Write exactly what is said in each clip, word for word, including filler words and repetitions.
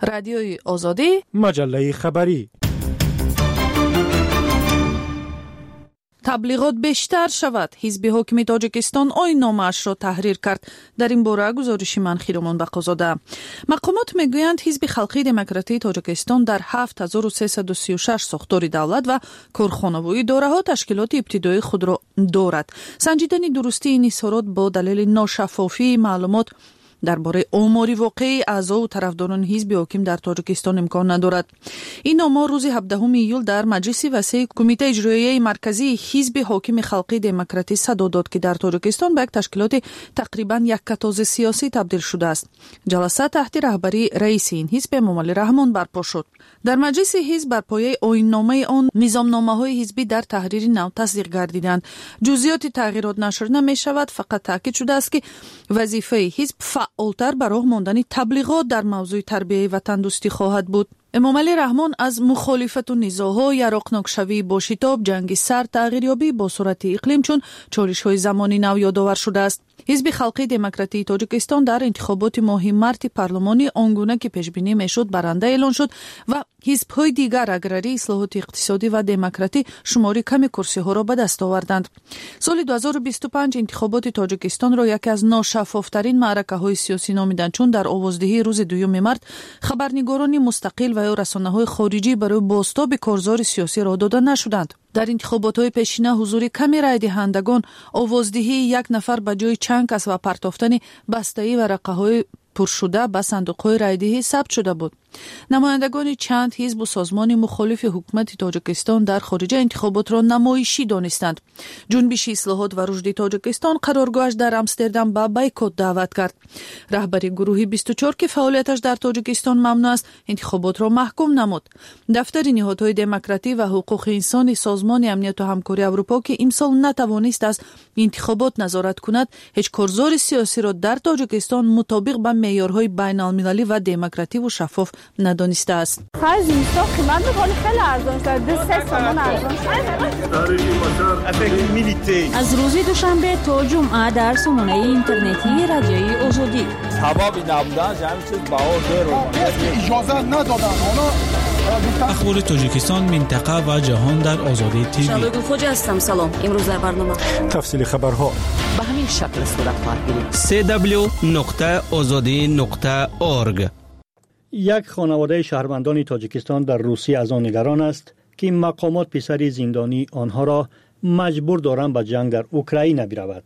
رادیوی آزادی، مجله خبری. تبلیغات بیشتر شود. حزب حاکم تاجیکستان آیین‌نامه‌اش را تحریر کرد. در این باره گزارش منخیرمان بقازاده. مقامات میگویند حزب خلقی دموکراتی تاجیکستان در هفت هزار و سیصد و سی و شش ساختار دولت و کارخانه‌های اداره‌ها تشکیلات ابتدایی خود را دارد. سنجیدن درستی این اظهارات با دلیل ناشفافی معلومات درباره آماری واقعی اعضا و طرفداران حزب حاکم در تاجیکستان امکان ندارد. این آمار روز هفدهم ایول در مجلس وسیع کمیته اجرایی مرکزی حزب حاکم خلقی دموکراتی صدا داد که در تاجیکستان به یک تشکیلات تقریبا یک کتاز سیاسی تبدیل شده است. جلسه تحت رهبری رئیس این حزب موملی رحمان برپا شد. در مجلس حزب بر پایه آیین‌نامه آن نظامنامه‌های حزبی در تحریر نو تصدیق گردیدند. جزئیات تغییرات نشر نمی شود، فقط تاکید شده است که وظیفه حزب فعالتر بر راه ماندن تبلیغات در موضوع تربیت و تندرستی خواهد بود. موملی رحمان از مخالفت و نزاع‌ها، یراقناک‌شوی با شتاب، جنگ سرد، تغییریابی با صورت اقلیم چون چالش‌های زمانی نو یادآور شده است. حزب خلقی دموکراتی تاجیکستان در انتخابات ماه مارت پارلمانی آنگونه که پیشبینی میشد برنده اعلان شد و حزب‌های دیگر اگراری، اصلاحات اقتصادی و دموکراتی شماری کمی کرسی‌ها را به دست آوردند. سال دو هزار و بیست و پنج انتخابات تاجیکستان را یکی از ناشفاف‌ترین معرکه‌های سیاسی نامیدند چون در آوازدهی روز دوم مارت خبرنگاران مستقل و یا رسانه‌های خارجی برای بازتاب کارزار سیاسی را داده نشدند. در انتخابات‌های پیشینه حضور کمی رای دهندگان، آوازدهی یک نفر به جای چند کس و پرتافتن بسته‌ای ورقه‌های پر شده به صندوق‌های رایدهی ثبت شده بود. نمایندگان چند حزب و سازمان مخالف حکومت تاجیکستان در خارج انتخابات را نمایشی دانستند. جنبش اصلاحات و رشد تاجیکستان قرارگاهش در امستردام به بایکوت دعوت کرد. رهبری گروه بیست و چهار که فعالیتش در تاجیکستان ممنوع است، انتخابات را محکوم نمود. دفتر نهادهای دموکراتی و حقوق انسانی سازمان امنیت و همکاری اروپا که امسال نتوانست از انتخابات نظارت کند، هیچ کارزار سیاسی را در تاجیکستان مطابق با معیارهای بین‌المللی و دموکراتی و شفاف ندانسته است. خرج اینستا قیمت می‌کنه خیلی ارزان شده. دو سه تومان ارزان شده. از روز دوشنبه تا جمعه در سامانه اینترنتی رادیوی آزادی. ثوابی نبودن همین چیز باور داره. اجازه ندادن. حالا اخبار تاجیکستان، منطقه و جهان در آزادی تیوی. شباب فوج هستم. سلام. امروز در برنامه تفصیل خبرها به همین شکل صورت خواهد گرفت. دبلیو دبلیو دبلیو نقطه آزادی نقطه اورگ. یک خانواده شهروندان تاجیکستان در روسیه از آن نگران است که مقامات پسر زندانی آنها را مجبور دارند به جنگ در اوکراین برود.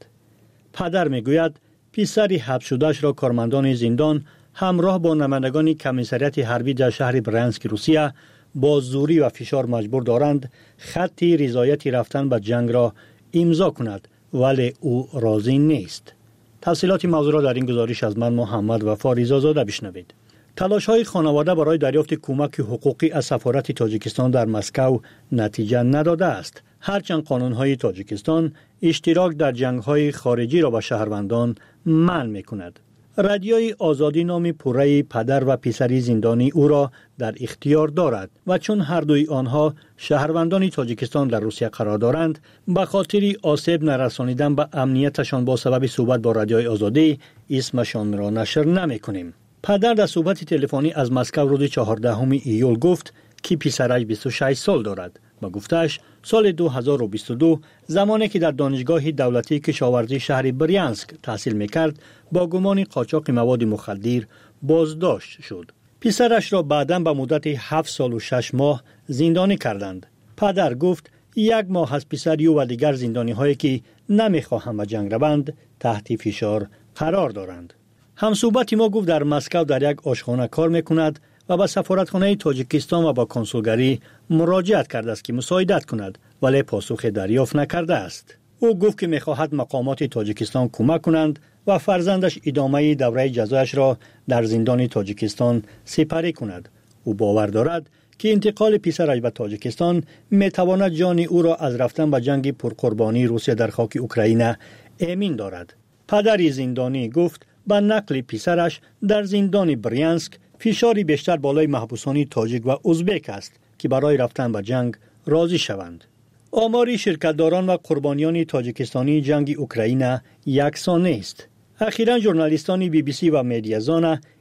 پدر میگوید پسر حبس شده‌اش را کارمندان زندان همراه با نمایندگان کمیسریت حربی در شهر برانسک روسیه با زوری و فشار مجبور دارند خط رضایت رفتن به جنگ را امضا کند، ولی او راضی نیست. تفصیلات موضوع را در این گزارش از من محمد وفا رضازاده بشنوید. تلاش‌های خانواده برای دریافت کمک حقوقی از سفارت تاجیکستان در مسکو نتیجه نداده است. هرچند قانون‌های تاجیکستان اشتراک در جنگ‌های خارجی را به شهروندان منع می‌کند. رادیوی آزادی نام پوره پدر و پسر زندانی او را در اختیار دارد و چون هر دوی آنها شهروندان تاجیکستان در روسیه قرار دارند، به خاطر آسیب نرسانیدن به امنیتشان با سبب صحبت با رادیوی آزادی اسمشان را نشر نمی‌کنیم. پدر در صحبت تلفنی از مسکو روز چهاردهم ایول گفت که پسرش بیست و شش سال دارد و گفتش سال دو هزار و بیست و دو زمانی که در دانشگاه دولتی کشاورزی شهر بریانسک تحصیل میکرد با گمان قاچاق مواد مخدر بازداشت شد. پسرش را بعداً به مدت هفت سال و شش ماه زندانی کردند. پدر گفت یک ماه از پسری و دیگر زندانی هایی که نمیخواهند به جنگ روند تحت فشار قرار دارند. همصحبت ما گفت در مسکو در یک آشخانه کار میکند و به سفارتخانه تاجیکستان و با کنسولگری مراجعت کرده است که مساعدت کند، ولی پاسخ دریافت نکرده است. او گفت که میخواهد مقامات تاجیکستان کمک کنند و فرزندش ادامه دوره جزایش را در زندان تاجیکستان سپری کند. او باور دارد که انتقال پسرش به تاجیکستان میتواند جان او را از رفتن به جنگ پرقربانی روسیه در خاک اوکراین امین دارد. پدر زندانی گفت با نقل پسرش در زندان بریانسک فشاری بیشتر بالای محبوسان تاجیک و ازبک است که برای رفتن به جنگ راضی شوند. آمار شرکتداران و قربانیان تاجیکستانی جنگ اوکراین یکسان نیست. اخیراً ژورنالیستان بی بی سی و مدیازان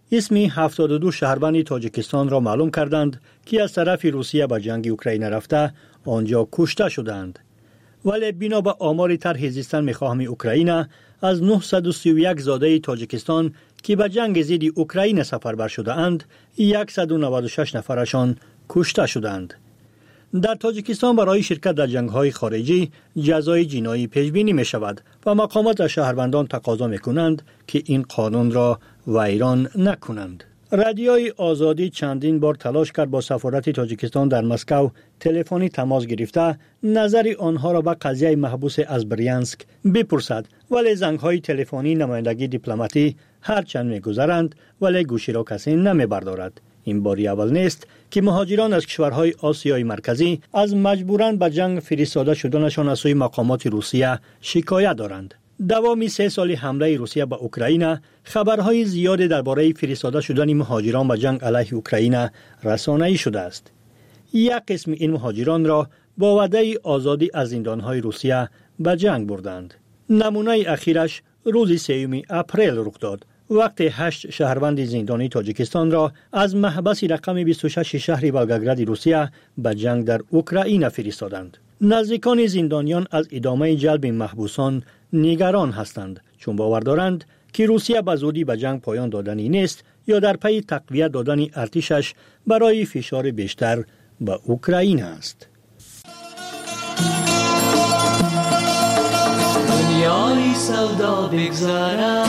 اسم هفتاد و دو شهروند تاجیکستان را معلوم کردند که از طرف روسیه به جنگ اوکراین رفته آنجا کشته شدند. ولی بنا به آمار طرح زیستن میخواهم اوکراین، از نهصد و سی و یک زاده تاجیکستان که به جنگ ضد اوکراین سفربر شده اند، صد و نود و شش نفرشان کشته شدند. در تاجیکستان برای شرکت در جنگ‌های خارجی جزای جنایی پیش بینی می شود و مقامات از شهروندان تقاضا می کنند که این قانون را ویران نکنند. رادیوی آزادی چندین بار تلاش کرد با سفارت تاجیکستان در مسکو تلفنی تماس گرفته نظر آنها را به قضیه محبوس از بریانسک بپرسد، ولی زنگ‌های تلفنی نمایندگی دیپلماتی هرچند می‌گذرند ولی گوشی را کسی نمی‌بردارد. این باری اول نیست که مهاجران از کشورهای آسیای مرکزی از مجبوراً به جنگ فرستاده شدنشان از سوی مقامات روسیه شکایت دارند. دوامی سه سالی حمله روسیه به اوکراین، خبرهای زیادی درباره فرستاده شدن مهاجران به جنگ علیه اوکراین رسانه‌ای شده است. یک قسم این مهاجران را با وعده آزادی از زندانهای روسیه به جنگ بردند. نمونه اخیرش روز سوم اپریل رخ داد، وقتی هشت شهروند زندانی تاجیکستان را از محبس رقم بیست و شش شهر ولگراد روسیه به جنگ در اوکراین فرستادند. نزدیکان زندانیان از ادامه جلب محبوسان نگران هستند، چون باور دارند که روسیه به زودی به جنگ پایان دادنی نیست یا در پی تقویت دادن ارتشش برای فشار بیشتر به اوکراین است. دنیای سودا بگذارد،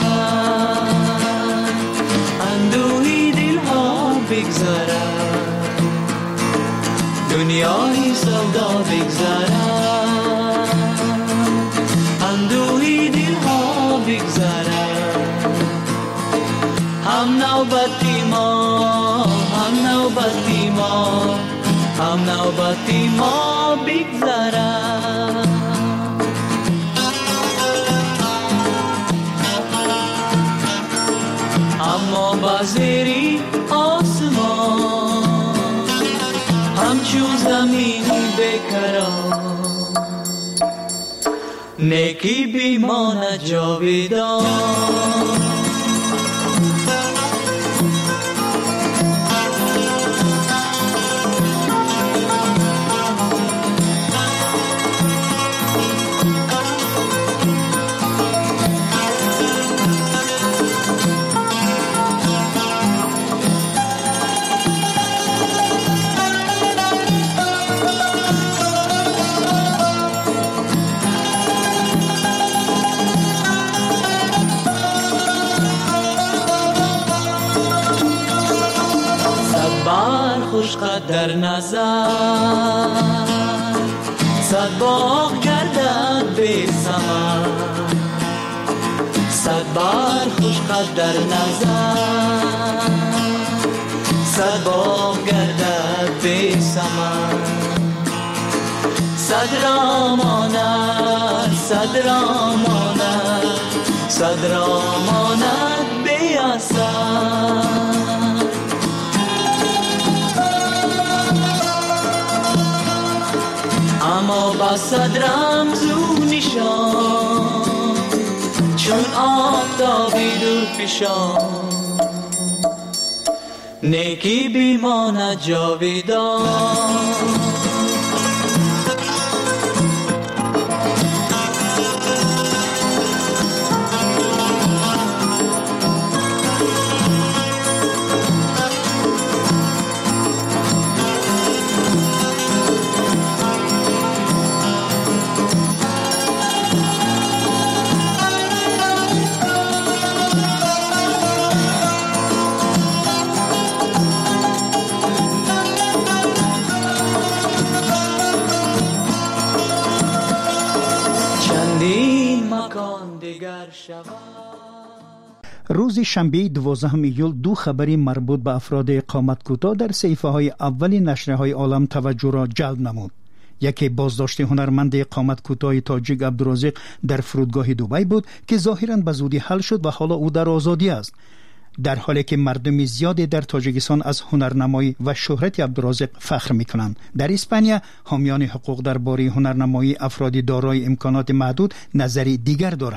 اندوهی دلها بگذارد، دنیای سودا بگذارد، اندوهی دلها بگذارد. هم نوبتی ما، هم نوبتی ما، هم نوبتی ما بگذارد. اما بازیری آسمان همچون زمینی بکران، نیکی بیمانه جاویدان. خوشقد در نظر، صد باغ گردد بی ثمر، صد بار خوشقد در نظر، صد باغ گردد بی ثمر. صد را ماند، صد را ماند، صد را ماند بی اثر. اما با صد رمز و نشان، چون آفتابی دور پیشان، نیکی بیماند جاویدان. روز شنبه دوازدهم ایول دو خبری مربوط به افراد اقامت کوتاه در صحیفه های اولی نشریه های عالم توجه را جلب نمود. یکی بازداشت هنرمند اقامت کوتاه تاجیک عبدالرازق در فرودگاه دبی بود که ظاهراً به زودی حل شد و حالا او در آزادی است، در حالی که مردم زیادی در تاجیکستان از هنرنمایی و شهرت عبدالرازق فخر می‌کنند. در اسپانیا حامیان حقوق درباره هنرنمایی افراد دارای امکانات محدود نظری دیگر دارند.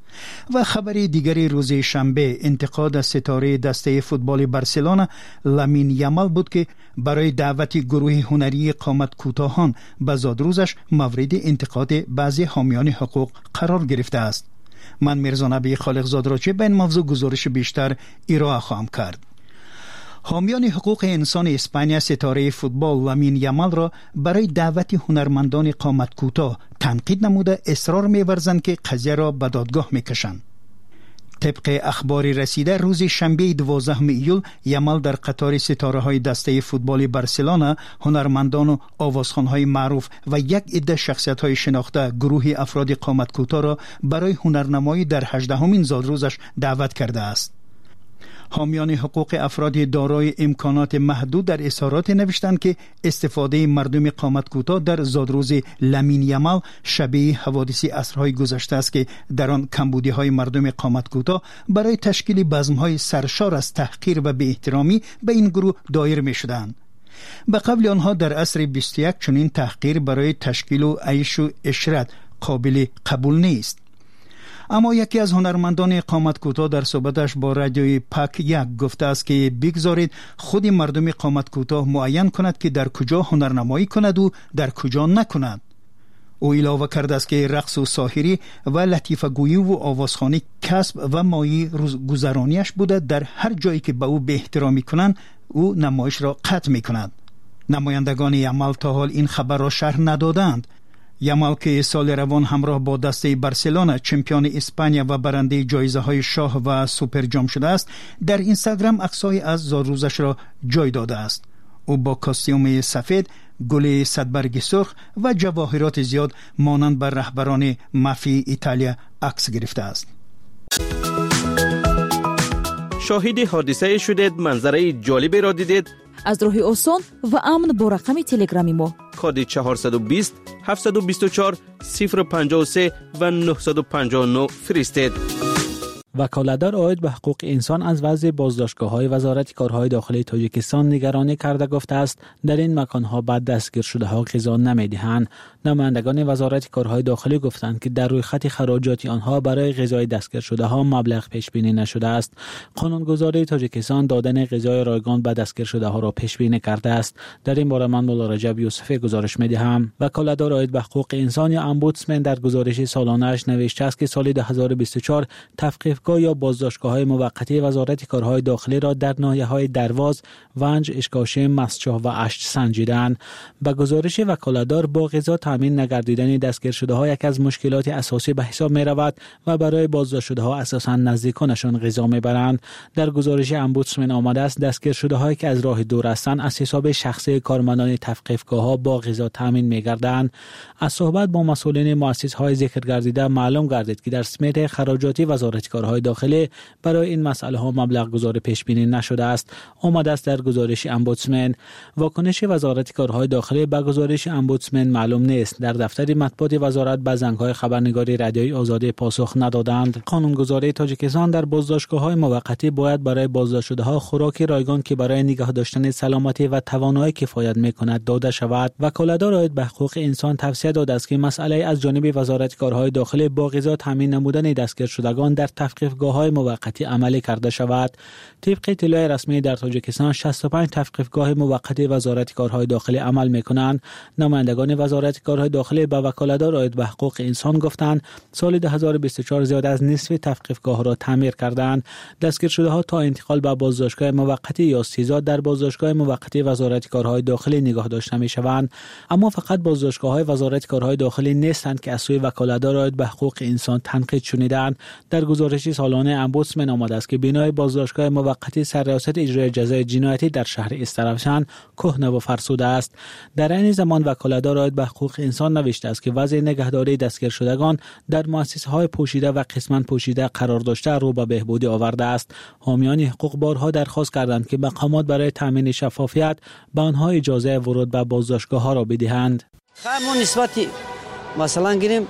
و خبر دیگری روز شنبه انتقاد از ستاره دسته فوتبال بارسلونا لامین یامال بود که برای دعوت گروه هنری قامت کوتاهان به زادروزش مورد انتقاد بعضی حامیان حقوق قرار گرفته است. من میرزا نبی خالقزاد را چه به این موضوع گزارش بیشتر ارائه خواهم کرد. حامیان حقوق انسان اسپانیا ستاره فوتبال لامین یامال را برای دعوت هنرمندان قامت کوتاه تنقید نموده اصرار می‌ورزند که قضیه را به دادگاه می‌کشند. طبق اخبار رسیده روز شنبه دوازدهم ایول یامال در قطار ستاره‌های دسته فوتبال بارسلونا، هنرمندان و آوازخوان‌های معروف و یک عده شخصیت‌های شناخته گروه افراد قامت کوتاه را برای هنرنمایی در هجدهمین زادروزش دعوت کرده است. حامیان حقوق افراد دارای امکانات محدود در اظهارات نوشتند که استفاده مردم قامت کوتاه در زادروز لامین یامال شبیه حوادث عصرهای گذشته است که در آن کمبودی‌های مردم قامت کوتاه برای تشکیل بزم‌های سرشار از تحقیر و بی‌احترامی به این گروه دایر می‌شدند. به قبل آنها در عصر بیست و یک چنین تحقیر برای تشکیل و عیش و عشرت قابل قبول نیست. اما یکی از هنرمندان قامت کوتاه در صحبتش با رادیوی پاک یک گفته است که بگذارید خود مردم قامت کوتاه معین کند که در کجا هنرنمایی کند و در کجا نکند. او علاوه کرده است که رقص و ساحری و لطیفه گویی و آوازخوانی کسب و مایه روزگذرانیش بوده. در هر جایی که به او به احترامی کنند او نمایش را قطع می کند. نمایندگان یامال تا حال این خبر را شرح ندادند. یامال که سال روان همراه با دسته بارسلونا چمپیون اسپانیا و برنده جایزه های شاه و سوپر جام شده است، در اینستاگرام عکس‌های از زادروزش را جای داده است. او با کاستیوم سفید، گل صدبرگ سرخ و جواهرات زیاد مانند بر رهبران مافی ایتالیا عکس گرفته است. شاهد حادثه شدید، منظره جالبی را دیدید؟ از راه آسان و امن با رقم تلگرامی ما کد چهارصد و بیست هفتصد و بیست و چهار صفر پنجاه و سه و نهصد و پنجاه و نه فرستید. وکالتدار عاید به حقوق انسان از وضع بازداشتگاه‌های وزارت کارهای داخلی تاجیکستان نگرانی کرده گفته است در این مکان‌ها بعد دستگیر شده‌ها غذا نمی‌دهند. نمایندگان وزارت کارهای داخلی گفتند که در روی خط خراجات آنها برای غذای دستگیر شده‌ها مبلغ پیش بینی نشده است. قانونگذاری تاجیکستان دادن غذای رایگان به دستگیر شده‌ها را پیش بینی کرده است. در این باره من مولا رجب یوسفی گزارش می‌دهم. وکالتدار عاید به حقوق انسان یا امبودسمن در گزارش سالانه‌اش نوشته است که سال دو هزار و بیست و چهار تفقیف یا بازداشتگاه‌های موقتی وزارت کارهای داخلی را در ناحیه‌های درواز، ونج، اشکاشم، مسچاه و اشت سنجیدند. به گزارش وکالتدار با غذا تامین نگردیدن دستگیر شده‌ها یک از مشکلات اساسی به حساب می‌رود و برای بازداشت شده‌ها اساساً نزدیکانشان غذا می‌برند. در گزارش امبودسمن آمده است دستگیر شده‌هایی که از راه دور هستند از حساب شخصی کارمندان تفقیفگاه‌ها با غذا تامین می‌گردند. از صحبت با مسئولین مؤسسه‌های ذکر گردیده معلوم گردید که در سمت خراجات وزارت کارهای داخلی برای این مسئله ها مبلغ گذاری پیش بینی نشده است. آمده است در گزارش امبودسمن. واکنش وزارت کارهای داخلی به گزارش امبودسمن معلوم نیست. در دفتر مطبوعات وزارت به زنگ‌های خبرنگاری رادیویی آزادی پاسخ ندادند. قانونگذاری تاجیکستان در بازداشتگاه‌های موقتی باید برای بازداشت شده‌ها خوراک رایگان که برای نگاه داشتن سلامتی و توانایی کفایت می‌کند داده شود. وکالتدار عاید به حقوق انسان توصیه داده است که مسئله از جانب وزارت کارهای داخلی با غذا تامین نمودن دستگیر شدگان در تفقیفگاه‌های موقتی عملی کرده شود. طبق اطلاع رسمی در تاجیکستان شصت و پنج تفقیفگاه موقتی وزارت کارهای داخلی عمل می‌کنند. نمایندگان وزارت کارهای داخلی به وکالتدار عاید به حقوق انسان گفتند سال دو هزار و بیست و چهار زیاد از نصف تفقیفگاه را تعمیر کردند. دستگیر شده‌ها تا انتقال به بازداشتگاه موقتی یا سیزاد در بازداشتگاه موقتی وزارت کارهای داخلی نگاه داشته می‌شوند. اما فقط بازداشتگاه‌های وزارت کارهای داخلی نیستند که از سوی وکالتدار عاید به حقوق انسان تنقید شده‌اند. در گزارش سالانه امبودسمن آمده است که بنای بازداشتگاه موقتی سرریاست اجرای جزای جنایتی در شهر استرابشان کهنه و فرسوده است. در این زمان وکالتدار عاید به حقوق انسان نوشته است که وضع نگهداری دستگیر شدگان در مؤسسه‌های پوشیده و قسماً پوشیده قرار داشته رو به بهبودی آورده است. حامیان حقوق بارها درخواست کردند که مقامات برای تامین شفافیت به آنها اجازه ورود به بازداشتگاه‌ها را بدهند. ما نسبت مثلا گیریم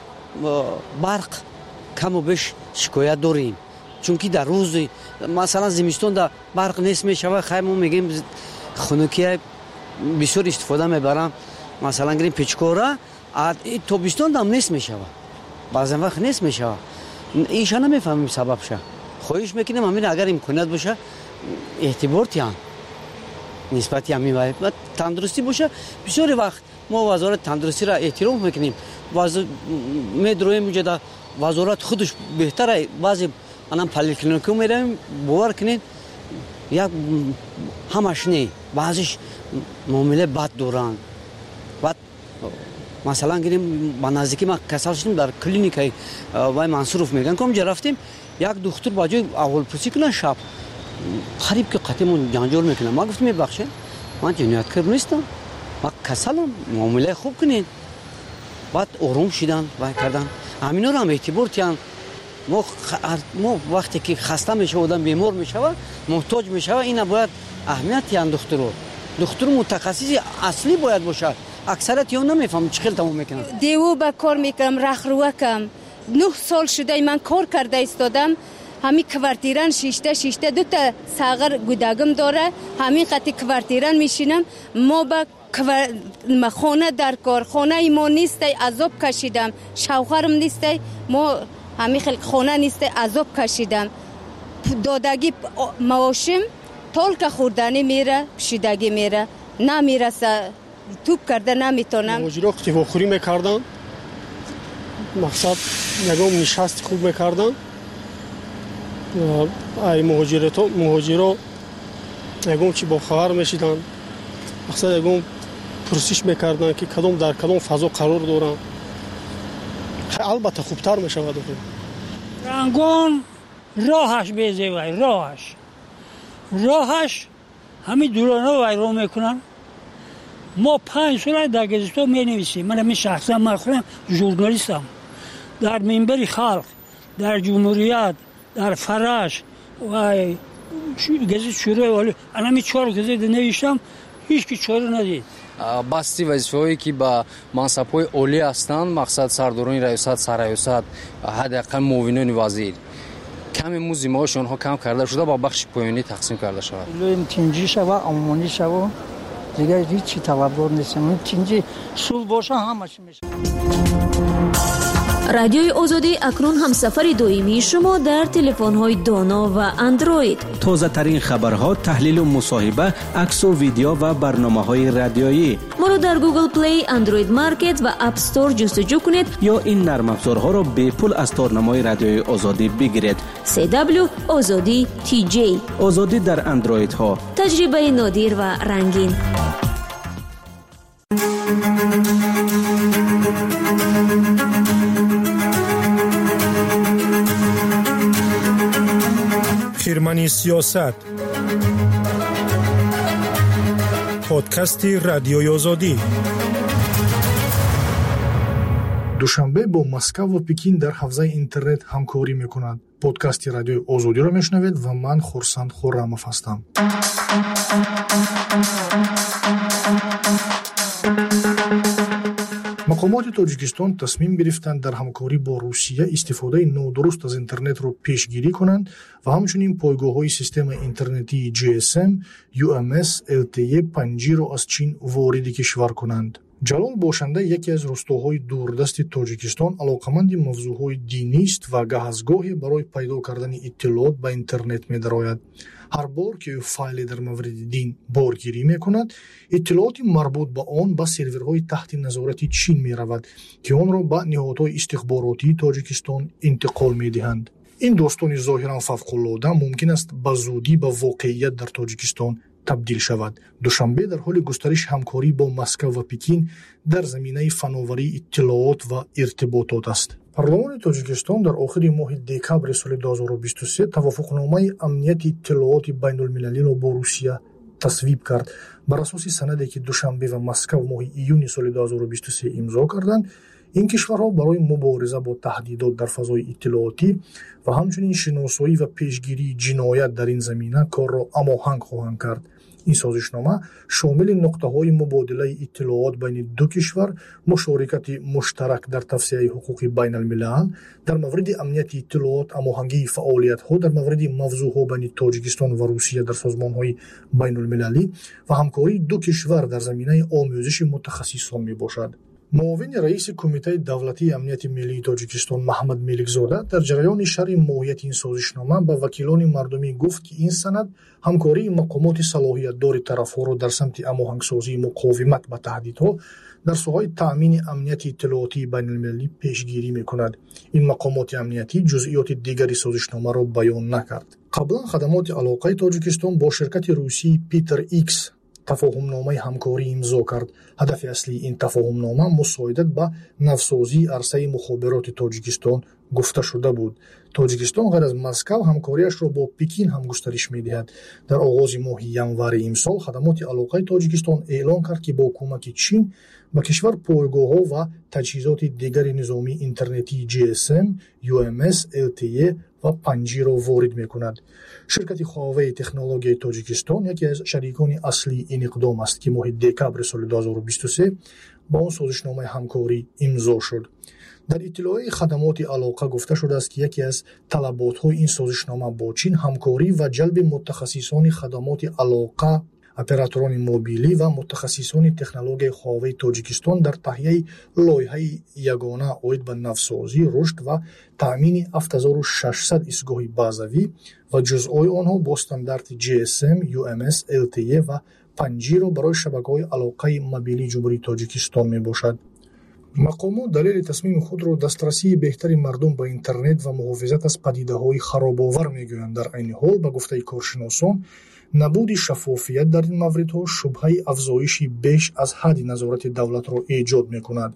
برق کم و بیش شکایت داریم، چون که در روز مثلا زمستون در برق نیست میشوه. خیلی ما میگیم خنوکی بسیار استفاده میبرم، مثلا گیریم پیچکوره تابستون هم نیست میشوه، بعضی وقت نیست میشوه. ایشان نمیفهمیم سبب شه خواهش میکنم همین اگر امکانات باشه اعتبار تیان نسبت همین و تندرستی باشه بسیار وقت ما وزارت تندرستی را احترام میکنیم واز میدرویم اونجا وزارت خودش بهتره بعضی الان پلیکلینیکو میریم باور کنین یک همش نه بعضیش معامله بد دوران بعد مثلا گیریم با نزدیکی ما کسال شدیم در کلینیکای وای منصوروف میگن که اونجا رفتیم یک دکتر باجای اول پرسی کنن شب خریب که قطعمون جانجور میکنن ما گفتیم ببخشید من جنایتکار نیستم ما کسالم معامله خوب کنین بعد آروم شدن و کردن همینا رو هم اعتبار تیان ما, خ... ما وقتی که خسته میشه آدم بیمار میشه محتاج میشه اینا باید اهمیت تیان دکتر رو دکتر متخصص اصلی باید باشه اکثرت یا نمیفهم چه خیلی تموم میکنم دیو با کار میکنم رخروکم نه سال شده من کار کرده ایستادم همین کوارتیران شیشته شیشته دو تا ساغر گوداگم داره همین قطعی کوارتیران میشینم ما با کوار... خانه در کار خانه ای ما نیسته عذاب کشیدم شوهرم نیسته ما همین خلق خانه نیسته عذاب کشیدم دادگی مواشم تولک خوردنی میره پشیدگی میره نمیرسه توپ کرده نمیتونم مهاجرا قطیفاخوری میکردن مقصد نگام نشست خوب میکردن ای مهاجرت مهاجرا نگام چی با خبر میشیدن مقصد نگام پرسش میکردن که کدام در کدام فضا قرار دارن البته خوبتر میشود رنگون راهش بیزه وای راهش راهش همین دورانه وای رو میکنن ما پنج سال در گزیتو می نویسیم من می شخصا من خودم ژورنالیستم در منبر خلق در جمهوریت در فرش و گزیت شروع ولی انا می چهار گزیت نوشتم هیچ کی چهار ندید باستی وظیفه‌ای که با منصب‌های عالی هستند مقصد سرداران ریاست سرریاست حداقل معاونین وزیر کمی موزیماش اونها کم کرده شده با بخش پایانی تقسیم کرده شود لویم تینجی شو عمومی شو دیگه هیچی طلبکار نیستم تینجی سول باشه همش میشه رادیوی آزادی اکنون همسفر دائمی شما در تلفن‌های دانا و اندروید. تازه ترین خبرها، تحلیل و مصاحبه، عکس و ویدیو و برنامه‌های رادیویی. ما رو در گوگل پلی، اندروید مارکت و اپ استور جستجو کنید یا این نرم افزارها را به پول از تارنمای رادیوی آزادی بگیرید. سی دبلیو آزادی تی جی. آزادی در اندروید ها. تجربه نادر و رنگین. خیرمنی سیاست پادکستی رادیوی آزادی دوشنبه با مسکو و پکین در حوزه اینترنت همکاری میکنند. پادکستی رادیوی آزادی را میشنوید و من خورسند خورمов هستم. مقامات تاجیکستان تصمیم گرفتند در همکاری با روسیه استفاده نادرست از اینترنت را پیشگیری کنند و همچنین پایگاه‌های سیستم اینترنتی جی اس ام، یو ام اس، ال تی ای پنج جی را از چین وارد کشور کنند. جلال باشنده یکی از روستاهای دوردست تاجیکستان علاقمند موضوعهای دینی است و گاه از گاهی برای پیدا کردن اطلاعات به اینترنت می‌دراید. هر بار که فایلی در مورد دین بارگیری می‌کند، اطلاعات مربوط به آن به سرورهای تحت نظارت چین می‌رود که آن را به نهادهای استخباراتی تاجیکستان انتقال می‌دهند. این داستان ظاهراً فوق‌العاده ممکن است به زودی به واقعیت در تاجیکستان تبدیل شود. دوشنبه در حال گسترش همکاری با مسکو و پکین در زمینه فناوری اطلاعات و ارتباطات است. پارلمان تاجیکستان در آخر ماه دکبر سال دو هزار و بیست و سه توافقنامه امنیت اطلاعات بین المللی را با روسیه تصویب کرد. بر اساس سندی که دوشنبه و مسکو ماه ایون سال دو هزار و بیست و سه امضا کردند، این کشورها برای مبارزه با تهدیدات در فضای اطلاعاتی و همچنین شناسایی و پیشگیری جنایت در این زمینه کار را هماهنگ خواهند کرد. این سازشنامه شامل نقطه‌های مبادله اطلاعات بین دو کشور، مشارکت مشترک در توسعه حقوق بین الملل در مورد امنیت اطلاعات، هماهنگی فعالیت‌ها در مورد موضوعات بین تاجیکستان و روسیه در سازمان‌های بین المللی و همکاری دو کشور در زمینه آموزش متخصصان میباشد. معاون رئیس کمیته دولتی امنیت ملی تاجیکستان محمد ملیکزاده در جریان شرح ماهیت این سازشنامه به وکیلان مردمی گفت که این سند همکاری مقامات صلاحیت‌دار طرف‌ها را در سمت هماهنگسازی مقاومت به تهدیدها در ساحه تأمین امنیت اطلاعاتی بین المللی پیشگیری می‌کند. این مقامات امنیتی جزئیات دیگری سازشنامه را بیان نکرد. قبلا خدمات علاقه تاجیکستان با شرکت روسی پیتر ایکس تفاهمنامه همکاری امضا کرد. هدف اصلی این تفاهمنامه مساعدت به نوسازی عرصه مخابرات تاجیکستان گفته شده بود. تاجیکستان غیر از مسکو همکاریش را با پکین هم گسترش می‌دهد. در آغاز ماه ینور امسال خدمات علاقه تاجیکستان اعلام کرد که با کمک چین به کشور پایگاه‌ها و تجهیزات دیگر نظامی اینترنتی جی اس ام، یو ام اس، ال تی ای و پنجی را وارد می‌کند. شرکت هواوی تکنولوژی تاجیکستان یکی از شریکان اصلی این اقدام است که ماه دکبر سال دو هزار و بیست و سه با آن سازشنامه همکاری امضا شد. در اطلاع خدمات علاقه گفته شده است که یکی از طلبات‌های این سازشنامه با چین همکاری و جلب متخصصان خدمات علاقه، اپراتوران موبیلی و متخصصان تکنولوژی هواوی تاجیکستان در تهیه لایحه یگانه عاید به نوسازی، رشد و تأمین هفت هزار و ششصد ایستگاه بازوی و جزءهای آنها با استاندارد جی اس ام، یو ام اس، ال تی ای و پنجی را برای شبکه‌های علاقه موبیلی جمهوری تاجیکستان میباشد. مقامات دلیل تصمیم خود را دسترسی بهتری مردم به اینترنت و محافظت از پدیده‌های خراب‌آور میگویند. در عین حال به گفته کارشناسان نبود شفافیت در این موردها شبهه افزایشی بیش از حد نظارت دولت را ایجاد می‌کند.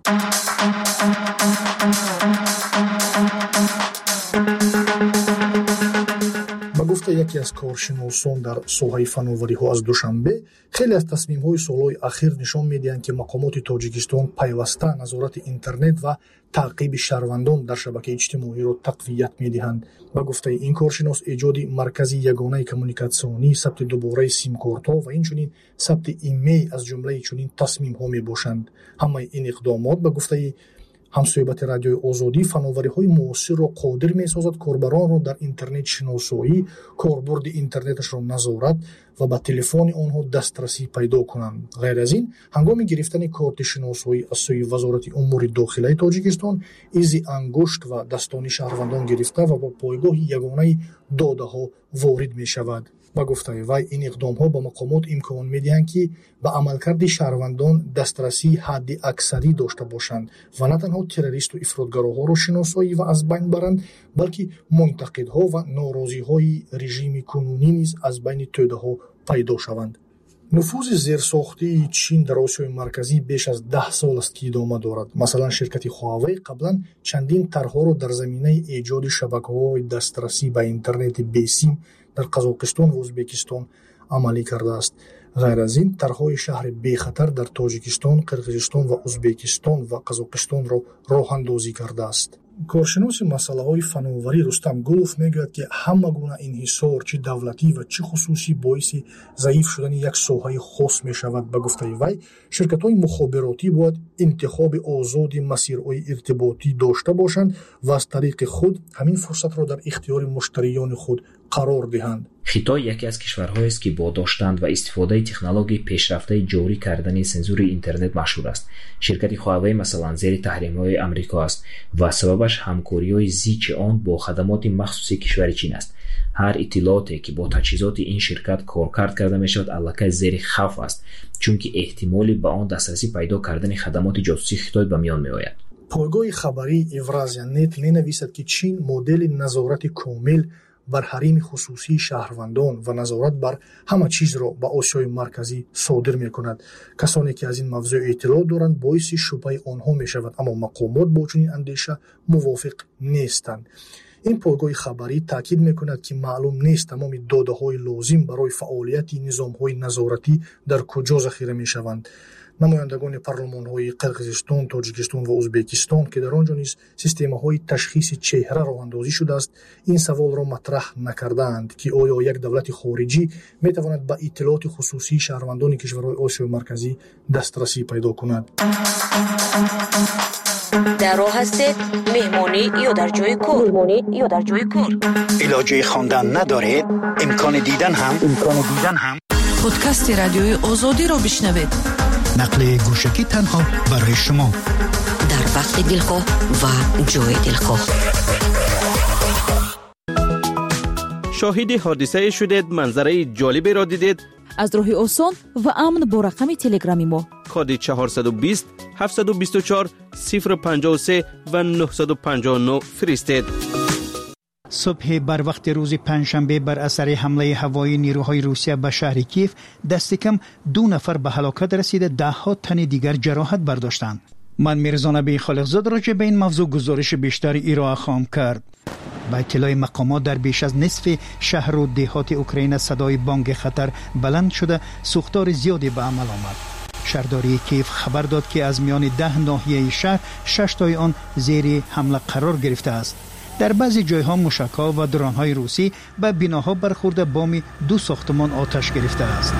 با گفته یکی از کارشناسان در ساحه فناوری‌ها از دوشنبه، خیلی از تصمیم‌های سال‌های اخیر نشان می‌دهند که مقامات تاجیکستان پیوسته نظارت اینترنت و تعقیب شهروندان در شبکه اجتماعی را تقویت می‌دهند. با گفته این کارشناس ایجاد مرکزی یگانه کمیونیکاسیونی، ثبت دوباره سیم کارت‌ها و اینچنین ثبت ایمیل از جمله چنین تصمیم‌ها می‌باشند. همه این اقدامات با گفته همصحبت رادیوی آزادی فناوری‌های معاصر را قادر می‌سازد کاربران را در اینترنت شناسایی، کاربرد اینترنتش را نظارت و به تلفن آنها دسترسی پیدا کنند. غیر از این، هنگام گرفتن کارت شناسایی از سوی وزارت امور داخلی تاجیکستان، ایزی انگشت و دستانی شهروندان گرفته و با پایگاه یگانه داده‌ها وارد می‌شود. با گفته وی این اقدام‌ها به مقامات امکان می‌دهند که به عملکرد شهروندان دسترسی حد اکثری داشته باشند و نه تنها تروریست و افراطگراها را شناسایی و از بین برند، بلکه منتقدها و ناراضی‌های رژیم کنونی نیز از بین توده‌ها پیدا شوند. نفوذ زیرساختی چین در آسیای مرکزی بیش از ده سال است که ادامه دارد. مثلا شرکت هواوی قبلا چندین طرح‌ها را در زمینه ایجاد شبکه‌های دسترسی به اینترنت بی سیم در قزاقستان و ازبکستان عملی کرده است. غیر از این طرح‌های شهر بی خطر در تاجیکستان، قرقیزستان و ازبکستان و قزاقستان را راه اندازی کرده است. کارشناس مسائل فناوری رستم گلوف میگوید که همه گونه انحصار چه دولتی و چه خصوصی باعث ضعیف شدن یک ساحه خاص می شود. به گفته وی شرکت‌های مخابراتی باید انتخاب آزاد مسیرهای ارتباطی داشته باشند و از طریق خود همین فرصت را در اختیار مشتریان خود قرار دهند. خیتای یکی از کشورهایی است که با داشتن و استفاده تکنولوژی پیشرفته جاری کردن سنسور اینترنت مشهور است. شرکت هواوی مثلا زیر تحریم‌های آمریکا است و سببش همکاری‌های زیچ آن با خدمات مخصوصی کشور چین است. هر اطلاعاتی که با تجهیزات این شرکت کارکرد کرده میشود البته زیر خوف است، چون که احتمالی به آن دسترسی پیدا کردن خدمات جاسوسی خیتای به میان میآید. پایگاه خبری اورازیا نت می‌نویسد که چین مدل نظارت کامل بر حریم خصوصی شهروندان و نظارت بر همه چیز را به آسیای مرکزی صادر می کند. کسانی که از این موضوع اطلاع دارند باعث شبهه آنها می شود، اما مقامات با چنین اندیشه موافق نیستند. این پایگاه خبری تاکید می کند که معلوم نیست تمام داده های لازم برای فعالیت نظام های نظارتی در کجا ذخیره می شوند. نمایندگان پارلمان های قرقیزستان، تاجیکستان و ازبکستان که در آنجا نیز سیستم های تشخیص چهره راه اندازی شده است، این سوال را مطرح نکردند که آیا یک دولت خارجی می تواند به اطلاعات خصوصی شهروندان کشورهای آسیای مرکزی دسترسی پیدا کند. در راه هستید مهمانی یا در جای کار مهمانی یا در جای کار علاجه خواندن ندارید، امکان دیدن هم امکان دیدن هم پادکست رادیوی آزادی را بشنوید. نقل گوشکی تنها برای شما در وقت دلخواه و جای دلخواه. شاهد حادثه شدید، منظره جالبی را دیدید؟ از راه آسان و امن با رقم تلگرامی ما کد چهارصد و بیست هفتصد و بیست و چهار صفر پنجاه و سه و نهصد و پنجاه و نه فرستید. صبح بر وقت روز پنجشنبه بر اثر حمله هوایی نیروهای روسیه به شهر کیف دست کم دو نفر به هلاکت رسیده، ده ها تن دیگر جراحت برداشتند. من میرزا نبی خالقزاد راجع به این موضوع گزارش بیشتری ارائه خواهم کرد. با اطلاع مقامات در بیش از نصف شهر و دهات اوکراین صدای بانگ خطر بلند شده، سوختار زیادی به عمل آمد. شهرداری کیف خبر داد که از میان ده ناحیه شهر شش تای آن زیر حمله قرار گرفته است. در بعضی جایها موشک‌ها و درون‌های روسی به بناها برخورده، بام دو ساختمان آتش گرفته است.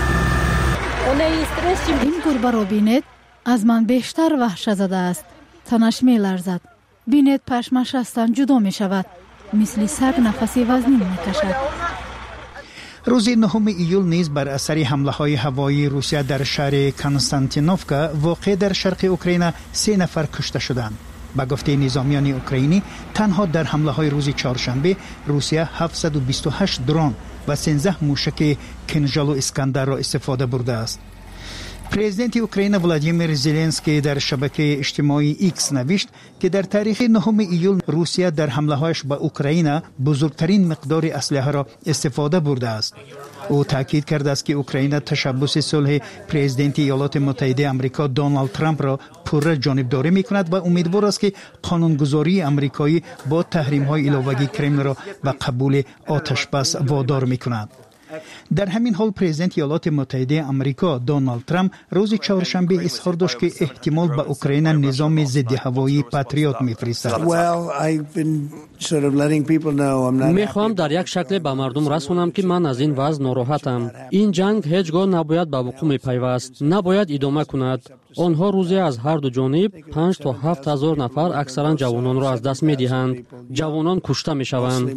این گربه را بینید، از من بیشتر وحشت زده است. تنش می لرزد. بینید پشمش از تن جدا می شود. مثل سگ نفسی وزنی می کشد. روز نهم ایول نیز بر اثر حمله های هوایی روسیه در شهر کنستانتینوفکا واقع در شرق اوکراین سه نفر کشته شدند. با گفته نظامیان اوکراینی تنها در حمله های روز چهارشنبه روسیه هفتصد و بیست و هشت درون و سیزده موشک کنژال و اسکندر را استفاده برده است. پرزیدنت اوکراین ولادیمیر زلنسکی در شبکه اجتماعی ایکس نوشت که در تاریخ نهم ایول روسیه در حمله‌هایش به اوکراین بزرگترین مقدار اسلحه را استفاده برده است. او تاکید کرده است که اوکراین تشبث صلح پرزیدنت ایالات متحده آمریکا دونالد ترامپ را پوره جانبداری می‌کند و امیدوار است که قانونگذاری آمریکایی با تحریم‌های علاوه‌ای کرملین را به قبول آتش‌بس وادار می‌کند. در همین حال پرزیدنت ایالات متحده آمریکا دونالد ترامپ روز چهارشنبه اظهار داشت که احتمال به اوکراین نظام ضد هوایی پاتریوت می‌فرستد. می‌خوام در یک شکل به مردم رسونم که من از این وضع ناراحتم. این جنگ هیچگاه نباید به وقوع می‌پیوست، نباید ادامه کند. آنها روزی از هر دو جانب پنج تا هفت هزار نفر اکثرا جوانان را از دست می‌دهند. جوانان کشته می‌شوند.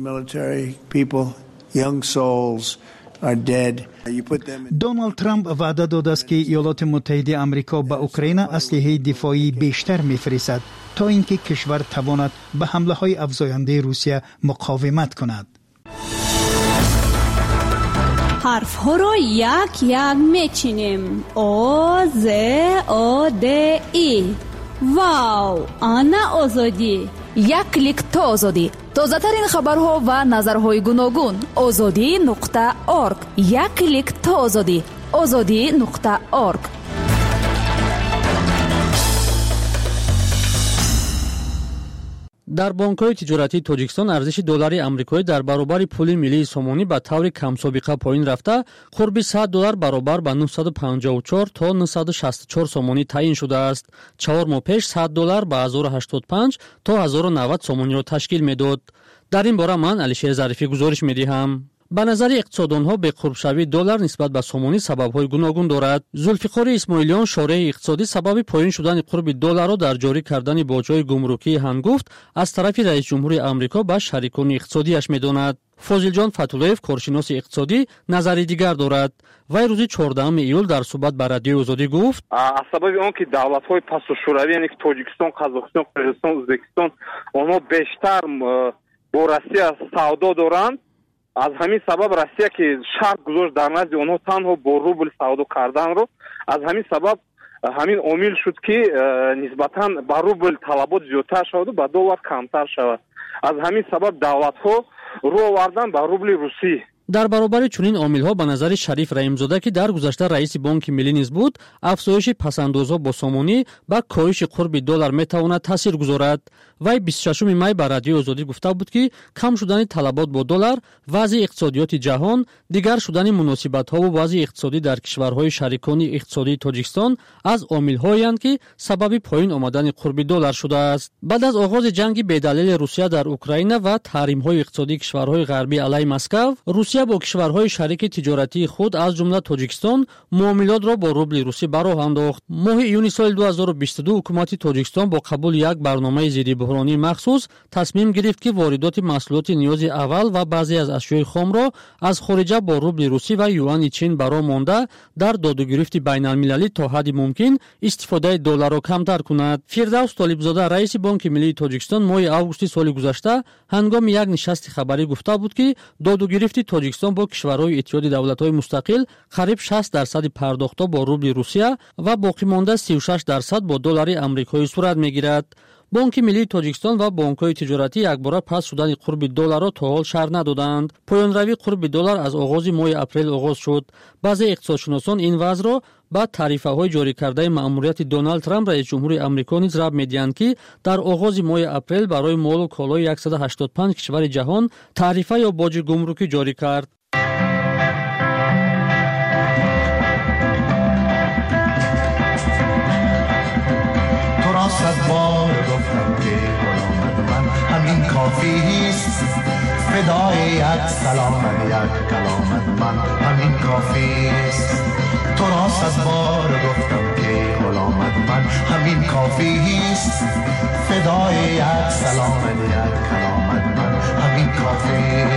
دونالد ترامپ وعده داده است که ایالات متحده آمریکا به اوکراین اسلحه دفاعی بیشتر می‌فرستد تا اینکه کشور تواند به حمله‌های افزاینده روسیه مقاومت کند. حرف‌ها را یک یک می‌چینیم. او ز او د ای. واو، آنا آزادی. یک کلیک تا آزادی. تازه‌ترین خبرها و نظرهای گوناگون. آزادی نقطه اورگ. یک کلیک تا آزادی. آزادی نقطه اورگ. در بانک‌های تجارتی تاجیکستان ارزش دلاری آمریکایی در برابر پول ملی سومانی به طور کم سابقه پایین رفته، قرب صد دلار برابر به نهصد و پنجاه و چهار تا نهصد و شصت و چهار سومانی تعیین شده است. چهار ماه پیش صد دلار به هزار و هشتاد و پنج تا هزار و نود سومانی را تشکیل می‌داد. در این باره من علیشیر ظریفی گزارش می‌دهم. به نظر اقتصاددانها به قرب شوی دلار نسبت به سومانی سبب‌های گوناگون دارد. ذوالفقار اسماعیلیان شارح اقتصادی سبب پایین شدن قرب دلار را در جاری کردن باج‌های گمرکی هنگفت از طرف رئیس جمهور آمریکا به شریکان اقتصادیش می‌داند. فاضل جان فتولویف کارشناس اقتصادی نظری دیگر دارد. وی روز چهاردهم ایول در صحبت با رادیو آزادی گفت: از سبب آنکه دولت‌های پس‌الشوروی یعنی تاجیکستان، قزاقستان، قرغیزستان، ازبکستان آنها بیشتر با روسیه سودا دارند، از همین سبب روسیه که شرط گذاشت در نزد آنها تنها با روبل سودا کردن رو، از همین سبب همین عامل شد که نسبتاً با روبل طلبات زیادتر شود و با دلار کمتر شود. از همین سبب دولت‌ها رو آوردن با روبل روسی. در برابر چنین عامل‌ها به نظر شریف رحیم‌زاده که در گذشته رئیس بانک ملی نیز بود، افزایش پس‌اندازها با سومانی با کاهش قرب دلار می‌تواند تاثیر گذارد. وی بیست و ششم می بر رادیو آزادی گفته بود که کم شدن طلبات با دلار، وضع اقتصادیات جهان، دیگر شدن مناسبت‌ها و وضع اقتصادی در کشورهای شریکان اقتصادی تاجیکستان از عامل‌هایی اند که سبب پایین آمدن قرب دلار شده است. بعد از آغاز جنگ بی‌دلیل روسیه در اوکراین و تحریم‌های اقتصادی کشورهای غربی علیه مسکو، روسیه روسیه با کشورهای شریک تجارتی خود از جمله تاجیکستان معاملات را با روبل روسی براه انداخت. ماه ایون سال دو هزار و بیست و دو حکومت تاجیکستان با قبول یک برنامه ضد بحرانی مخصوص تصمیم گرفت که واردات محصولات نیاز اول و بعضی از اشیاء خام را از خارج با روبل روسی و یوان چین برای مانده در دادوگرفت بین المللی تا حد ممکن استفاده دلار را کمتر کند. فردوس طالبزاده رئیس بانک ملی تاجیکستان ماه آگوست سال گذشته هنگام یک نشست خبری گفته بود که دادوگرفت تاجیکستان با کشورهای اتحاد دولت‌های مستقل قریب شصت درصد پرداخت‌ها با روبل روسیه و باقی مانده سی و شش درصد با دلار آمریکایی صورت می‌گیرد. بانک ملی تاجیکستان و بانک‌های تجارتی یکباره پس شدن قرب دلار را تا حال شرح ندادند. پایان‌روی قرب دلار از آغاز ماه اپریل آغاز شد. بعضی اقتصادشناسان این وضع را با تعرفه‌های جاری کرده مأموریت دونالد ترامپ رئیس جمهور آمریکا نیز ربط می‌دهند که در آغاز ماه اپریل برای مال و کالای صد و هشتاد و پنج کشور جهان تعرفه یا باج گمرکی جاری کرد. صد بار گفتم که غلامت من همین کافی است، فدای یک سلامت یک کلامت من همین کافی است. تو را صد بار گفتم که غلامت من همین کافی است، فدای یک سلامت یک کلامت من همین کافی.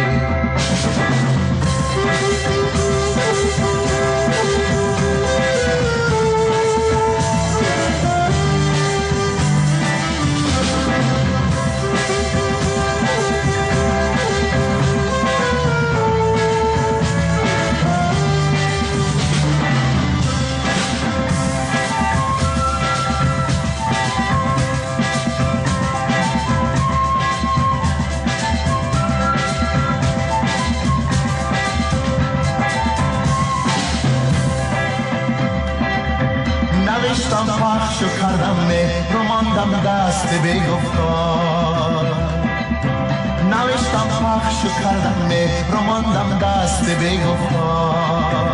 نوشتم پخش و کردم مهر و ماندم دست بی‌گفتار، نوشتم پخش و کردم مهر و ماندم دست بی‌گفتار.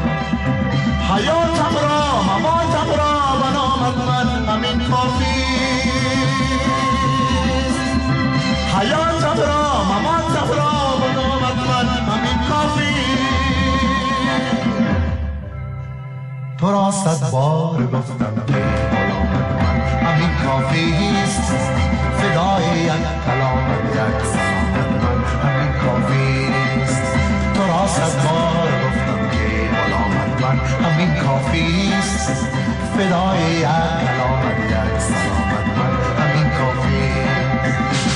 حیاتم را مماتم را بنامت من همین کافی، حیاتم را مماتم را بنامت من همین کافی. تو را صد بار گفتم که غلامت من همین کافی است، فدای یک کلامت یک سلامت من همین کافی است. تو را صد بار گفتم که غلامت من همین کافی است، فدای یک کلامت یک سلامت من همین کافی است.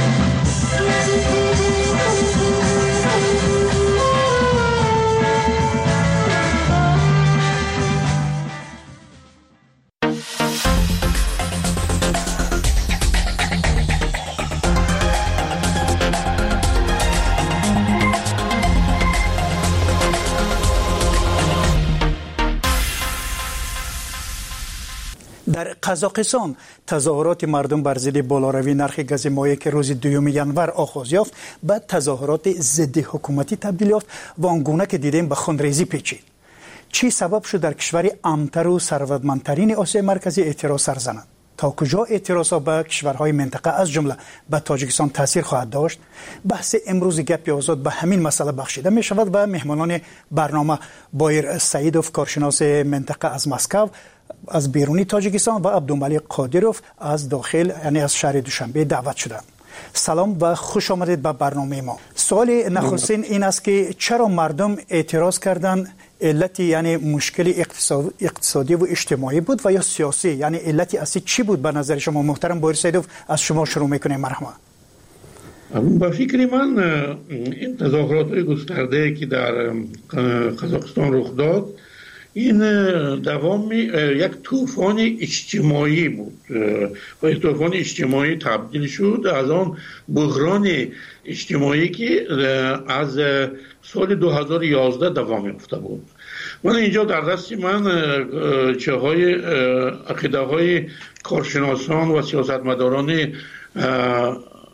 در قزاقستان تظاهرات مردم بر ضد بالاروی نرخ گاز مایع که روز دوم ژانویه آغاز یافت به تظاهرات ضد حکومتی تبدیل یافت و آنگونه که دیدیم به خونریزی پیچید. چی سبب شد در کشور امتر و ثروتمندترین آسیای مرکزی اعتراض سر زند؟ تا کجا اعتراضها به کشورهای منطقه از جمله به تاجیکستان تاثیر خواهد داشت؟ بحث امروز گپ آزاد به همین مسئله بخشیده می شود و مهمانان برنامه بایر سعیدوف کارشناس منطقه از مسکو از بیرونی تاجیکستان و عبدالملک قادروف از داخل یعنی از شهر دوشنبه دعوت شدند. سلام و خوش آمدید به برنامه ما. سوال نخستین این است که چرا مردم اعتراض کردند؟ علتی یعنی مشکل اقتصادی و اجتماعی بود و یا سیاسی؟ یعنی علتی اصلی چی بود به نظر شما؟ محترم بایر سعیدوف از شما شروع میکنیم. مرحبا. با فکر من این تظاهرات گسترده که در قزاقستان رخ داد این دوام یک طوفان اجتماعی بود و این طوفان اجتماعی تبدیل شد از آن بحران اجتماعی که از سال دو هزار و یازده دوام یافته بود. من اینجا در دست من چه های عقیده های کارشناسان و سیاستمداران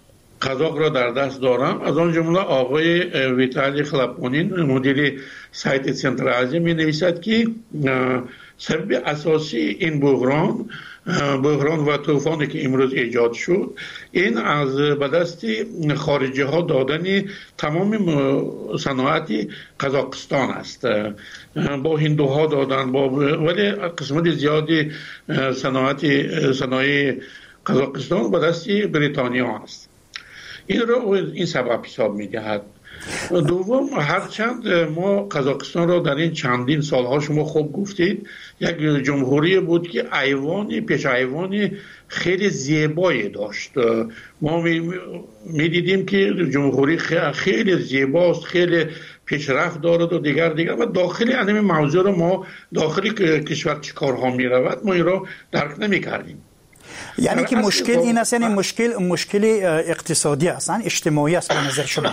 قزاق را در دست دارم. از آن جمله آقای ویتالی خلپونین مدیر سایت سنتر آزیا می نویسد که سبب اساسی این بحران بحران و طوفانی که امروز ایجاد شد این از به دست خارجی ها دادن تمام صنایع قزاقستان است. با هندوها دادن با ولی قسمت زیادی صنایع صنایع قزاقستان به دست بریتانیا است. این را این سبب حساب می دهد. دوم، هرچند ما قزاقستان را در این چندین سالها شما خوب گفتید یک جمهوری بود که ایوانی پیش ایوانی خیلی زیبایی داشت. ما می دیدیم که جمهوری خیلی زیباست، خیلی پیشرفت دارد و دیگر دیگر و داخلی این موضوع را ما داخلی کشور چه کارها می رود ما این را درک نمی کردیم. یعنی که مشکل این است، یعنی مشکل مشکل اقتصادی است، اجتماعی است به نظر شما؟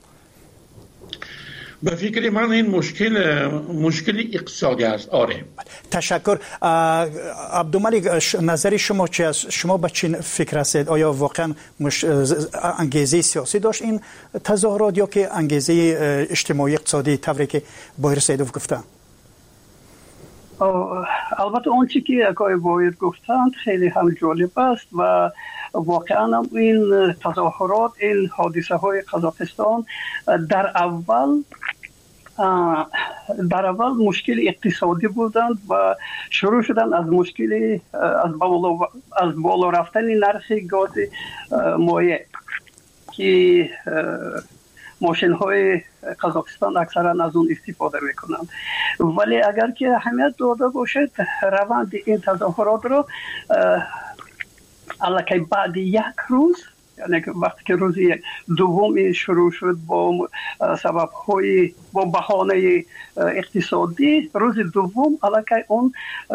به فکر من این مشکل مشکل اقتصادی است. آره. تشکر. عبدالملک، نظر شما چی است؟ شما به چی فکر هستید؟ آیا واقعا مش... انگیزه سیاسی داشت این تظاهرات یا که انگیزه اجتماعی اقتصادی طوری که بایر سیدوف گفتن؟ البته اون چی که آقای بایر گفتند خیلی هم جالب است و واقعا این تظاهرات، این حادثه های قزاقستان در اول در اول مشکل اقتصادی بودند و شروع شدن از مشکل از بالا از بالا رفتن نرخ گاز مایع که ماشین های قزاقستان اکثرا از اون استفاده میکنند. ولی اگر که اهمیت داده باشد روند این تظاهرات را الکی بعد یک روز، یعنی وقتی که روز دوم شروع شد با سبب های با بهانه اقتصادی، روز دوم الکی اون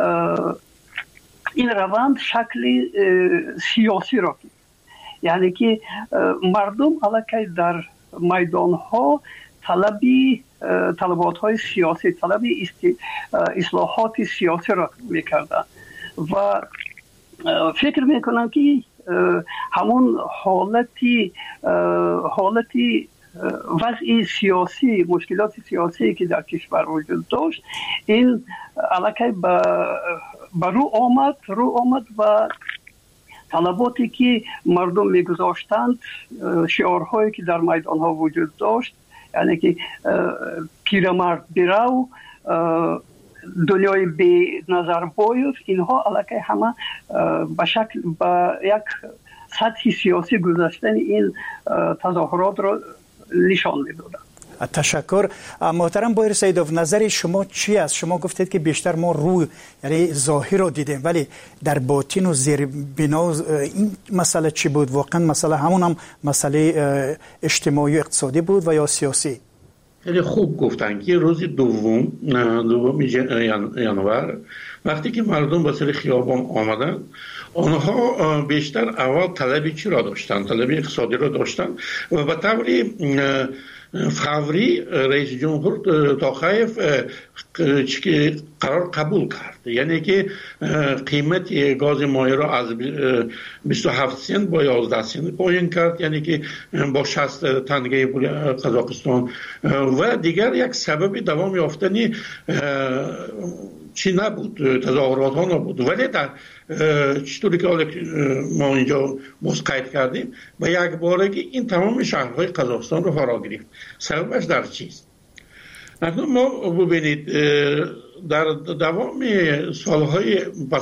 این روند شکل سیاسی را گرفت. یعنی که مردم الکی در میدان ها طلبی طلبات های سیاسی، طلبی اصلاحات سیاسی را میکردن و فکر میکنم که همون حالتی حالتی وضع سیاسی، مشکلات سیاسی که در کشور وجود داشت این علاقه به رو آمد رو آمد و طلباتی که مردم میگذاشتند، شعارهایی که در میدان ها وجود داشت، یعنی که پیرمرد برو، دنیای بی نظر بایف، اینها علاقه همه به شکل به یک سطح سیاسی گذاشتن این تظاهرات را نشان میدادند. تشکر. محترم بایر سیدوف، نظر شما چی است؟ شما گفتید که بیشتر ما روی یعنی ظاهر رو دیدیم ولی در باطن و زیر بنا این مسئله چی بود؟ واقعا مسئله همون هم مسئله اجتماعی و اقتصادی بود و یا سیاسی؟ خیلی خوب گفتن که روز دوم دوم ژانویه وقتی که مردم به سر خیابان آمدن، آنها بیشتر اول طلب چی را داشتن؟ طلب اقتصادی را داشتن و به طوری فوری رئیس جمهور توخایف قرار قبول کرد، یعنی که قیمت گاز مایع را از بیست و هفت سنت با یازده سنت پایین کرد، یعنی که با شصت تنگه قزاقستان و دیگر یک سبب دوام یافتنی چی نبود، تظاهرات ها نبود. ولی در چطوری که ما اینجا مسقط کردیم و یک بارگی این تمام شهرهای قزاقستان رو فرا گرفت. سببش در چیست؟ اکنون ما ببینید در دوام سالهای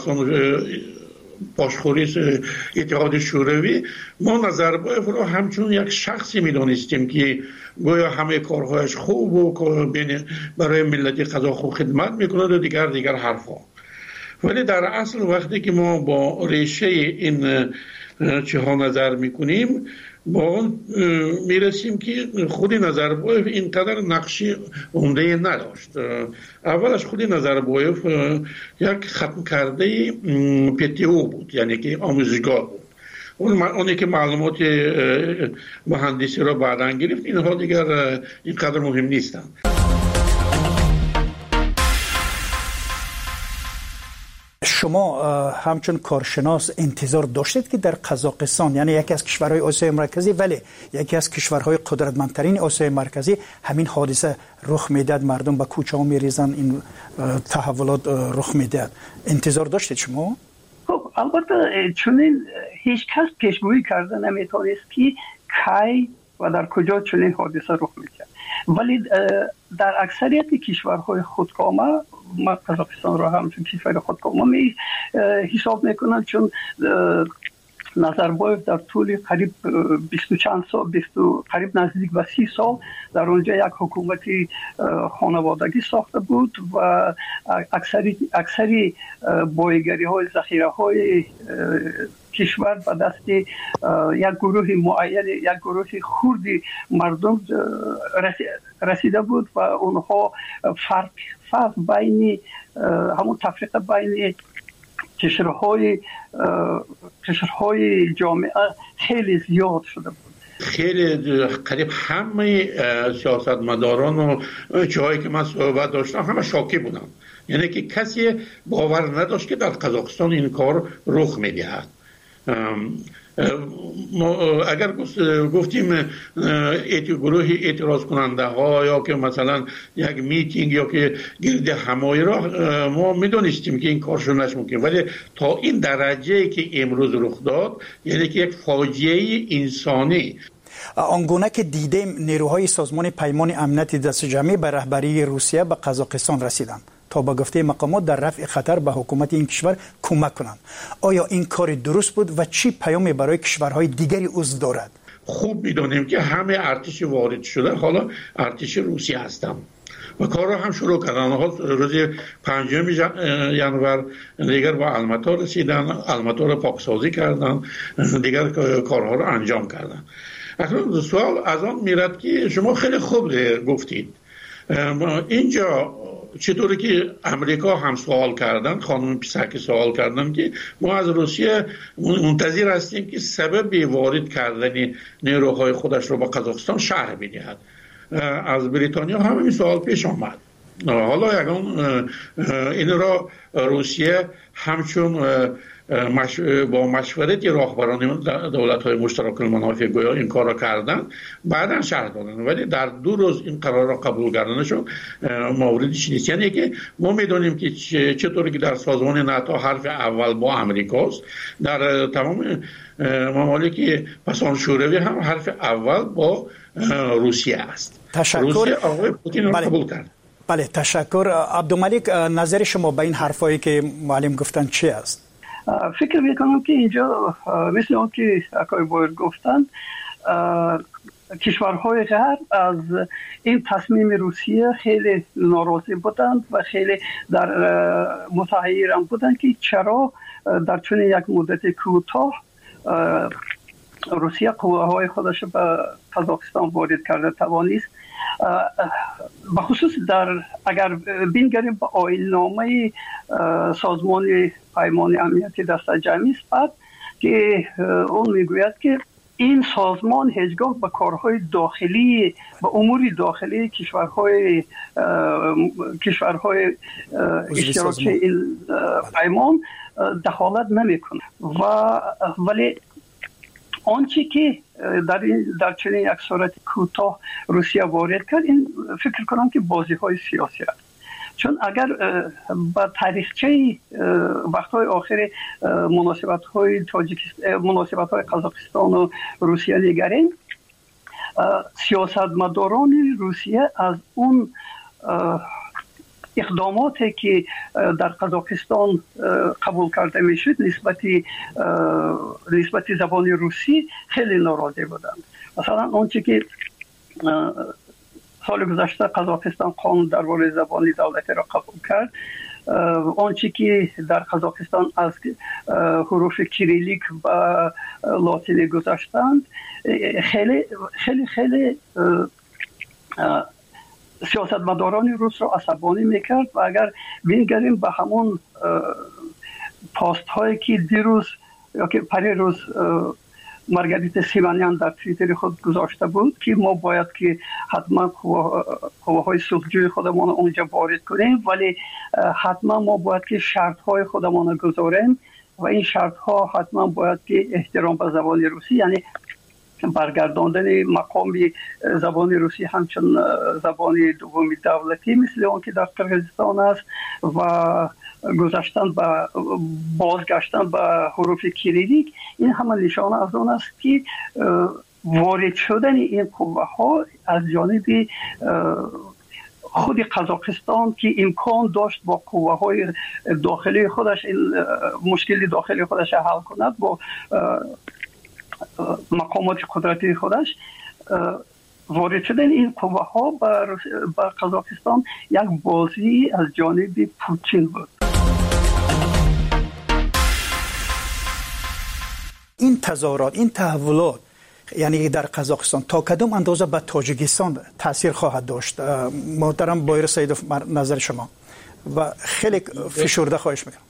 پاسخوری اتحاد شوروی ما نظربایف رو همچون یک شخصی میدونستیم که گویا همه کارهایش خوب و برای ملت قزاق خدمت میکنه و دیگر دیگر حرفا. ولی در اصل وقتی که ما با ریشه این چه ها نظر میکنیم با اون میرسیم که خودی نظربایف اینقدر نقشی عمده نداشت. اولش خودی نظربایف یک ختم کرده پی او بود، یعنی که آموزگار بود. اون اونی که معلومات مهندسی را بعداً گرفت، اینها دیگر اینقدر مهم نیستند. شما همچون کارشناس انتظار داشتید که در قزاقستان، یعنی یکی از کشورهای آسیای مرکزی ولی یکی از کشورهای قدرتمندترین آسیای مرکزی، همین حادثه رخ میداد، مردم به کوچه ها میریزن، این تحولات رخ میداد، انتظار داشتید شما؟ خب البته چنین هیچ کس پیشگویی کرده نمیتونست که کی و در کجا چنین حادثه رخ میده، ولی در اکثریت کشورهای خودکامه، ما قزاقستان را همچون کشور خودکامه می حساب میکنند، چون نظربایف در طول قریب بیست و چند سال، بیست قریب نزدیک به سی سال در اونجا یک حکومتی خانوادگی ساخته بود و اکثری اکثری بایگری های ذخیره های کشور به دست یک گروه معین، یک گروه خردی مردم رسیده بود و اونها فرق فرق بین همون تفریق بین کشورهای کشورهای جامعه خیلی زیاد شده بود. خیلی قریب همه سیاستمداران و جایی که من صحبت داشتم همه شاکی بودن، یعنی که کسی باور نداشت که در قزاقستان این کار رخ میدهد. اگر گفتیم گروه اعتراض کننده ها یا که مثلا یک میتینگ یا که گرد همایی را ما میدونستیم که این کارشون نش ممکن، ولی تا این درجه که امروز رخ داد، یعنی که یک فاجعه انسانی. آنگونه که دیدیم نیروهای سازمان پیمان امنیت دست جمعی به رهبری روسیه به قزاقستان رسیدند تا با گفته مقامات در رفع خطر به حکومت این کشور کمک کنند. آیا این کار درست بود و چی پیامی برای کشورهای دیگری عضو دارد؟ خوب میدونیم که همه ارتش وارد شده حالا ارتش روسیه هستند و کار را هم شروع کردن. روز پنجم ینور دیگر با الماتا رسیدن، الماتا را پاکسازی کردن، دیگر کارها را انجام کردن. اکنون سوال از آن میرد که شما خیلی خوب گفتید اینجا چطوری که امریکا هم سوال کردن، خانم پیسک سوال کردن که ما از روسیه منتظر هستیم که سبب وارد کردن نیروهای خودش رو با قزاقستان شرح بدهد. از بریتانیا هم این سوال پیش آمد. حالا یکم این را روسیه همچون مش... با مشورت راهبران دولت‌های مشترک المنافع گویا این کار را کردن، بعداً شرح دادن، ولی در دو روز این قرار را قبول کردنشون موردش نیست. یعنی که ما میدونیم که چطوری که در سازمان ناتو حرف اول با امریکاست، در تمام ممالک پسان شوروی هم حرف اول با روسیه است. تشکر. روسیه آقای پوتین را قبول کرد. بله تشکر. عبدالملک، نظر شما به این حرفایی که معلم گفتن چی است؟ فکر میکنم که اینجا مثل اون که اکای بایر گفتن، کشورهای غرب از این تصمیم روسیه خیلی ناراضی بودند و خیلی در متحیر بودند که چرا در چنین یک مدت کوتاه روسیه قواهای خودش به قزاقستان وارد کرده توانست. به خصوص در اگر بینگریم به آیین‌نامه سازمان پیمان امنیتی دست جمعی است که اون میگوید که این سازمان هیچگاه به کارهای داخلی، به امور داخلی کشورهای کشورهای اشتراکی این پیمان دخالت نمیکنه و ولی آنچه که در این در چنین یک صورت کوتاه روسیه وارد کرد، این فکر کنم که بازی های سیاسی است. چون اگر با تاریخچه وقت‌های آخر مناسبت‌های تاجیکستان، مناسبت‌های قزاقستان و روسیه نگریم، سیاستمداران روسیه از اون اقداماتی که در قزاقستان قبول کرده میشد نسبتی نسبتی زبان روسی خیلی ناراضی بودند. مثلا آنچه که سال گذشته قزاقستان قانون درباره زبان دولتی را قبول کرد، آنچه که در قزاقستان از حروف کریلیک و لاتینی گذاشتند خیلی خیلی خیلی سیاستمداران روس را عصبانی میکرد و اگر بینگریم به همون پاست هایی که دیروز یا که پری روز مارگاریتا سیمانیان در توییتر خود گذاشته بود که ما باید که حتما قواهای صلحجوی خودمان اونجا وارد کنیم، ولی حتما ما باید که شرط های خودمان گذاریم و این شرط ها حتما باید که احترام به زبان روسی، یعنی برگرداندن مقام زبان روسی همچون زبان دومی دولتی مثل اون که در قرقیزستان است و گذشتن به بازگشتن به حروف کلیدی، این همه نشانه از اون است که وارد شدن این قوه ها از جانب خود قزاقستان که امکان داشت با قوه های داخلی خودش این مشکل داخلی خودش حل کند، با مقامات قدرتی خودش وارد شدن این قوه ها به قزاقستان یک بازی از جانب پوتین بود. این تظاهرات، این تحولات یعنی در قزاقستان تا کدام اندازه به تاجیکستان تاثیر خواهد داشت؟ محترم بایر سیدوف، نظر شما و خیلی فشرده خواهش میکنم.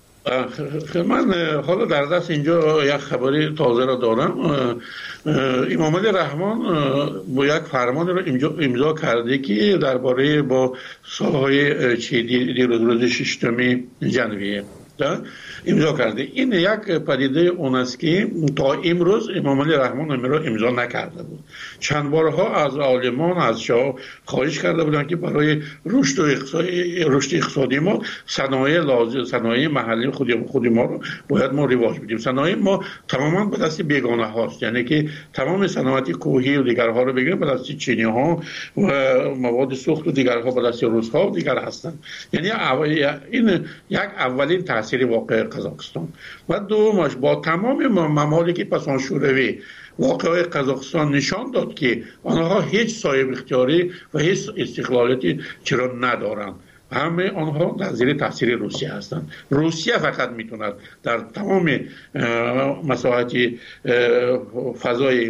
من حالا در دست اینجا یک خبری تازه را دارم. امام علی رحمان با یک فرمان را امضا کرده که درباره با سالهای دیروز روز ششم ژانویه امضا کرده. این یک پدیده اون است که تا امروز امام علی رحمان امیر را امضا نکرده بود. چند بارها از عالمان از شاه خواهش کرده بودند که برای رشد و اقتصادی رشد اقتصادی ما صنایع لازم صنایع محلی خود خود ما رو باید ما رواج بدیم. صنایع ما تماما به دست بیگانه هاست، یعنی که تمام صنایع کوهی و دیگرها رو بگیریم به دست چینی ها و مواد سوخت و دیگرها به دست روس ها و دیگر هستند. یعنی این یک اولین تاثیر واقع قزاقستان و دومش با تمام ممالک پسان شوروی واقعه قزاقستان نشان داد که آنها هیچ صاحب اختیاری و هیچ استقلالیتی چرا ندارند. همه آنها در زیر تاثیر روسیه هستند. روسیه فقط میتوند در تمام مساحت فضای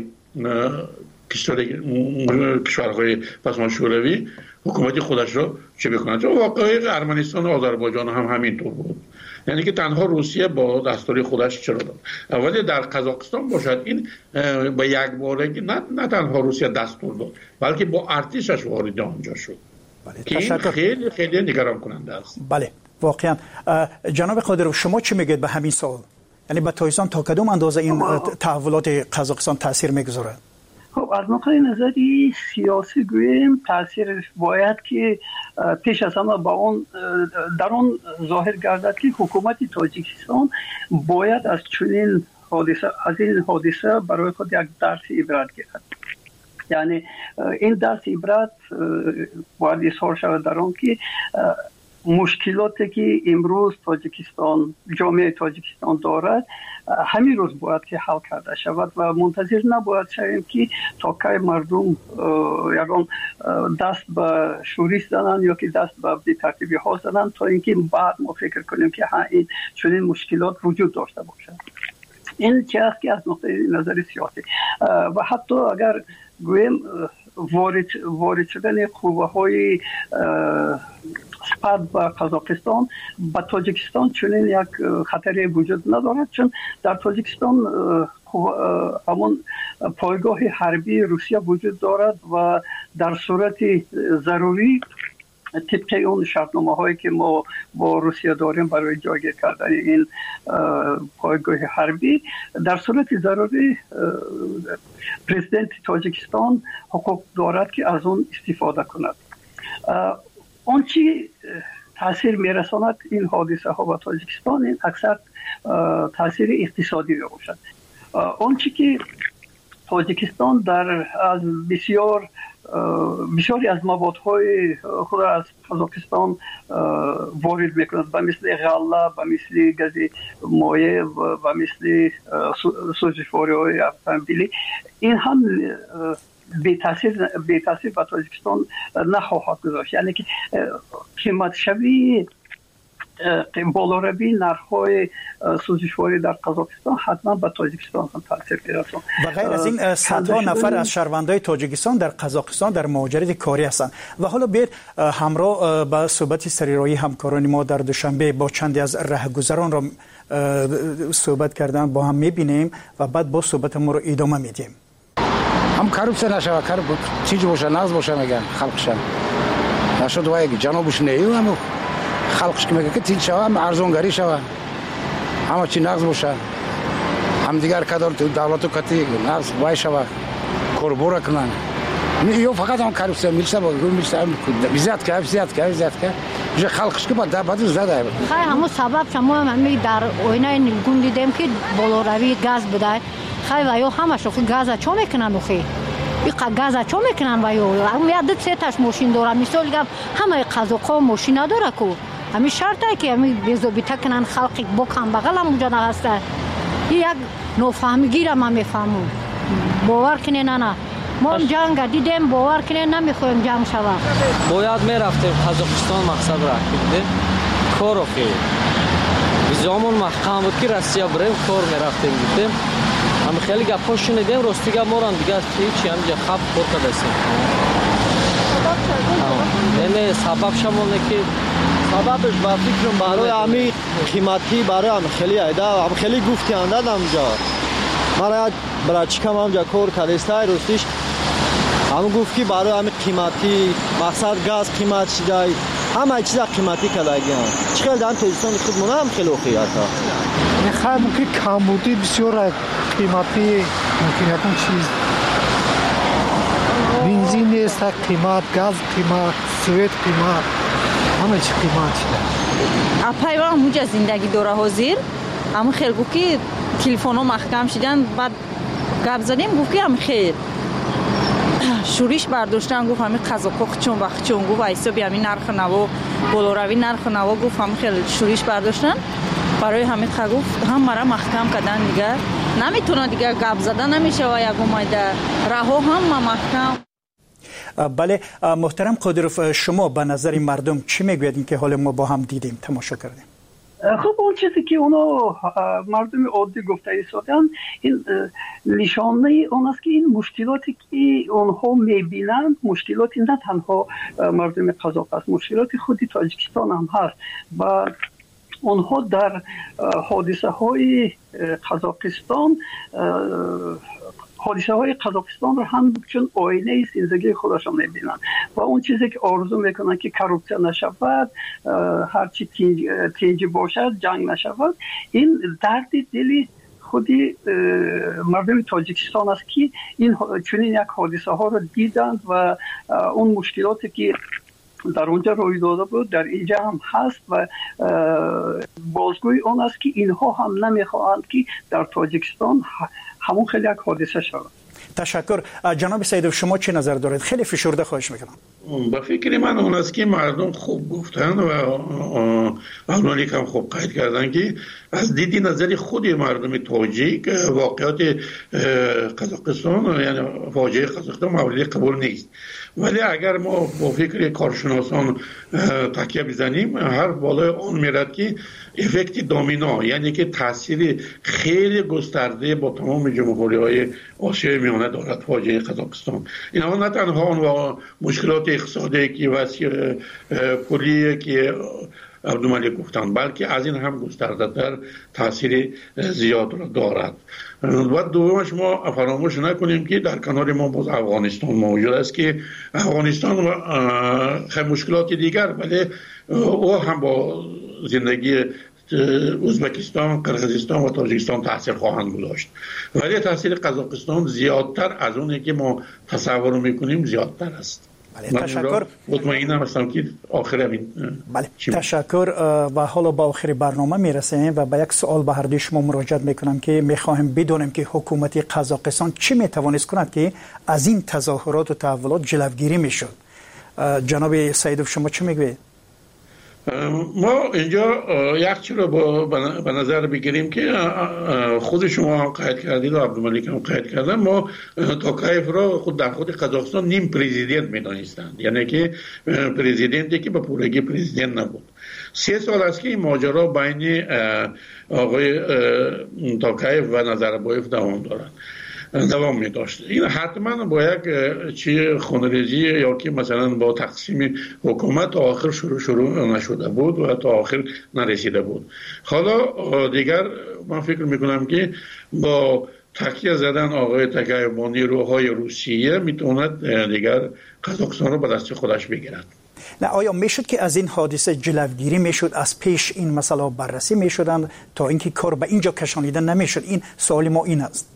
کشورهای پسان شوروی حکومت خودش را چه بکند. واقعه ارمنستان و آذربایجان هم همینطور بود، یعنی که تنها روسیه با دستور خودش چرا داد. ولی در قزاقستان باشد این با یک بارگی نه, نه تنها روسیه دستور داد بلکه با ارتشش وارد آنجا شد. بله، که این خیلی خیلی نگران کننده است. بله واقعا. جناب قادرов شما چی میگید به همین سوال؟ یعنی به تایستان تا کدام اندازه این تحولات قزاقستان تاثیر میگذاره؟ خب از نقطه نظری سیاسی گویم تاثیرش باید که پیش از همه با اون در اون ظاهر گردد که حکومت تاجیکستان باید از چنین حادثه از این حادثه برای خود یک درس عبرت گیرد. یعنی این درس عبرت باید اظهار شود در آن که مشکلاتی که امروز تاجیکستان جامعه تاجیکستان دارد همین روز باید که حل کرده شود و منتظر نباید شویم که تا که مردم یکان دست به شوریش زنن یا که دست به بی‌ترتیبی ها زنن تا اینکه بعد ما فکر کنیم که ها این چنین مشکلات وجود داشته باشد. این چه است که از نقطه نظر سیاسی و حتی اگر گویم وارد وارد شدن قوه های سپاه به قزاقستان با تاجیکستان چنین یک خطری وجود ندارد، چون در تاجیکستان همون پایگاه حربی روسیه وجود دارد و در صورت ضروری طبق اون شرطنامه هایی که ما با روسیه داریم برای جایگیر کردن این پایگاه حربی در صورت ضروری پرزیدنت تاجیکستان حقوق دارد که از اون استفاده کند. اون چی تاثیر میرساند این حادثه ها به تاجیکستان این اکثر تاثیر اقتصادی باشد. اون چی که تاجیکستان در از بسیار بسیاری از موادهای خود از قزاقستان وارد میکند به مثل غله، به مثل گاز مایع و به مثل سوزشواری های اتومبیلی، این هم به تاثیر به تاثیر به تاجیکستان نخواهد گذاشت. یعنی که قیمت شوی بالاروی نرخ‌های سوزشواری در قزاقستان حتما به تاجیکستان هم تاثیر می‌رساند. و غیر از این صدها نفر از شهروندان تاجیکستان در قزاقستان در مهاجرت کاری هستند و حالا بیر همراه با صحبت سریرایی همکاران ما در دوشنبه با چندی از راهگذران را صحبت کردن با هم می‌بینیم و بعد با صحبت ما رو ادامه میدیم. هم коррупция نشوه چیزی باشه نقض باشه میگن خلقشن نشد وای جنابش نیو هم خلقش که میگه که چیز شوه هم ارزانگری شوه همه چی نقض باشه هم دیگر کدار تو دولت و کتی نقض وای شوه کوربورا کنن میو فقط هم коррупция میشه با میشه زیاد که زیاد که زیاد که چه خلقش که بعد بعد زده خیلی همون سبب شما هم در آینه نیلگون دیدیم که بالاروی گاز بده خیلی وایو همش خو گاز چه میکنن خیلی این گاز چه میکنن وایو هم یاد سه تاش ماشین داره مثال گم همه قزاقا ماشین داره کو همین شرطه که همین بزوبیتا کنن خلقی بکن بغل هم اونجا هست یک نفهمیگی را ما میفهمم باور کنین نه ما جنگ دیدیم باور کنین نمیخوایم جنگ شود باید میرفتیم قزاقستان مقصد را کردیم کار خیلی ویزامون محکم بود که روسیه بریم کار میرفتیم دیدیم هم خیلی گپا شنیدیم راستیگه ما را دیگه هیچی همینجا خب کار کردیم یعنی سبب شمونه که سببش با فکرم برای همین قیمتی برای هم خیلی ایده هم خیلی گفتی انداد همجا مرا برای چکم همجا کار کردستای راستیش هم گفتی برای همین قیمتی مقصد گاز قیمت شده همه چیز قیمتی کردگی هم چقدر در تجربه خود مونه هم خیلی خوبی هست میخواد ممکن کمبودی بسیار قیمتی ممکن یکم چیز بنزین نیست قیمت گاز قیمت سویت قیمت همه چی قیمت شده اپای و موجه زندگی دوره حاضر همه خیلی گفت که تلفن ها محکم شدن بعد گپ زدیم گفت که هم خیر شوریش برداشتن گفت همین قزاقا چون وقت چون گفت ایسا بی همین نرخ نوا بالاروی نرخ نوا گفت همین خیلی شوریش برداشتن برای همین گفت هم مرا محکم کردن دیگه نمیتونه دیگه گپ زدن نمیشه و یک اومده رها هم محکم. بله محترم قادروف شما به نظر مردم چی میگویید که حال ما با هم دیدیم تماشا کردیم؟ خب اون چیزی که اونا مردم عادی گفته ایستادن این نشانه اون است که این مشکلاتی که اونها میبینند مشکلاتی نه تنها مردم قزاق است مشکلات خودی تاجیکستان هم هست و اونها در حادثه های قزاقستان حادثه های قزاقستان رو هم چون آینه زندگی خودشون میبینن و اون چیزی که آرزو میکنن که کروپسیا نشود هرچی تنجی باشد جنگ نشود این درد دلی خودی مردم تاجیکستان است که این چنین یک حادثه ها رو دیدند و اون مشکلاتی که در اونجا روی داده بود در اینجا هم هست و بازگوی اون است که اینها هم نمیخواهند که در تاجیکستان همون خیلی یک حادثه شود. تشکر. جناب سیدوف شما چه نظر دارید؟ خیلی فشرده خواهش میکنم. با فکر من اون است که مردم خوب گفتن و علمانی هم خوب قید کردن که از دیدی نظری خود مردم تاجیک واقعات قزاقستان یعنی فاجعه قزاقستان مورد قبول نیست ولی اگر ما با فکر کارشناسان تکیه بزنیم هر بالای اون میرد که افکت دامینو یعنی که تاثیر خیلی گسترده با تمام جمهوری های آسیای میانه دارد فاجعه قزاقستان اینها نه تنها و مشکلات اقتصادی که وسیع پولی که عبدالملک گفتند بلکه از این هم گسترده تر تاثیر زیاد را دارد و دومش ما فراموش نکنیم که در کنار ما باز افغانستان موجود است که افغانستان خیلی مشکلات دیگر ولی او هم با زندگی ازبکستان، قرقیزستان و تاجیکستان تاثیر خواهند گذاشت ولی تاثیر قزاقستان زیادتر از اونی که ما تصور میکنیم زیادتر است. بله تشکر. مطمئنم هستم که آخر همین بله تشکر و حالا با آخر برنامه میرسیم و با یک سوال به هر دوی شما مراجعه میکنم که میخواهم بدونیم که حکومت قزاقستان چی میتوانست کند که از این تظاهرات و تحولات جلوگیری میشد. جناب سیدوف شما چی میگوید؟ ما اینجا یک چیز رو به نظر بگیریم که خود شما هم قید کردید و عبدالملک هم قید کردن ما توکایف را خود در خود قزاقستان نیم پرزیدنت میدانستند یعنی که پرزیدنتی که به پورگی پرزیدنت نبود سه سال است که این ماجرا بین آقای توکایف و نظربایف دوام دارد دوام می داشت این حتما با یک چی خونریزی یا که مثلا با تقسیم حکومت تا آخر شروع شروع نشده بود و تا آخر نرسیده بود حالا دیگر من فکر میکنم که با تکیه زدن آقای تکیه با نیروهای روسیه میتواند دیگر قزاقستان رو به دست خودش بگیرد. نه آیا میشد که از این حادثه جلوگیری میشد، از پیش این مسئله بررسی میشدن تا اینکه کار به اینجا کشانیده نمیشد؟ این سوال ما این است.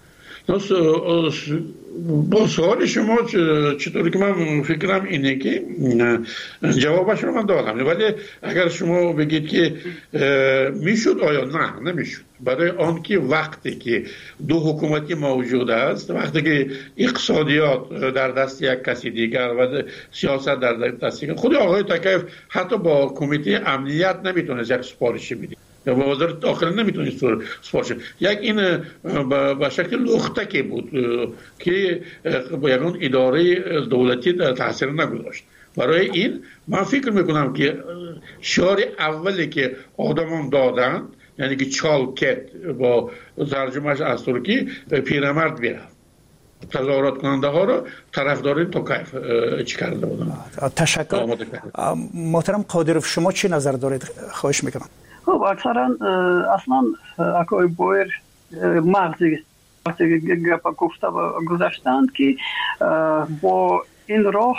با سوال شما چطوری که من فکرم اینه که جوابش رو من دادم، ولی اگر شما بگید که میشد، آیا نه نمیشد؟ برای آنکه وقتی که دو حکومتی موجود است، وقتی که اقتصادیات در دست یک کسی دیگر و سیاست در دست دیگر، خود آقای تکیف حتی با کمیته امنیت نمیتونست یک سپارشی بده یا با وزارت داخله نمیتونست سپارش. یک این به شکل لختکی بود که با یکان اداره دولتی تاثیر نگذاشت. برای این من فکر میکنم که شعار اولی که آدمان دادن، یعنی که چالکت با ترجمهش از ترکی پیرمرد بیره، تظاهرات کننده ها رو طرفدار توکایف چی کرده بودن. تشکر. محترم قادروف، شما چی نظر دارید؟ خواهش میکنم. خب اکثرا اصلا اکای بایر مغزی گپا گفته و گذاشتند که با این راه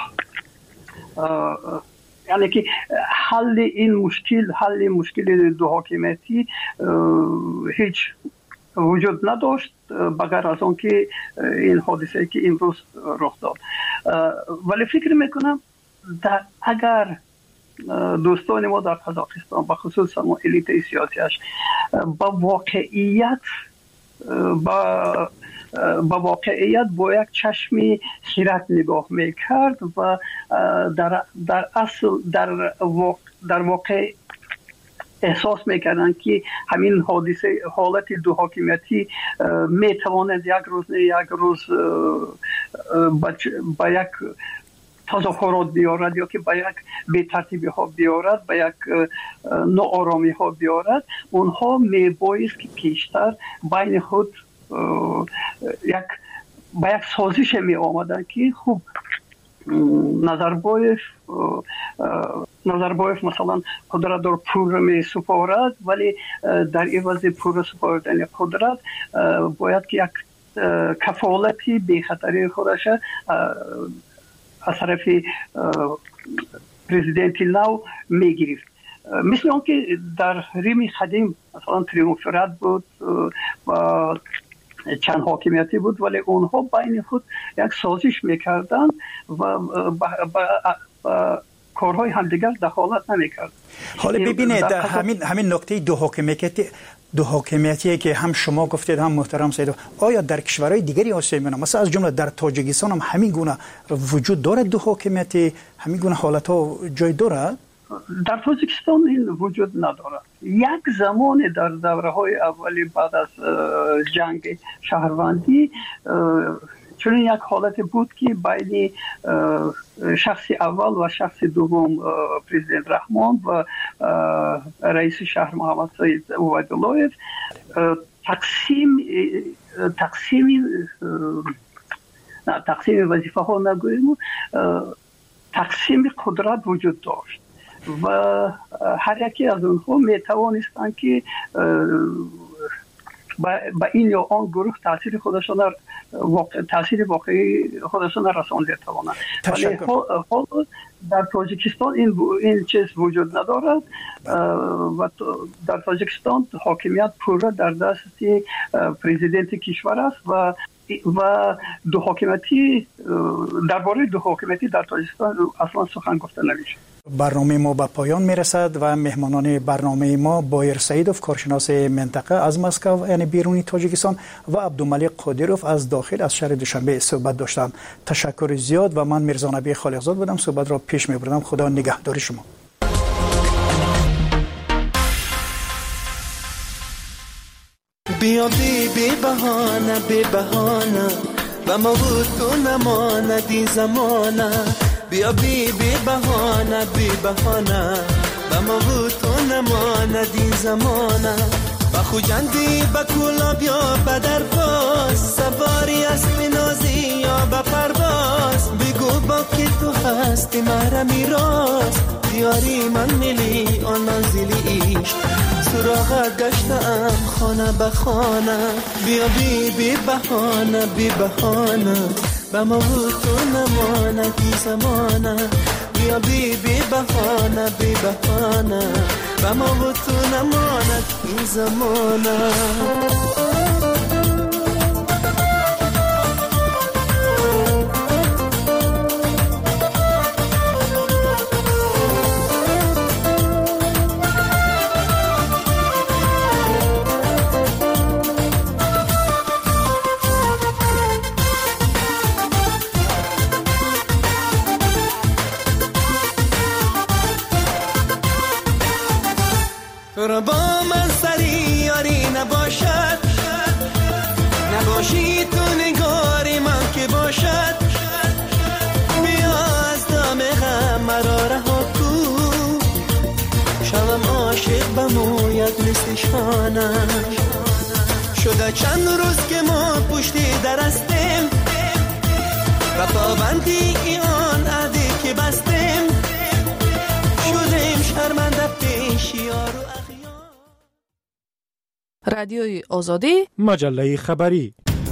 یعنی که حل این مشکل حل مشکل دو حاکمیتی هیچ وجود نداشت بغیر از اون که این حادثه که امروز رخ داد. ولی فکر میکنم در اگر دوستان ما در قزاقستان به خصوص ما الیت سیاسیش با واقعیت با با واقعیت با یک چشم خیرت نگاه میکرد و در در اصل در واقع در واقع احساس میکردن که همین حادثه حالت دو حاکمیتی میتواند یک روز نه یک روز با یک تظاهرات بیارد یا که با یک بی‌ترتیبی ها بیارد، با یک ناآرامی ها بیارد، اونها میبایست که پیشتر بین خود یک با یک سازش می آمدن که خوب نظربایف نظربایف مثلا قدرت در پور می سپارد، ولی در عوض پور سپاردن قدرت باید که یک کفالتی بی خطری خودش از طرف پرزیدنت نو میگرفت. مثل اون که در ریم قدیم مثلا تریومفرات بود و چند حاکمیتی بود، ولی اونها بین خود یک سازش میکردن و با کارهای همدیگر دخالت نمیکرد. حالا ببینید همین همین نکته دو حاکمیتی دو حاکمیتی که هم شما گفتید هم محترم سید، آیا در کشورهای دیگری آسیا میانه مثلا از جمله در تاجیکستان هم همین گونه وجود دارد؟ دو حاکمیتی همین گونه حالت ها جای دارد؟ در تاجیکستان این وجود ندارد. یک زمان در دوره های اولی بعد از جنگ شهروندی چون یک حالت بود که بین شخص اول و شخص دوم پرزیدنت رحمان و رئیس شهر محمد سید عبیدالله تقسیم تقسیم نه تقسیم وظیفه ها نگوییم، تقسیم قدرت وجود داشت و هر یکی از اونها می توانستند که با این یا آن گروه تاثیر خودشان واقع تاثیر واقعی خودشان رسانده توانند. ولی حال در تاجیکستان این این چیز وجود ندارد و در تاجیکستان حاکمیت پورا در دست پرزیدنت کشور است و و دو حاکمیتی درباره دو حاکمیتی در تاجیکستان اصلا سخن گفته نمیشه. برنامه ما به پایان میرسد و مهمانان برنامه ما بایر سعیدوف کارشناس منطقه از مسکو یعنی بیرونی تاجیکستان و عبدالملک قادروف از داخل از شهر دوشنبه صحبت داشتند. تشکر زیاد و من میرزا نبی خالقزاد بودم، صحبت را پیش میبردم. خدا نگهدار شما. بیا بی بی بهانه بی بهانه و ما بود تو نماندی زمانه، بیا بی بی بهانه بی بهانه و ما بود تو نماندی زمانه، و خوجندی با کولا بیا بدر پاس، سواری اسم نازی یا با پرواز، بگو با که تو هستی مرا میراز، دیاری من ملی آن نازلی ایش سراغت گشتم خانه به خانه بیا بی بی بهانه بی بهانه به ما و تو نمانه بی زمانه بیا بی بی بهانه بی بهانه به ما و تو نمانه بی زمانه تو را با من سری یاری نباشد نباشی تو نگاری من که باشد بیا از دام غم مرا رها کو شوم عاشق بموید مثل شانه شده چند روز که ما پشتی درستیم و پابندی آن عهدی که بستیم شدیم شرمنده پیش یارو رادیوی آزادی مجله خبری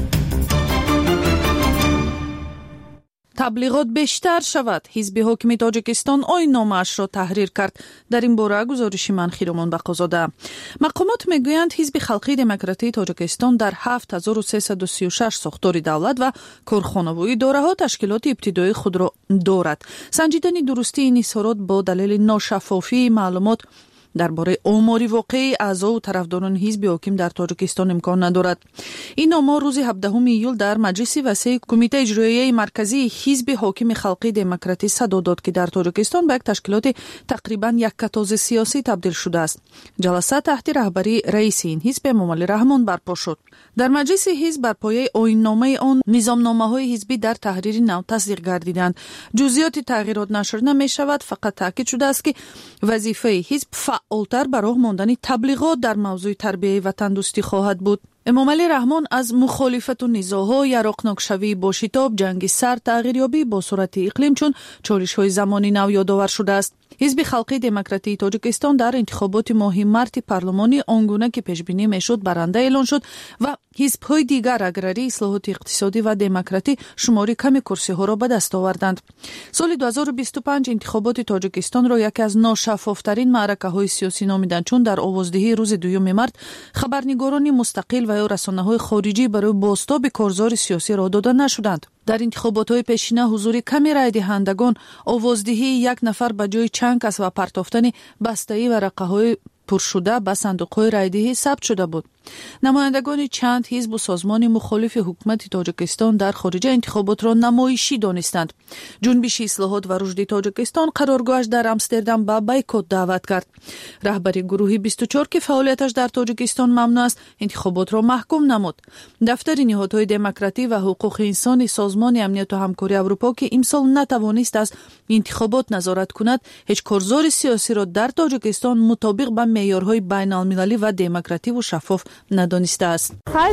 таблиғот бештар шавад. ҳизби ҳокими тоҷикистон оинномааш ро таҳрир кард. дар ин бора гузориши ман хиромон бақозода. мақомот мегӯянд ҳизби халқии демократии тоҷикистон дар ҳафт ҳазору сесаду сию шаш сохтори давлат ва корхонаву идораҳо ташкилоти ибтидоии худро дорад. санҷидани дурустии ин изҳорот бо далели ношаффофии маълумот дар бораи омори воқеи аъзоу тарафдорони ҳизби ҳоким дар тоҷикистон имкон надорад. ин омор рӯзи ҳабдаҳуми июл дар маҷлиси васеъи кумитаи иҷроияи марказии ҳизби ҳокими халқии демократӣ садо дод ки дар тоҷикистон ба як ташкилоти тақрибан яккатози сиёсӣ табдил шудааст. ҷаласа таҳти раҳбарии раиси ин ҳизб эмомалӣ раҳмон барпо шуд. дар маҷлиси ҳизб бар пояи оинномаи он низомномаҳои ҳизбӣ дар таҳрири нав тасдиқ гардиданд. ҷузъиёти тағйирот нашр намешавад. фақат таъкид шудааст ки вазифаи ҳизб фаъолтар ба роҳ мондани таблиғот дар мавзӯи тарбияи ватандӯстӣ хоҳад буд. эмомалӣ раҳмон аз мухолифату низоъҳо, яроқнокшавии бошитоб, ҷанги сар, тағйирёбии бо сурати иқлим чун чоришҳои замони нав ёдовар шудааст. ҳизби халқии демократии тоҷикистон дар интихоботи моҳи марти парлумонӣ он гуна ки пешбинӣ мешуд баранда эълон шуд ва ҳизбҳои дигар аграрӣ, ислоҳоти иқтисодӣ ва демократӣ шумори ками курсиҳоро ба даст оварданд. соли ду ҳазору бисту панҷ интихоботи тоҷикистонро яке аз ношаффофтарин маъракаҳои сиёсӣ номиданд, чун дар овоздиҳии рӯзи дуюми март хабарнигорони мустақил ва ё расонаҳои хориҷӣ барои бозтоби корзори сиёсӣ роҳ дода нашуданд. дар интихоботҳои пешина ҳузури ками райдиҳандагон, овоздиҳии як нафар ба ҷои чанд кас ва партофтани бастаи варақаҳои пуршуда ба сандуқҳои райдиҳӣ сабт шуда буд. намояндагони чанд ҳизбу созмони мухолифи ҳукумати тоҷикистон дар хориҷа интихоботро намоишӣ донистанд. ҷунбиши ислоҳот ва рушди тоҷикистон қароргоҳаш дар Амстердам ба бойкот даъват кард. раҳбари гурӯҳи бисту чор ки фаъолияташ дар тоҷикистон мамнӯъ аст, интихоботро маҳкум намуд. дафтари ниҳодҳои демократӣ ва ҳуқуқи инсони созмони амнияту ҳамкории Аврупо ки имсол натавонист аз интихобот назорат кунад, ҳеҷ корзори сиёсиро дар тоҷикистон мутобиқ ба меъёрҳои байналмилалӣ ва демокративу шаффоф надонистааст.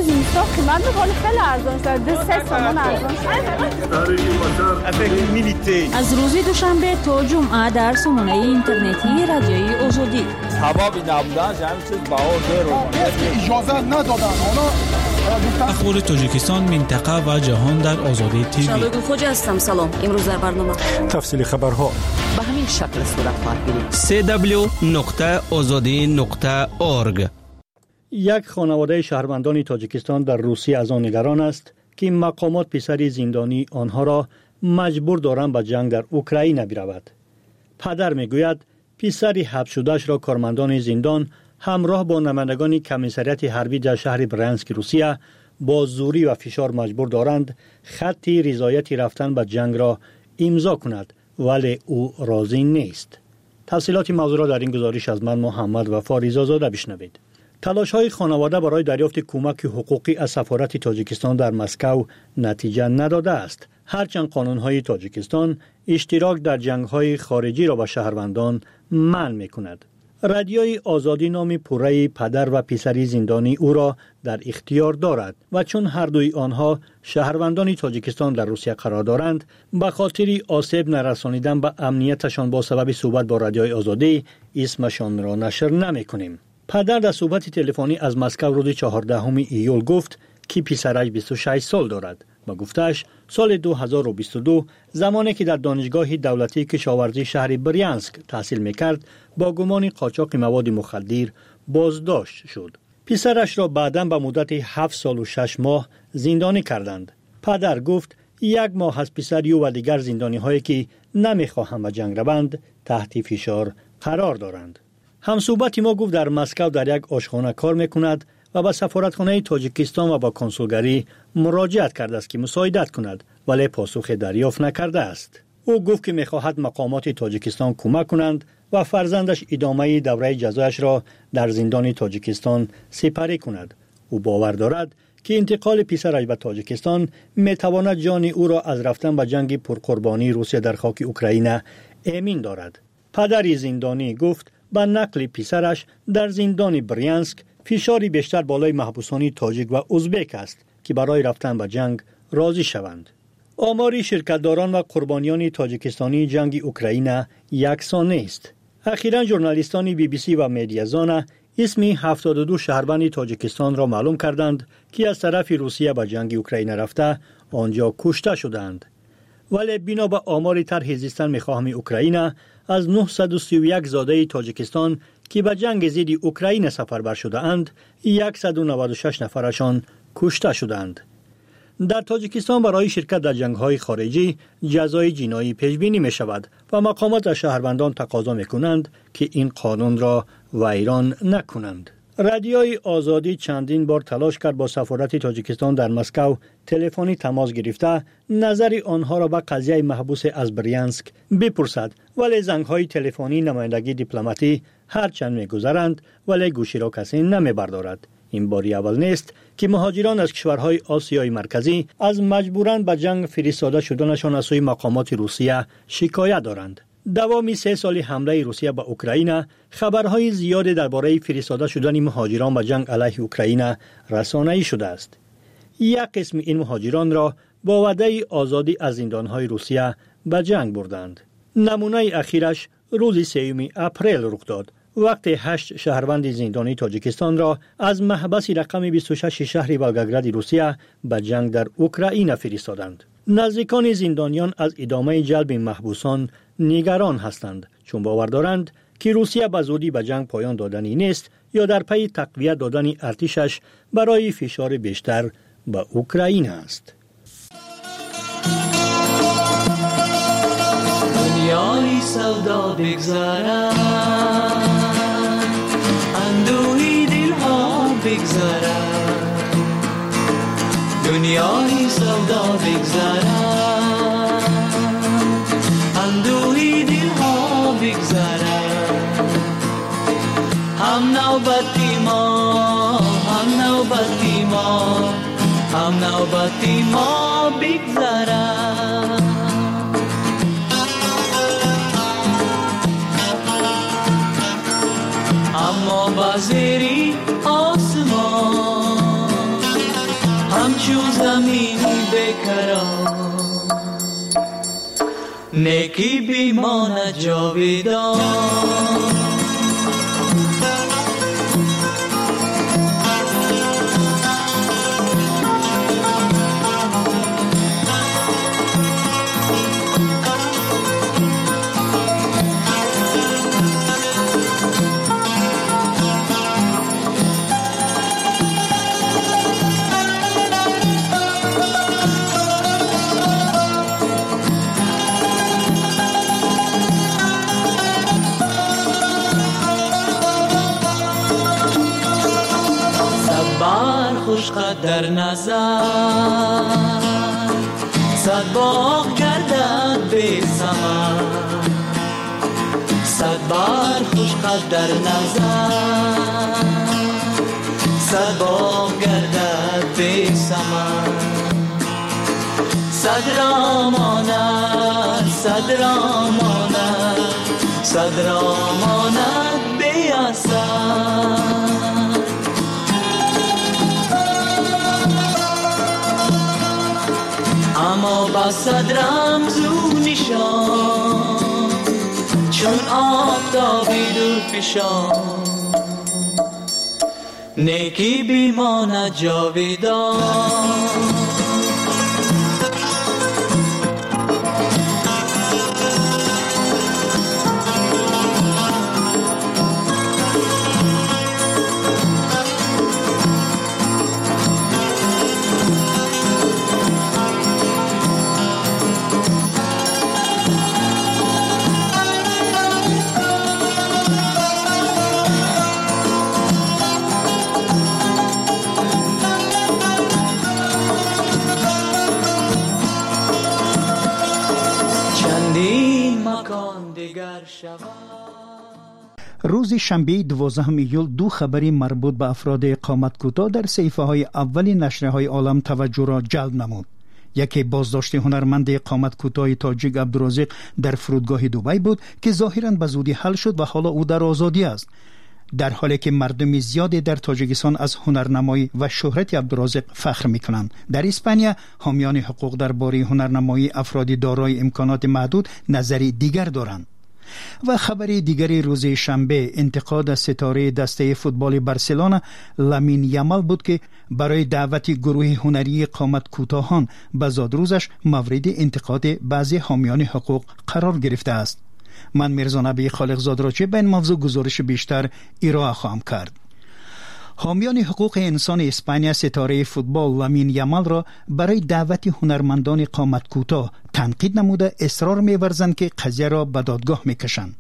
аз рӯзи душанбе то ҷумъа дар сомонаи интернетии радиои озодӣ ахбори тоҷикистон, минтақа ва ҷаҳон дар озодӣ тв. шалои хоҷа ҳастам. салом. имрӯз дар барнома тафсили хабарҳо ба ҳамин шакл сурат хоҳад гирифт. سی دبلیو نقطه آزادی نقطه اورگ. یک خانواده شهروندان تاجیکستان در روسیه از آن نگران است که مقامات پسری زندانی آنها را مجبور دارند به جنگ در اوکراین برود. پدر میگوید پسری حبس شده‌اش را کارمندان زندان همراه با نمایندگان کمیسریت حربی در شهر برانسک روسیه با زوری و فشار مجبور دارند خطی رضایت رفتن به جنگ را امضا کند، ولی او راضی نیست. تفصیلات موضوع را در این گزارش از من محمد وفا رضازاده بشنوید. تلاش‌های خانواده برای دریافت کمک حقوقی از سفارت تاجیکستان در مسکو نتیجه نداده است. هرچند قانون‌های تاجیکستان اشتراک در جنگ‌های خارجی را به شهروندان منع می‌کند. رادیوی آزادی نام پوره پدر و پسری زندانی او را در اختیار دارد و چون هر دوی آنها شهروندان تاجیکستان در روسیه قرار دارند، به خاطر آسیب نرسانیدن به امنیتشان با سبب صحبت با رادیوی آزادی اسمشان را نشر نمی‌کنیم. پدر در صحبت تلفنی از مسکو روز چهاردهم ایول گفت که پسرش بیست و شش سال دارد و گفتش سال دو هزار و بیست و دو زمانی که در دانشگاه دولتی کشاورزی شهر بریانسک تحصیل میکرد با گمان قاچاق مواد مخدر بازداشت شد. پسرش را بعداً به مدت هفت سال و شش ماه زندانی کردند. پدر گفت یک ماه از پسری و دیگر زندانی هایی که نمیخواهند به جنگ روند تحت فشار قرار دارند. همصحبت ما گفت در مسکو در یک آشخانه کار میکند و به سفارتخانه تاجیکستان و با کنسولگری مراجعت کرده است که مساعدت کند ولی پاسخ دریافت نکرده است. او گفت که میخواهد مقامات تاجیکستان کمک کنند و فرزندش ادامه دوره جزایش را در زندان تاجیکستان سپری کند. او باور دارد که انتقال پسرش به تاجیکستان میتواند جان او را از رفتن به جنگ پرقربانی روسیه در خاک اوکراین امین دارد. پدر زندانی گفت به نقل پسرش در زندان بریانسک فشاری بیشتر بالای محبوسان تاجیک و ازبک است که برای رفتن به جنگ راضی شوند. آماری شرکتداران و قربانیان تاجیکستانی جنگ اوکراین یکسان نیست. اخیراً ژورنالیستان بی بی سی و مدیازان اسمی هفتاد و دو شهروند تاجیکستان را معلوم کردند که از طرف روسیه به جنگ اوکراین رفته آنجا کشته شدند. ولی بنا به آمار طرح زیستن میخواهم اوکراین از نهصد و سی و یک زاده تاجیکستان که به جنگ ضد اوکراین سفربر شده اند صد و نود و شش نفرشان کشته شدند. در تاجیکستان برای شرکت در جنگ‌های خارجی جزای جنایی پیش بینی می شود و مقامات از شهروندان تقاضا می کنند که این قانون را ویران نکنند. رادیوی آزادی چندین بار تلاش کرد با سفارت تاجیکستان در مسکو تلفنی تماس گرفته نظر آنها را به قضیه محبوس از بریانسک بپرسد ولی زنگ‌های تلفنی نمایندگی دیپلماتی هرچند می‌گذرند ولی گوشی را کسی نمی‌بردارد. این باری اول نیست که مهاجران از کشورهای آسیای مرکزی از مجبوران به جنگ فرستاده شدنشان از سوی مقامات روسیه شکایت دارند. دوامی سه سالی حمله روسیه به اوکراین خبرهای زیادی درباره فرستاده شدن مهاجران به جنگ علیه اوکراین رسانه‌ای شده است. یک قسم این مهاجران را با وعده آزادی از زندانهای روسیه به جنگ بردند. نمونه اخیرش روز سوم اپریل رخ داد وقتی هشت شهروند زندانی تاجیکستان را از محبس رقم بیست و شش شهر ولگاگراد روسیه به جنگ در اوکراین فرستادند. نزدیکان زندانیان از ادامه جلب محبوسان نگران هستند چون باور دارند که روسیه به زودی به جنگ پایان دادنی نیست یا در پی تقویت دادن ارتشش برای فشار بیشتر به اوکراین است. دنیای سودا بگذارد اندوهی دلها بگذارد دنیای سودا بگذارد اندوهی دلها بگذارد هم نوبتی ما هم نوبتی ما هم نوبتی ما بگذارد اما بازری آسمان همچون زمینی بکران نیکی بیماند جاویدان خوشقد در نظر صد باغ گردد به ثمر صد بار خوشقد در نظر صد باغ گردد به ثمر صد را ماند صد را ماند صد را ماند به اثر اما با صد رمزو نشان چون آفتابی دور پیشان نیکی بیمانه جاویدان. روز شنبه دوازدهم ایول دو خبری مربوط به افراد قامت کوتاه در صحیفه های اولی نشریه های عالم توجه را جلب نمود. یکی بازداشت هنرمند قامت کوتاه تاجیک عبدالرازق در فرودگاه دبی بود که ظاهراً به زودی حل شد و حالا او در آزادی است، در حالی که مردم زیادی در تاجیکستان از هنرنمایی و شهرت عبدالرازق فخر می‌کنند. در اسپانیا حامیان حقوق درباره هنرنمایی افراد دارای امکانات محدود نظری دیگر دارند. و خبری دیگری روز شنبه انتقاد از ستاره دسته فوتبال بارسلونا لامین یامال بود که برای دعوت گروه هنری قامت کوتاهان به زادروزش مورد انتقاد بعضی حامیان حقوق قرار گرفته است. من میرزا نبی خالقزاد را چه به این موضوع گزارش بیشتر ارائه خواهم کرد. حامیان حقوق انسان اسپانیا ستاره فوتبال لامین یامال را برای دعوت هنرمندان قامت کوتاه تنقید نموده اصرار می‌ورزند که قضیه را به دادگاه می‌کشند.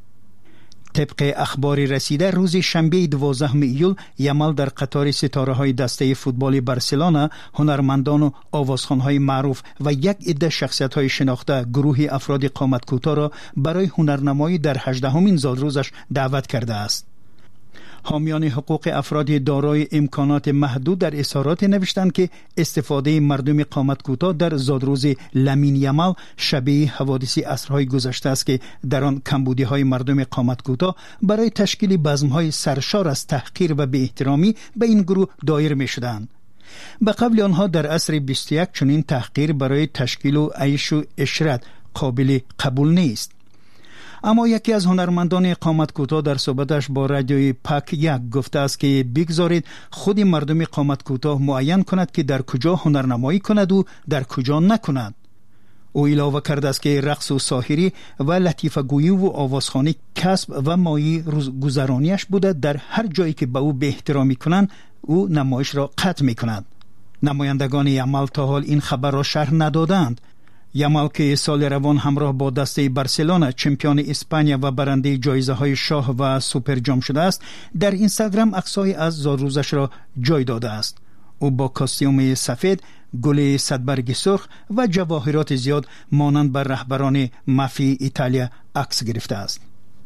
طبق اخبار رسیده روز شنبه دوازدهم ایول یامال در قطار ستاره‌های دسته فوتبال بارسلونا هنرمندان و آوازخوان‌های معروف و یک عده شخصیت‌های شناخته گروه افراد قامت کوتاه را برای هنرنمایی در هجدهمین زادروزش دعوت کرده است. حامیان حقوق افراد دارای امکانات محدود در اظهارات نوشتند که استفاده مردم قامت کوتاه در زادروز لامین یامال شبیه حوادث عصرهای گذشته است که در آن کمبودی‌های مردم قامت کوتاه برای تشکیل بزم‌های سرشار از تحقیر و بی‌احترامی به این گروه دایر می‌شدند. به قبل آنها در عصر بیست و یک چنین تحقیر برای تشکیل و عیش و عشرت قابل قبول نیست. اما یکی از هنرمندان قامت کوتاه در صحبتش با رادیوی پاک یک گفته است که بگذارید خود مردم قامت کوتاه معین کند که در کجا هنرنمایی کند و در کجا نکند. او علاوه کرده است که رقص و ساحری و لطیفه گویی و آوازخوانی کسب و مایه روزگذرانیش بوده. در هر جایی که به او به احترامی کنند او نمایش را قطع می کند. نمایندگان یامال تا حال این خبر را شرح ندادند. یامال که سال روان همراه با دسته بارسلونا چمپیون اسپانیا و برنده جایزه های شاه و سوپر جام شده است، در اینستاگرام عکس‌های از زادروزش را جای داده است. او با کاستیوم سفید، گل صدبرگ سرخ و جواهرات زیاد مانند بر رهبران مافی ایتالیا عکس گرفته است.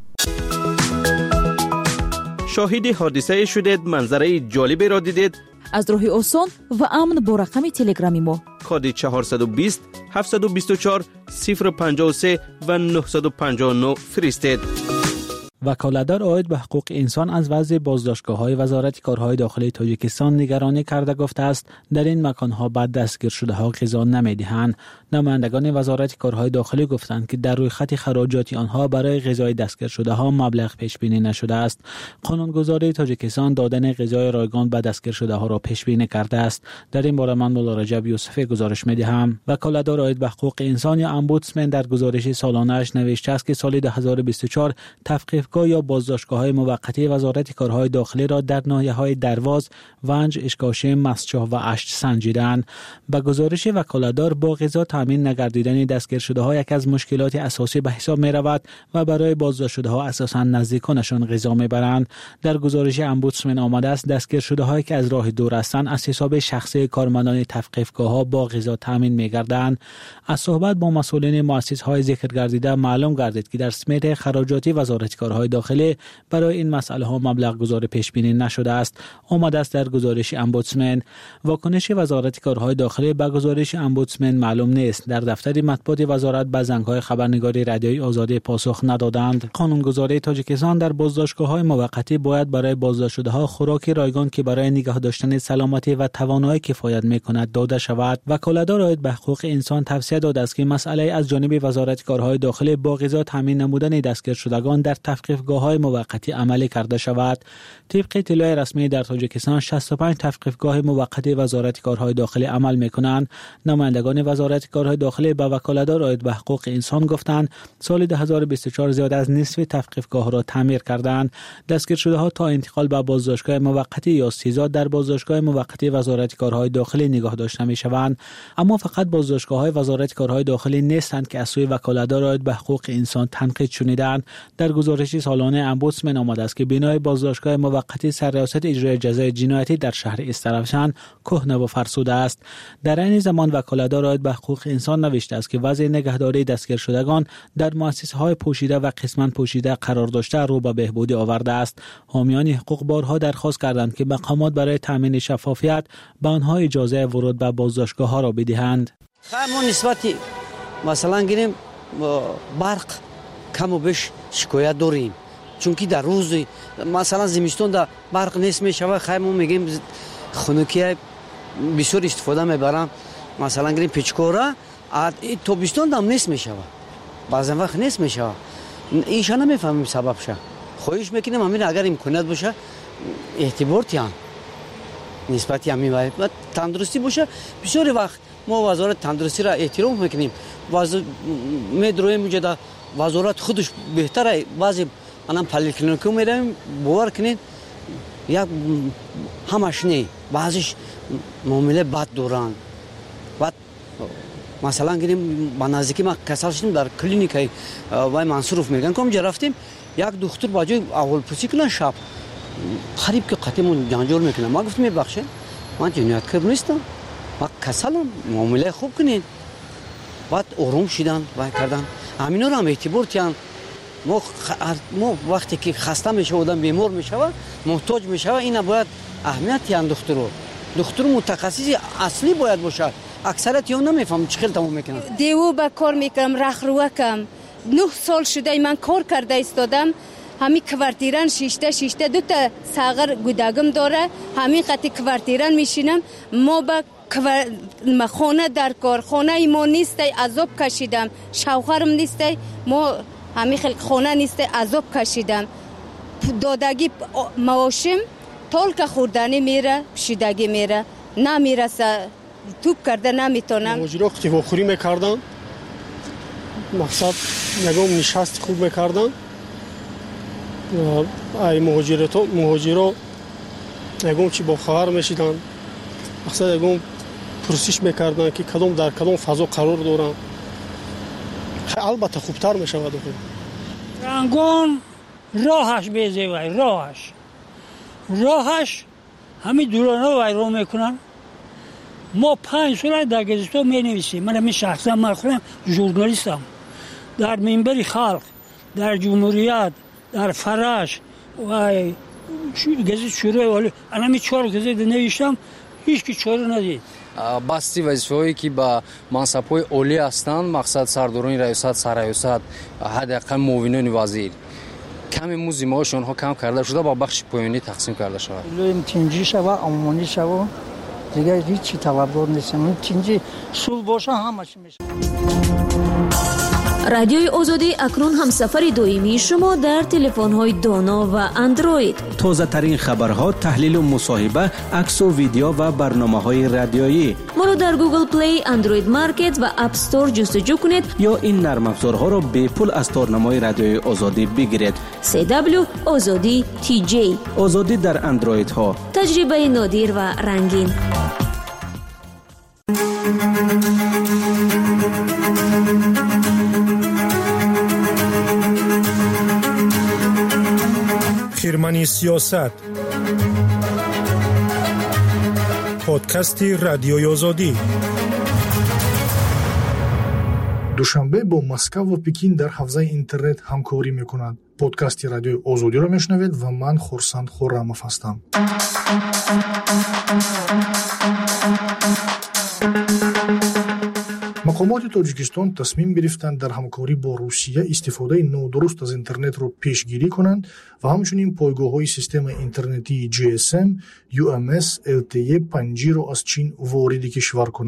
شاهد حادثه شدید، منظره جالبی را دیدید؟ از راه آسان و امن با رقم تلگرامی ما کد چهارصد و بیست هفتصد و بیست و چهار صفر پنجاه و سه و نهصد و پنجاه و نه فرستید. وکالتدار عاید به حقوق انسان از وضع بازداشتگاه‌های وزارت کارهای داخلی تاجیکستان نگرانی کرده گفته است در این مکان‌ها بعد دستگیر شده‌ها غذا نمی‌دهند. نمایندگان وزارت کارهای داخلی گفتند که در روی خط خراجات آنها برای غذای دستگیر شده‌ها مبلغ پیش بینی نشده است. قانونگذاری تاجیکستان دادن غذای رایگان به دستگیر شده‌ها را پیش بینی کرده است. در این باره من مولا رجب یوسفی گزارش می‌دهم. وکالتدار عاید به حقوق انسان یا امبودسمن در گزارش سالانه‌اش نوشته است که سال دو هزار و بیست و چهار تفقیق یا بازداشتگاه‌های موقتی وزارت کارهای داخلی را در ناحیه‌های درواز، ونج، اشکاشم، مسچاه و اشت سنجیدند. به گزارش وکالتدار با غذا تامین نگردیدن دستگیر شده‌ها یک از مشکلات اساسی به حساب می‌رود و برای بازداشت شده‌ها اساساً نزدیکانشان غذا می‌برند. در گزارش امبودسمن آمده است دستگیر شده‌هایی که از راه دور هستند از حساب شخصی کارمندان تفقیقگاه‌ها با غذا تامین می‌گردند. از صحبت با مسئولین مؤسسه‌های ذکر گردیده معلوم گردید که در سمت خراجات وزارت کارهای داخلی برای این مسئله ها مبلغ گذاری پیش بینی نشده است. آمده است در گزارش امبودسمن. واکنش وزارت کارهای داخلی به گزارش امبودسمن معلوم نیست. در دفتر مطبوعات وزارت به زنگ‌های خبرنگاری رادیویی آزادی پاسخ ندادند. قانونگذاری تاجیکستان در بازداشتگاه‌های موقتی باید برای بازداشت شده‌ها خوراک رایگان که برای نگاه داشتن سلامتی و توانایی کفایت می‌کند داده شود. وکالتدار عاید به حقوق انسان توصیه داده است که مسئله از جانب وزارت کارهای داخلی با غذا تامین نمودن دستگیر شدگان در تفکیک تفقیق‌های موقتی عملی کرده شود. طبق اطلاع رسمی در تاجیکستان شصت و پنج تفقیقگاه موقتی وزارت کارهای داخلی عمل می‌کنند. نمایندگان وزارت کارهای داخلی به وکالتدار عاید به حقوق انسان گفتند سال دو هزار و بیست و چهار زیاد از نصف تفقیقگاه را تعمیر کردند. دستگیر شده ها تا انتقال به بازداشتگاه موقتی یا سیزاد در بازداشتگاه موقتی وزارت کارهای داخلی نگاه داشته می‌شوند. اما فقط بازداشتگاه‌های وزارت کارهای داخلی نیستند که از سوی وکالتدار عاید به حقوق انسان تنقید شدند. در گزارش سالانه امبودسمن آمده است که بنای بازداشتگاه موقتی سرریاست اجرای جزای جنایتی در شهر استرابشان کهنه و فرسوده است. در این زمان وکالتدار عاید به حقوق انسان نوشته است که وضع نگهداری دستگیر شدگان در مؤسسه‌های پوشیده و قسماً پوشیده قرار داشته رو به بهبودی آورده است. حامیان حقوق بارها درخواست کردند که مقامات برای تامین شفافیت به آنها اجازه ورود به بازداشتگاه‌ها را بدهند. ما نسبتی مثلا گیریم برق کم و بیش شکایت داریم، چون که در روز مثلا زمستون در برق نیست میشوه، خیلی ما میگیم خنوکی بسیار استفاده میبرم، مثلا گیریم پیچکوره تابستون دم نیست میشوه، بعضی وقت نیست میشوه، ایشان نمیفهمیم سببشه. خواهش میکنیم همین اگر امکانات باشه اعتبار تیان نسبتی همین باید تندرستی باشه. بسیاری وقت ما وزارت تندرستی را احترام میکنیم، واز میدرویم اونجا در وزارت خودش بهتره. بعضی منم پلیکلینیکو میرم باور کنین یک همش نه، بعضیش معامله بد دوران بعد مثلا گیریم با نزدیکی ما کسال شدیم در کلینیکای وای منصوروف میگن که اونجا رفتیم یک دکتر باجوی اول پرسی کنن شب خریب که قطعمون جانجور میکنن. ما گفتم میبخشین من جنایتکار نیستم، ما کسالم، معامله خوب کنین. بعد آروم شدن و کردن همینا رو هم اعتبار تیان. ما, خ... ما وقتی که خسته میشه آدم بیمار میشه محتاج میشه اینا باید اهمیت تیان. دکتر دکتر متخصص اصلی باید باشه. اکثریت یون نمیفهم چه خیلی تمام میکنن. دیو با کار میکنم، رخروکم نه سال شده من کار کرده ایستادم. همین کوارتیران شیشته شیشته دو تا ساغر گوداگم داره، همین خطی کوارتیران میشینم. ما با کوار... خونه در کار خونه ای ما نیسته، عذاب کشیدم. شوهرم نیسته، ما همین خلق خونه نیسته، عذاب کشیدم. دادگی مواشم طول که خوردنی میره، پشیدگی میره، نمیرسه، توپ کرده نمیتونم. مهاجرا که واخوری میکردن مقصد نگم نشست خوب میکردن. ای مهاجرت مهاجرا نگم چی با خبر میشیدن، مقصد نگم پرسش میکردن که کدوم در کدوم فضا قرار دارن. البته خوبتر میشود. رنگون راهش بیزه وای راهش راهش همین دورانه وای رو میکنن. ما پنج سال در گزیتو می نویسیم. من همین شخصا مخصوصا ژورنالیستم. در منبر خلق، در جمهوریت، در فرش و گزیت شروع ولی انا می چهار گزیت نوشتم، هیچ کی چهار ندید. باستی وظیفه‌ای که با منصب‌های عالی هستند، مقصد سرداران ریاست، سرریاست، حداقل معاونین وزیر، کمی موزیماشون ها کم کرده شده با بخش پایانی تقسیم کرده شده. لویم تینجی شو، عمومی شو، دیگه هیچی طلبکار نیستم. تینجی سول باشه همش میشه. رادیوی آزادی اکنون همسفر دائمی شما در تلفن‌های دانا و اندروید. تازه ترین خبرها، تحلیل و مصاحبه، عکس و ویدیو و برنامه‌های رادیویی. ما رو در گوگل پلی، اندروید مارکت و اپ استور جستجو کنید یا این نرم افزارها رو به پول از تارنمای رادیوی آزادی بگیرید. سی دبلیو آزادی تی جی. آزادی در اندروید ها. تجربه نادر و رنگین. خیرمنی سیاست، پادکستی رادیوی آزادی. دوشنبه با مسکو و پکین در حوزه اینترنت همکاری میکنند. پادکستی رادیوی آزادی را میشنوید و من خورسند خورمов هستم. مقامات تاجیکستان تصمیم گرفتند در همکاری با روسیه استفاده نادرست از اینترنت را پیشگیری کنند و همچنین پایگاه‌های سیستم اینترنتی جی اس ام، یو ام اس، ال تی ای پنج جی را از چین وارد کشور کنند.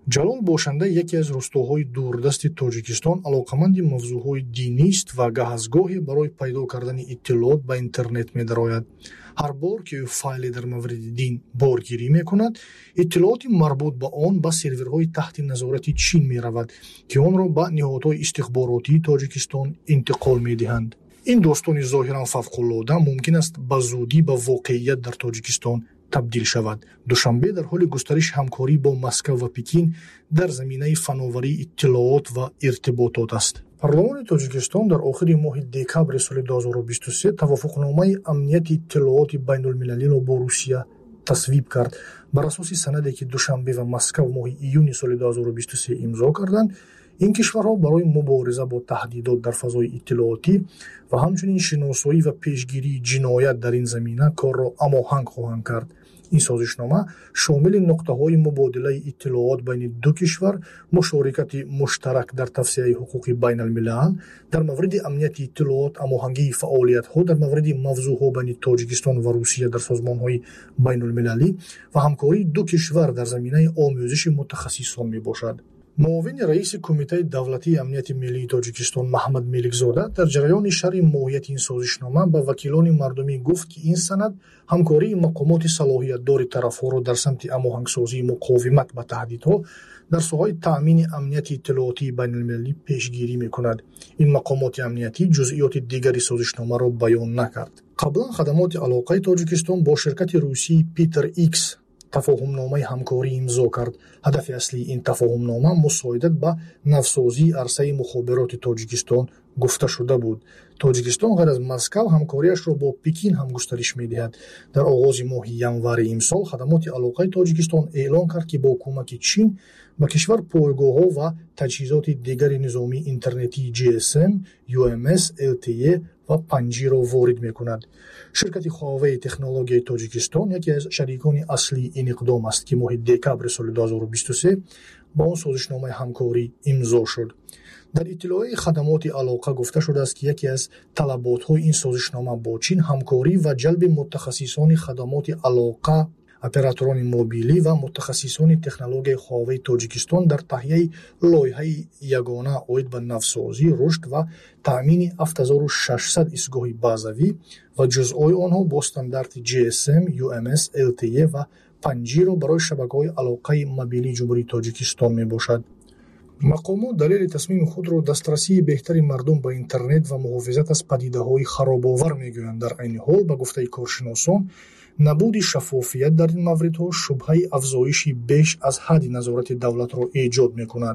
ҷалол бошанда яке аз рӯстоҳои дурдасти тоҷикистон алоқаманди мавзӯъҳои динист ва гаҳазгоҳе барои пайдо кардани иттилоот ба интернет медарояд. ҳар бор ки ӯ файле дар мавриди дин боргирӣ мекунад, иттилооти марбут ба он ба серверҳои таҳти назорати чин меравад, ки онро ба ниҳодҳои истихборотии тоҷикистон интиқол медиҳанд. ин достони зоҳиран фавқуллода мумкин аст ба зудӣ ба воқеият дар тоҷикистон табдил шавад. душанбе дар ҳоли густариши ҳамкорӣ бо Москва ва Пекин дар заминаи фановарии иттилоот ва иртиботот аст. Парлумони Тоҷикистон дар охири моҳи декабри соли ду ҳазору бисту се тавофуқномаи амнияти иттилооти байнулмилалиро бо Русия тасвиб кард. Бар асоси санаде ки Душанбе ва Москва моҳи июни соли ду ҳазору бисту се имзо карданд, ин кишварҳо барои мубориза бо таҳдидот дар фазои иттилоотӣ ва ҳамчунин шиносоӣ ва пешгирии ҷиноят дар ин замина корро амоҳанг хоҳанд кард. ин созишнома шомили нуқтаҳои мубодилаи иттилоот байни ду кишвар, мушорикати муштарак дар тавсеаи ҳуқуқи байналмилал, дар мавриди амнияти иттилоот амоҳангии фаъолиятҳо дар мавриди мавзӯъҳо байни Тоҷикистон ва Русия дар созмонҳои байнулмилалӣ ва ҳамкории ду кишвар дар заминаи омӯзиши мутахассисон мебошад. муовини раиси Кумитаи давлатии амнияти миллии Тоҷикистон Маҳмад Меликзода дар ҷараёни шарҳи моҳияти ин созишнома ба вакилони мардумӣ гуфт, ки ин санад ҳамкории мақомоти салоҳиятдори тарафҳоро дар самти амоҳангсозии муқовимат ба таҳдидҳо дар соҳаи таъмини амнияти иттилоотии байналмилалӣ пешгирӣ мекунад. ин мақомоти амниятӣ ҷузъиёти дигари созишномаро баён накард. қаблан хадамоти алоқаи Тоҷикистон бо ширкати русии Питер Икс тафоҳумномаи ҳамкорӣ имзо кард. ҳадафи аслии ин тафоҳумнома мусоидат ба навсозии арсаи мухобироти Тоҷикистон гуфта шуда буд. Тоҷикистон ғайр аз Москав ҳамкориашро бо Пекин ҳам густариш медиҳад. дар оғози моҳи январи имсол хадамоти алоқаи Тоҷикистон эълон кард, ки бо кӯмаки Чин ба кишвар пойгоҳҳо ва таҷҳизоти дигари низомии интернетии ҷи эс эм, ю эм эс, эл ти е ва панҷиро ворид мекунад. ширкати Huawei технологияи Тоҷикистон яке аз шарикони аслии ин иқдом аст, ки моҳи декабри соли ду ҳазору бисту се ба он созишномаи ҳамкорӣ имзо шуд. дар иттилоъи хадамоти алоқа гуфта шудааст, ки яке аз талаботҳои ин созишнома бо Чин ҳамкорӣ ва ҷалби мутахассисони хадамоти алоқа, операторони мобилӣ ва мутахассисони технологияи Huawei Тоҷикистон дар таҳияи лоиҳаи ягона оид ба навсозӣ, рушд ва таъмини ҳафт ҳазору шашсад истгоҳи базавӣ ва ҷузъҳои онҳо бо стандарти ҷи эс эм, ю эм эс, эл ти е ва панҷиро барои шабакаҳои алоқаи мобилии ҷумҳурии Тоҷикистон мебошад. мақомот далели тасмими худро дастрасии беҳтари мардум ба интернет ва муҳофизат аз падидаҳои харобовар мегӯянд. дар айни ҳол ба гуфтаи коршиносон набуди шаффофият дар ин мавридҳо шубҳаи афзоиши беш аз ҳадди назорати давлатро эҷод мекунад.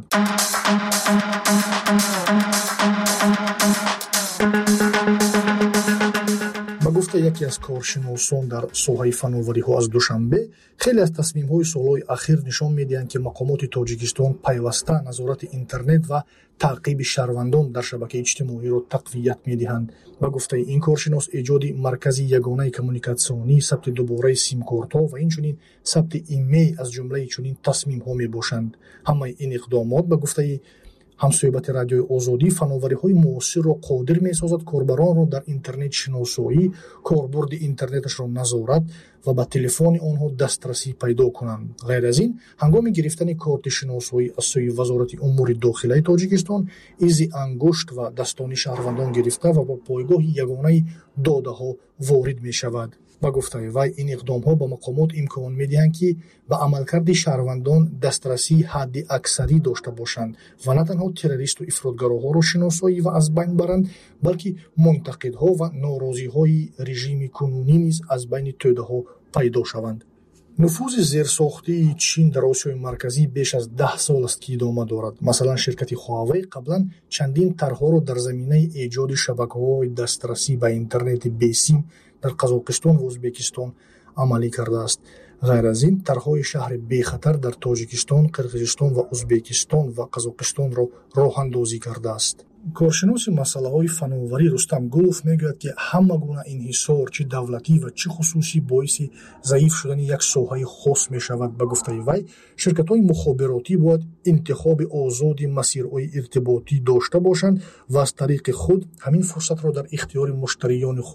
ба гуфта яке аз коршиносон дар соҳаи фановариҳо аз Душанбе, хеле аз тасмимҳои солҳои ахир нишон медиҳанд, ки мақомоти Тоҷикистон пайваста назорати интернет ва таъқиби шаҳрвандон дар шабакаи иҷтимоиро тақвият медиҳанд. Ба гуфтаи ин коршинос, эҷоди маркази ягонаи коммуникатсионӣ, сабти дубораи симкортҳо ва инчунин сабти имейл аз ҷумлаи чунин тасмимҳо мебошанд. ҳамаи ин иқдомот ба гуфтаи ҳамсӯҳбати радиои Озодӣ фановариҳои муосирро қодир месозад корбаронро дар интернет шиносоӣ, корбурди интернеташро назорат ва ба телефони онҳо дастрасӣ пайдо кунанд. ғайр аз ин, ҳангоми гирифтани корти шиносоӣ аз сӯи Вазорати умури дохилаи Тоҷикистон, изи ангушт ва дастони шаҳрвандон гирифта ва ба пойгоҳи ягонаи додаҳо ворид мешавад. ба гуфтаи вай, ин иқдомҳо ба мақомот имкон медиҳанд, ки ба амалкарди шаҳрвандон дастрасии ҳадди аксарӣ дошта бошанд ва на танҳо террористу ифротгароҳоро шиносоӣ ва аз байн баранд, балки мунтақидҳо ва норозиҳои режими кунунӣ низ аз байни тӯдаҳо пайдо шаванд. нуфузи зерсохтии Чин дар Осиёи Марказӣ беш аз даҳ сол аст, ки идома дорад. Масалан, ширкати Huawei қаблан чандин тарҳҳоро дар заминаи эҷоди шабакаҳои дастрасӣ ба интернети бесим дар Қазоқистон ва Ӯзбекистон амалӣ кардааст. ғайр аз ин, тарҳҳои шаҳри бехатар дар Тоҷикистон, Қирғизистон ва Ӯзбекистон ва Қазоқистонро роҳандозӣ кардааст. коршиноси масъалаҳои фановарӣ Рустам Гулов мегӯяд, ки ҳама гуна инҳисор, чӣ давлатӣ ва чӣ хусусӣ боиси заиф шудани як соҳаи хос мешавад. Ба гуфтаи вай, ширкатҳои мухобиротӣ бояд интихоби озоди масирҳои иртиботӣ дошта бошанд ва аз тариқи худ ҳамин фурсатро дар ихтиёри муштариёни худ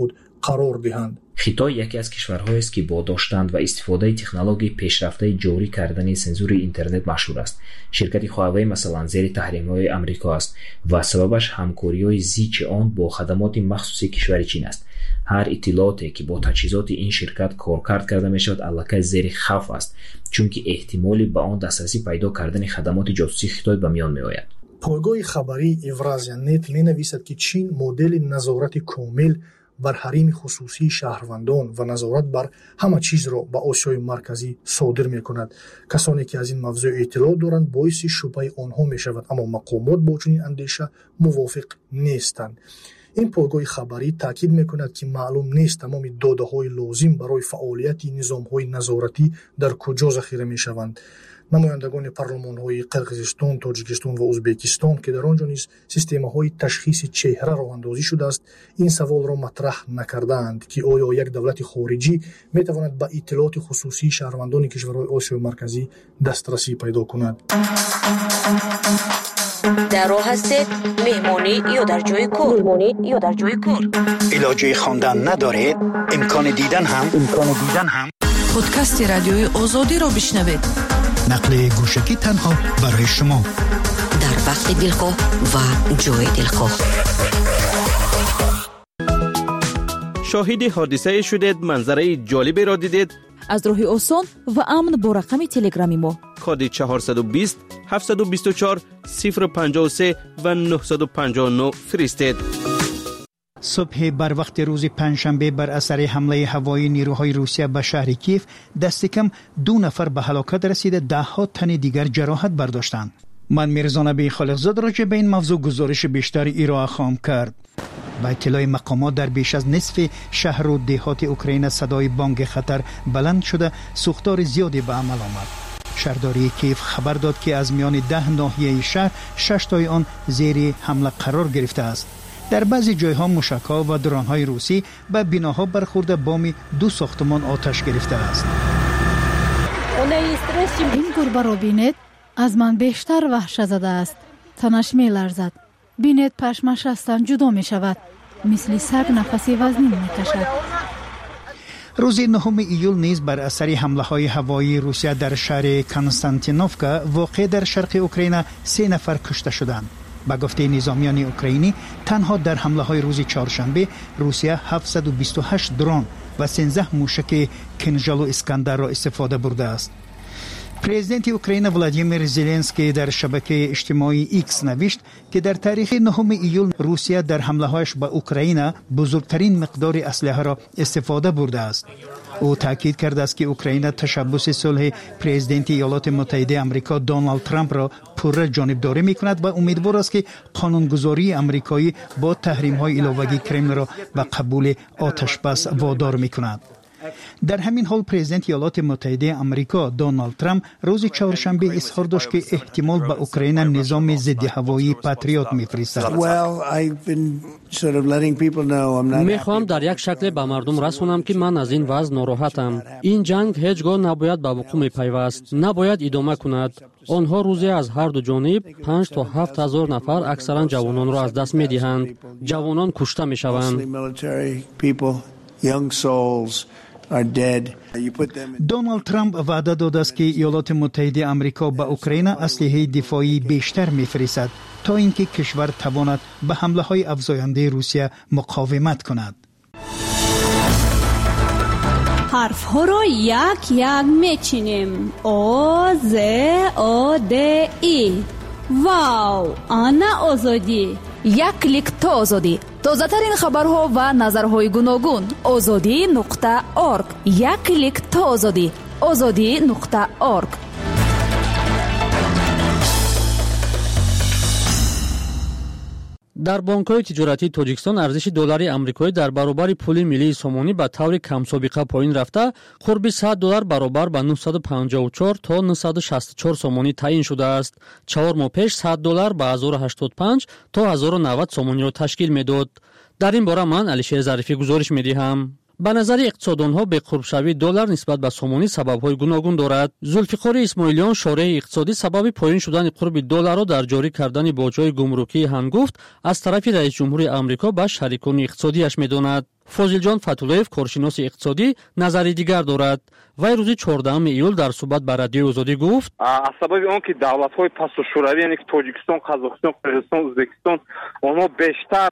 қарор диҳанд. خطای یکی از کشورهایی است که با داشتند و استفاده تکنولوژی پیشرفته جاری کردن سنسور اینترنت مشهور است. شرکت هواوی مثلا زیر تحریم‌های آمریکا است و سببش همکاری‌های زیچ آن با خدمات مخصوصی کشور چین است. هر اطلاعاتی که با تجهیزات این شرکت کارکرد کرده می‌شود الکی زیر خوف است، چون که احتمالی به آن دسترسی پیدا کردن خدمات جاسوسی خطای به میان می‌آید. پایگاه خبری Евразия نت می‌نویسد که چین مدل نظارت کامل بر حریم خصوصی شهروندان و نظارت بر همه چیز را به آسیای مرکزی صادر می‌کند. کسانی که از این موضوع اطلاع دارند باعث شبهه آنها می‌شود، اما مقامات با چنین اندیشه موافق نیستند. این پایگاه خبری تاکید می‌کند که معلوم نیست تمام داده‌های لازم برای فعالیت نظام‌های نظارتی در کجا ذخیره می‌شوند. نمایندگان پارلمان‌های قرقیزستان، تاجیکستان و ازبکستان که در آنجا نیز سیستم‌های تشخیص چهره راه اندازی شده است، این سوال را مطرح نکردند که آیا یک دولت خارجی می‌تواند به اطلاعات خصوصی شهروندان کشورهای آسیای مرکزی دسترسی پیدا کند. در راه هستید مهمانی یا در جای کار مهمانی یا در جای کار علاجه خواندن ندارید، امکان دیدن هم امکان دیدن هم پادکست رادیوی آزادی را بشنوید. نقل گوشکی تنها برای شما در وقت دلخواه و جای دلخواه. شاهد حادثه شدید، منظره جالبی را دیدید؟ از راه آسان و امن با رقم تلگرامی ما کد چهارصد و بیست هفتصد و بیست و چهار صفر پنجاه و سه و نهصد و پنجاه و نه فرستید. صبح بر وقت روز پنجشنبه بر اثر حمله هوایی نیروهای روسیه به شهر کیف دست کم دو نفر به هلاکت رسیده، ده ها تن دیگر جراحت برداشتند. من میرزا نبی خالقزاد راجع به این موضوع گزارش بیشتری ارائه خواهم کرد. با اطلاع مقامات در بیش از نصف شهر و دهات اوکراین صدای بانگ خطر بلند شده، سوختار زیادی به عمل آمد. شهرداری کیف خبر داد که از میان ده ناحیه شهر شش تای آن زیر حمله قرار گرفته است. در بعضی جایها موشک‌ها و درون‌های روسی به بناها برخورده، بام دو ساختمان آتش گرفته است. این گربه را بینید، از من بیشتر وحشت زده است. تنش می لرزد. بینید پشمش از تن جدا می شود. مثل سگ نفسی وزنی می کشد. روز نهم ایول نیز بر اثر حمله های هوایی روسیه در شهر کنستانتینوفکا واقع در شرق اوکراین سه نفر کشته شدند. با گفته نظامیان اوکراینی تنها در حمله های روز چهارشنبه روسیه هفتصد و بیست و هشت درون و سیزده موشک کنژال و اسکندر را استفاده برده است. پرزیدنت اوکراین ولادیمیر زلنسکی در شبکه اجتماعی ایکس نوشت که در تاریخ نهم ایول روسیه در حمله‌هایش به اوکراین بزرگترین مقدار اسلحه را استفاده برده است. او تاکید کرده است که اوکراین تشبث صلح پرزیدنت ایالات متحده آمریکا دونالد ترامپ را پره جانبداری می‌کند و امیدوار است که قانونگذاری آمریکایی با تحریم‌های علاوه‌ای کرملین را به قبول آتش بس وادار می‌کند. در همین حال پرزیدنت ایالات متحده آمریکا دونالد ترامپ روز چهارشنبه اظهار داشت که احتمال به اوکراین نظام ضد هوایی پاتریوت می‌فرستد. می‌خوام در یک شکل به مردم رسونم که من از این وضع ناراحتم. این جنگ هیچگاه نباید به وقوع می‌پیوست، نباید ادامه کند. آنها روزی از هر دو جانب پنج تا هفت هزار نفر اکثرا جوانان را از دست می‌دهند. جوانان کشته می‌شوند. دونالد ترامپ وعده داده است که ایالات متحده آمریکا به اوکراین اسلحه دفاعی بیشتر می‌فرستد تا اینکه کشور تواند به حمله‌های افزاینده روسیه مقاومت کند. حرف‌ها را یک یک می‌چینیم. او ز او د ای. واو، آنا آزادی. یک کلیک تا آزادی. تازه‌ترین خبرها و نظرهای گوناگون. آزادی نقطه اورگ. یک کلیک تا آزادی. آزادی نقطه اورگ. در بانک‌های تجارتی تاجیکستان ارزش دلاری آمریکایی در برابر پول ملی سومانی به طور کم سابقه پایین رفته، قرب صد دلار برابر به نهصد و پنجاه و چهار تا نهصد و شصت و چهار سومانی تعیین شده است. چهار ماه پیش صد دلار به هزار و هشتاد و پنج تا هزار و نود سومانی را تشکیل می‌داد. در این باره من علیشیر ظریفی گزارش می‌دهم. ба назари иқтисоддонҳо беқурбшавии доллар нисбат ба сомонӣ сабабҳои гуногун дорад. зулфиқори исмоилиён, шорҳи иқтисодӣ, сабаби поёин шудани қурби долларро дар ҷорӣ кардани боҷҳои гумрукии ҳангуфт аз тарафи раис ҷумҳури Амрико ба шарикони иқтисодиаш медонад. Фозилҷон Фатулаев, коршиноси иқтисодӣ, назари дигар дорад. вай рӯзи чордаҳуми июл дар суҳбат ба радиои Озодӣ гуфт: аз сабаби он ки давлатҳои пастушӯравӣ, яъне ки Тоҷикистон, Қазоқистон, Қирғизистон, Ӯзбекистон, онҳо бештар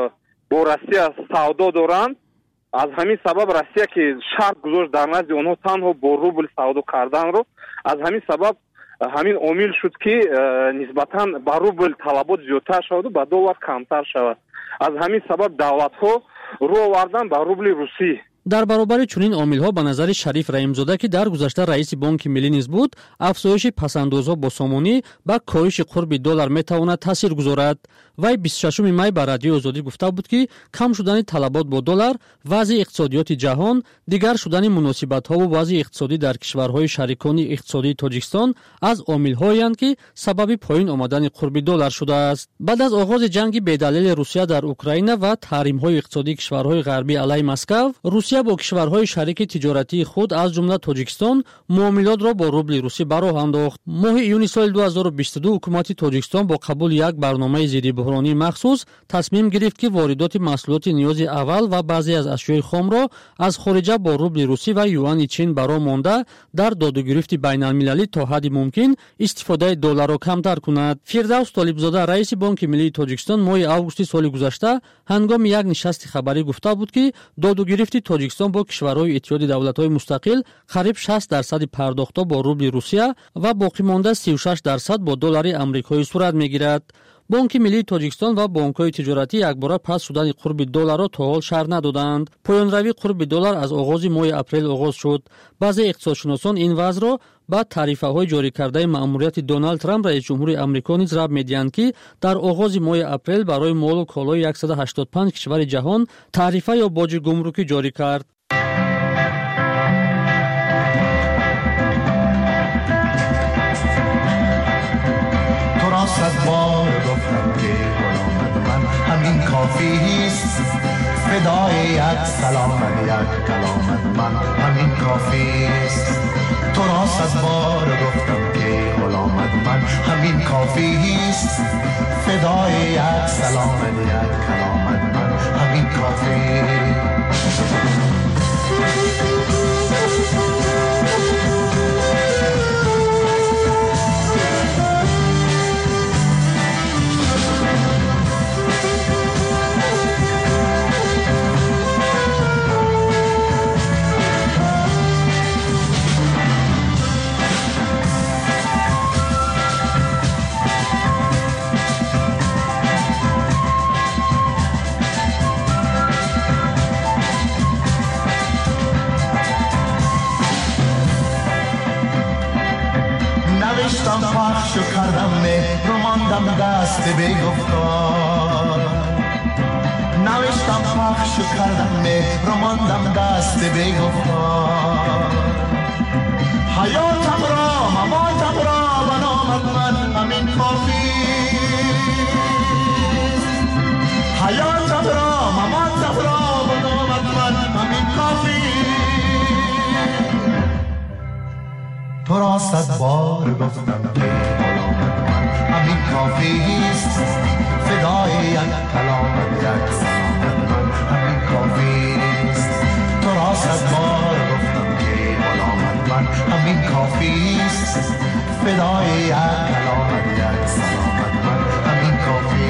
бо Россия савдо доранд, аз ҳамин сабаб Россия ки шарт гузошт дар назди онҳо танҳо бо рубл савдо карданро, аз ҳамин сабаб ҳамин омил шуд ки нисбатан ба рубл талабот зиёдтар шаваду ба доллар камтар шавад. аз ҳамин сабаб давлатҳо рӯ овардан ба рубли русӣ. дар баробари чунин омилҳо ба назари Шариф Раимзода, ки дар гузашта раиси Бонки Миллӣ низ буд, афзоиши пасандозҳо бо сомонӣ ба коҳиши қурби доллар метавонад таъсир гузорад. вай бисту шашуми май ба радиои Озодӣ гуфта буд ки кам шудани талабот бо доллар, вазъи иқтисодиёти ҷаҳон, дигар шудани муносибатҳо ва вазъи иқтисодӣ дар кишварҳои шарикони иқтисодии Тоҷикистон аз омилҳоянд, ки сабаби поин омадани қурби доллар шудааст. баъд аз оғози ҷанги бедалели Русия дар Украина ва таҳримҳои иқтисодии кишварҳои ғарбӣ алайҳи Москав, Русия бо кишварҳои шарики тиҷоратии худ аз ҷумла Тоҷикистон муомилотро бо рубли русӣ ба роҳ андохт. моҳи июни соли ду ҳазору бисту ду ҳукумати Тоҷикистон бо қабули як барномаи зидди буҳронии махсус тасмим гирифт, ки воридоти маҳсулоти ниёзи аввал ва баъзе аз ашёи хомро аз хориҷа бо рубли русӣ ва юани чин баро монда дар додугирифти байналмилалӣ то ҳадди мумкин истифодаи долларро камтар кунад. Фирдавс Толибзода, раиси Бонки Миллии Тоҷикистон, моҳи августи соли гузашта ҳангоми як нишасти хабарӣ гуфта буд, ки додугирифти Тоҷикистон бо кишварҳои иттиҳоди давлатҳои мустақил қариб шаст дарсади пардохтҳо бо рубли Русия ва боқимонда си و шаш дарсад бо доллари амрикоӣ сурат мегирад. Бонки Миллии Тоҷикистон ва бонкҳои тиҷоратӣ якбора пас шудани қурби долларро то ҳол шарҳ надоданд. Поёнравии қурби доллар аз оғози моҳи апрел оғоз шуд. баъзе иқтисодшуносон ин вазъро ба тарифаҳои ҷорикардаи маъмурияти Доналд Трамп, раис ҷумҳури Амрико, низ рабт медиҳанд, ки дар оғози моҳи апрел барои молу колои яксад و ҳаштод و панҷ кишвари ҷаҳон тарифа ё боҷи гумрукӣ ҷорӣ кард. صد بار گفتم که غلامت من همین کافی است، فدای یک سلامت یک کلامت من همین کافی است. تو را صد بار گفتم که غلامت من همین کافی است، فدای یک سلامت یک کلامت من همین کافی نوشتم پخش و کردم مهر و ماندم دست بیگفتار، نوشتم پخش و کردم مهر و ماندم دست بیگفتار. حیاتم را مماتم را و نامت من همین کافی، حیاتم را مماتم را و نامت من همین کافی. تو را صد بار گفتم که غلامت من همین کافی است، فدای یک کلامت یک سلامت من همین کافی است. تو را صد بار گفتم که غلامت من همین کافی است، فدای یک کلامت یک سلامت من همین کافی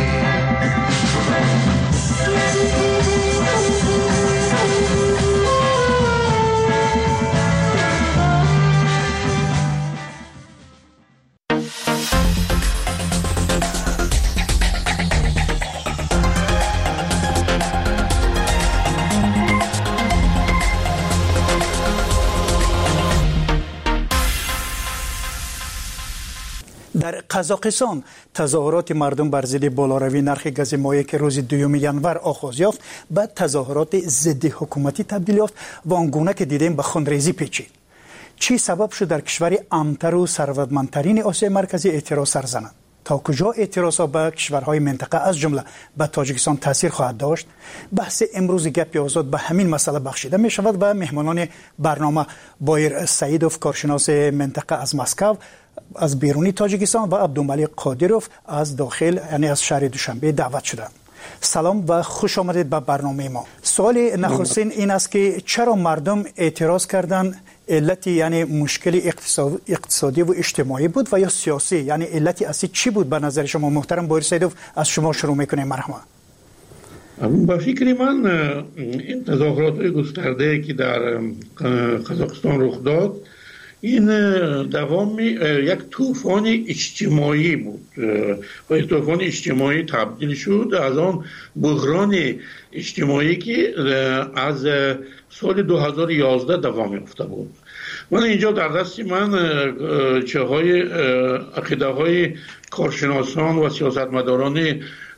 در قزاقستان تظاهرات مردم بر ضد بالاروی نرخ گاز مایع که روز دوم ژانویه آغاز یافت به تظاهرات ضد حکومتی تبدیل یافت و آنگونه که دیدیم به خونریزی پیچید. چی سبب شد در کشور امتر و ثروتمندترین آسیای مرکزی اعتراض سر زند؟ تا کجا اعتراضها به کشورهای منطقه از جمله به تاجیکستان تاثیر خواهد داشت؟ بحث امروز گپ آزاد به همین مسئله بخشیده می شود و مهمانان برنامه بایر سعیدوف کارشناس منطقه از مسکو از بیرونی تاجیکستان و عبدالملک قادروف از داخل یعنی از شهر دوشنبه دعوت شده. سلام و خوش آمدید به برنامه ما. سوال نخستین این است که چرا مردم اعتراض کردن؟ علتی یعنی مشکل اقتصادی و اجتماعی بود و یا سیاسی؟ یعنی علتی اصلی چی بود به نظر شما؟ محترم بایر سعیدوف از شما شروع میکنیم. مرحبا. با فکر من این تظاهرات گسترده که در قزاقستان رخ داد این دوام یک طوفان اجتماعی بود و این طوفان اجتماعی تبدیل شد از آن بحران اجتماعی که از سال دو هزار و یازده دوام یافته بود. من اینجا در دست من چه های عقیده های کارشناسان و سیاستمداران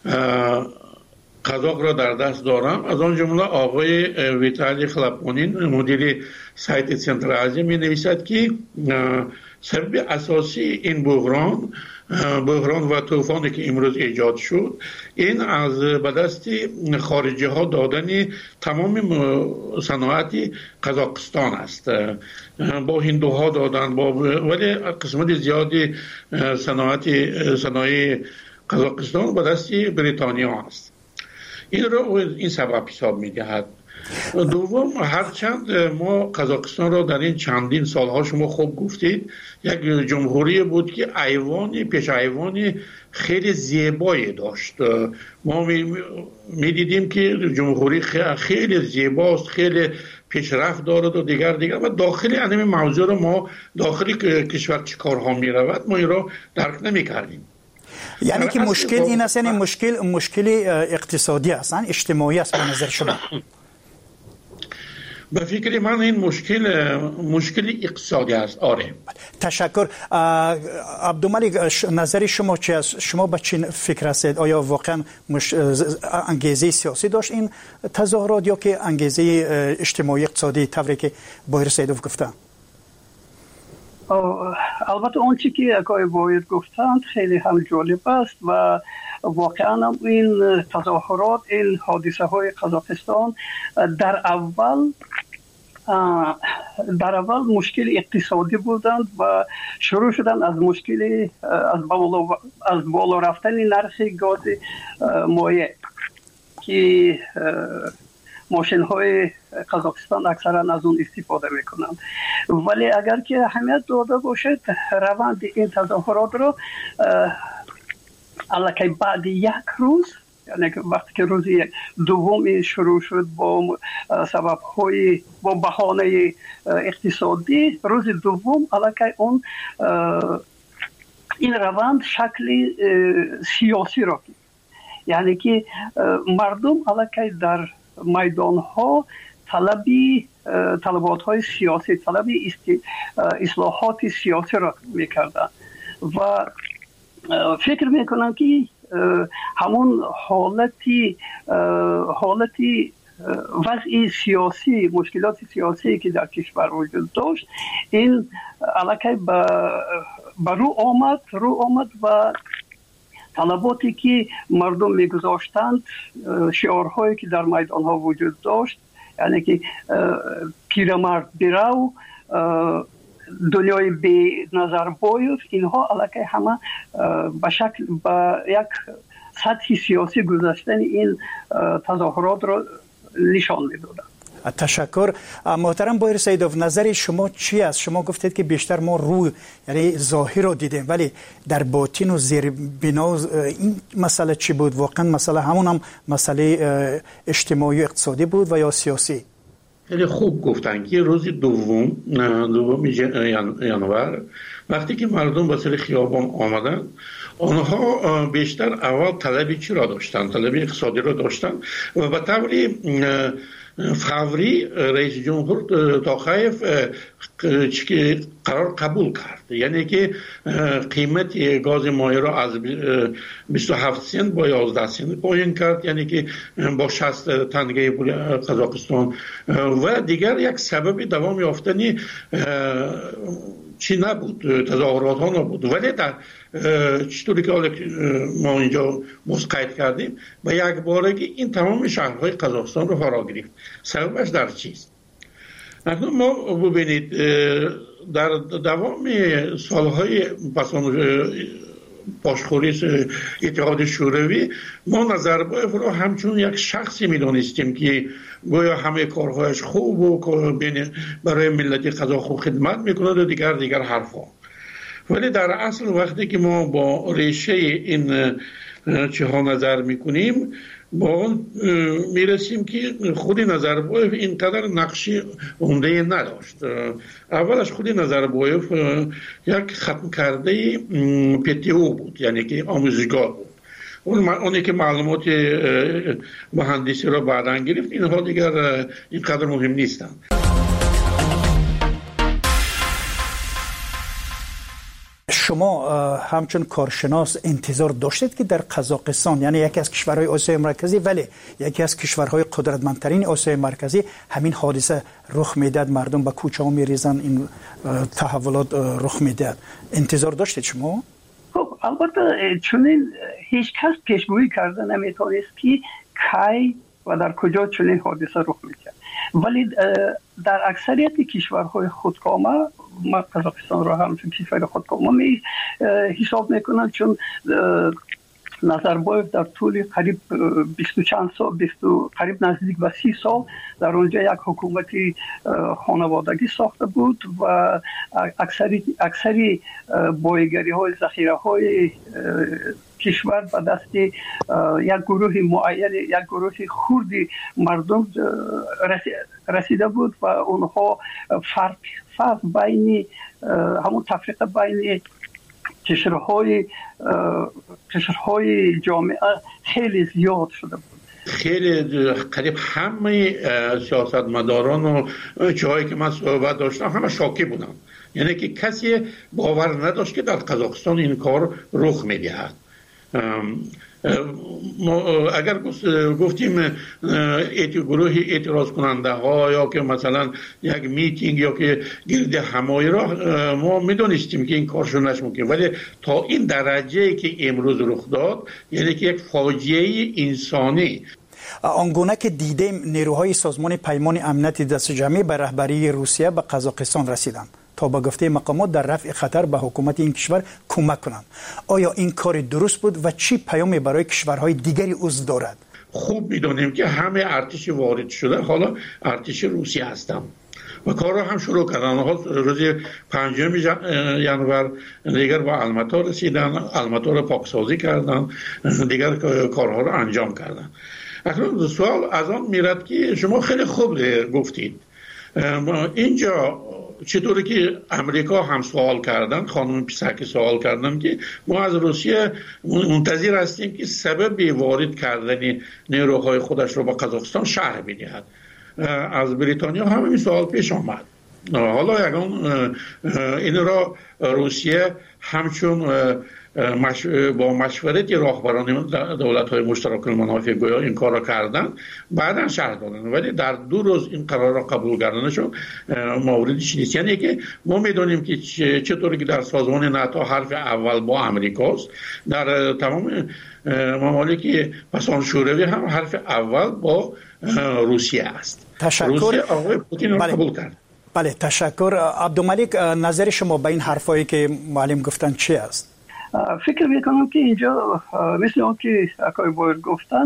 قزاق را در دست دارم. از آن جمله آقای ویتالی خلپونین مدیر سایت سنتر آزیا می نویسد که سبب اساسی این بحران بحران و طوفانی که امروز ایجاد شد این از به دست خارجی ها دادن تمام صنایع قزاقستان است. با هندوها دادن با ولی قسمت زیادی صنایع صنایع قزاقستان به دست بریتانیا است. این را این سبب حساب می دهد. دوم، هرچند ما قزاقستان را در این چندین سالها شما خوب گفتید یک جمهوری بود که ایوانی پیش ایوانی خیلی زیبایی داشت. ما می دیدیم که جمهوری خیلی زیباست، خیلی پیشرفت دارد و دیگر دیگر و داخل این موضوع را ما داخل کشور چه کارها می رود ما این را درک نمی کردیم. یعنی که مشکل این است، یعنی مشکل مشکل اقتصادی است، اجتماعی است به نظر شما؟ به فکر من این مشکل مشکل اقتصادی است. آره. تشکر. عبدالملک نظر شما چی است؟ شما به چی فکر هستید؟ آیا واقعا مش... انگیزه سیاسی داشت این تظاهرات یا که انگیزه اجتماعی اقتصادی طوری که بایر سعیدوف گفته؟ البته اون چی که آقای بایر گفتند خیلی هم جالب است و واقعا هم این تظاهرات این حادثه های قزاقستان در اول در اول مشکل اقتصادی بودند و شروع شدن از مشکل از بالا از بالا رفتن نرخ گاز مایع که ماشین های قزاقستان اکثرا از اون استفاده میکنند. ولی اگر که اهمیت داده باشد روند این تظاهرات رو الکی بعد یک روز، یعنی وقتی که روز دوم شروع شد با سبب های با بهانه اقتصادی، روز دوم الکی اون این روند شکل سیاسی را گرفت. یعنی که مردم الکی در میدان ها طلبی طلبات های سیاسی، طلبی اصلاحات سیاسی را میکردن و فکر میکنم که همون حالتی حالتی وضع سیاسی، مشکلات سیاسی که در کشور وجود داشت این علاقه به رو آمد رو آمد و طلباتی که مردم میگذاشتند، شعارهایی که در میدان ها وجود داشت، یعنی که پیرمرد برو، دنیای بی نظر باید، اینها علاقه همه به شکل به یک سطح سیاسی گذاشتن این تظاهرات را نشان میدادند. تشکر. محترم بایر سعیدوف نظر شما چی است؟ شما گفتید که بیشتر ما روی یعنی ظاهر رو دیدیم ولی در باطن و زیر بنا این مسئله چی بود؟ واقعا مسئله همون هم مسئله اجتماعی و اقتصادی بود و یا سیاسی؟ خیلی خوب گفتن که روز دوم دوم ژانویه وقتی که مردم به سر خیابان آمدن آنها بیشتر اول طلبی چی را داشتن؟ طلبی اقتصادی را داشتن و به طوری فوری رئیس جمهور توخایف قرار قبول کرد، یعنی که قیمت گاز مایع را از بیست و هفت سنت با یازده سنت پایین کرد، یعنی که با شصت تنگه پول قزاقستان و دیگر یک سبب دوام یافتنی چی نبود، تظاهرات ها نبود، ولی در چطوری که ما اینجا مسقط کردیم و یک بارگی این تمام شهرهای قزاقستان رو فرا گرفت. سببش در چیست؟ اکنون ما ببینید در دوام سالهای پاسخوری اتحاد شوروی ما نظربایف رو همچون یک شخصی می‌دانستیم که گویا همه کارهایش خوب و برای ملت قزاق خدمت می‌کند و دیگر دیگر حرفا. ولی در اصل وقتی که ما با ریشه این چه ها نظر می‌کنیم با میرسیم که خودی نظربایف اینقدر نقشی عمده نداشت. اولش خودی نظربایف یک ختم کرده پیتیو بود، یعنی که آموزشگاه بود. اون اونی که معلومات مهندسی را بعداً گرفت، اینها دیگر اینقدر مهم نیستند. شما همچون کارشناس انتظار داشتید که در قزاقستان، یعنی یکی از کشورهای آسیای مرکزی ولی یکی از کشورهای قدرتمندترین آسیای مرکزی، همین حادثه رخ میداد، مردم به کوچه ها میریزن، این تحولات رخ میداد، انتظار داشتید شما؟ خب البته چون هیچ کس پیشگویی کرده نمیتونست که کی و در کجا چنین حادثه رخ میکرد، ولی در اکثریت کشورهای خودکامه، ما قزاقستان را هم چون کشور خودکامه می حساب میکنن، چون نظربایف در طول قریب بیست و چند سال، بیست قریب نزدیک به سی سال در اونجا یک حکومتی خانوادگی ساخته بود و اکثری اکثری بایگری های ذخیره های کشور به دست یک گروه معین، یک گروه خردی مردم رسیده بود و اونها فرق فرق بین همون تفریق بین کشورهای کشورهای جامعه خیلی زیاد شده بود. خیلی قریب همه سیاستمداران و جایی که من صحبت داشتم همه شاکی بودن، یعنی که کسی باور نداشت که در قزاقستان این کار رخ میدهد. اگر گفتیم گروه اعتراض کننده ها یا که مثلا یک میتینگ یا که گرد همایی را ما میدونستیم که این کارشون نشمکن، ولی تا این درجه که امروز رخ داد، یعنی که یک فاجعه انسانی. آنگونه که دیدیم نیروهای سازمان پیمان امنیت دست جمعی به رهبری روسیه به قزاقستان رسیدند تا با گفته مقامات در رفع خطر به حکومت این کشور کمک کنند. آیا این کار درست بود و چی پیامی برای کشورهای دیگری عضو دارد؟ خوب میدونیم که همه ارتش وارد شده حالا ارتش روسیه هستند و کار را هم شروع کردن. روز پنجم ژانویه دیگر با الماتا رسیدن، الماتا را پاکسازی کردن، دیگر کارها را انجام کردن. اکنون سوال از آن میرد که شما خیلی خوب گفتید اینجا چطوری که امریکا هم سوال کردن، خانم پیسکی سوال کردن که ما از روسیه منتظر هستیم که سبب وارد کردن نیروهای خودش رو با قزاقستان شرح بدهد. از بریتانیا هم این سوال پیش آمد. حالا یکان این را روسیه همچون مش... با مشورت راهبران دولت‌های مشترک المنافع گویا این کار را کردن، بعداً شرح دادن، ولی در دو روز این قرار را قبول کردنشون موردش نیست. یعنی که ما میدونیم که چطوری که در سازمان ناتو حرف اول با امریکاست، در تمام ممالک پسان شوروی هم حرف اول با روسیه است. تشکر. روسیه آقای پوتین را قبول کرد. بله تشکر. عبدالملک، نظر شما به این حرفایی که معلم گفتن چی است؟ فکر میکنم که اینجا مثل اون که اکای باید گفتن،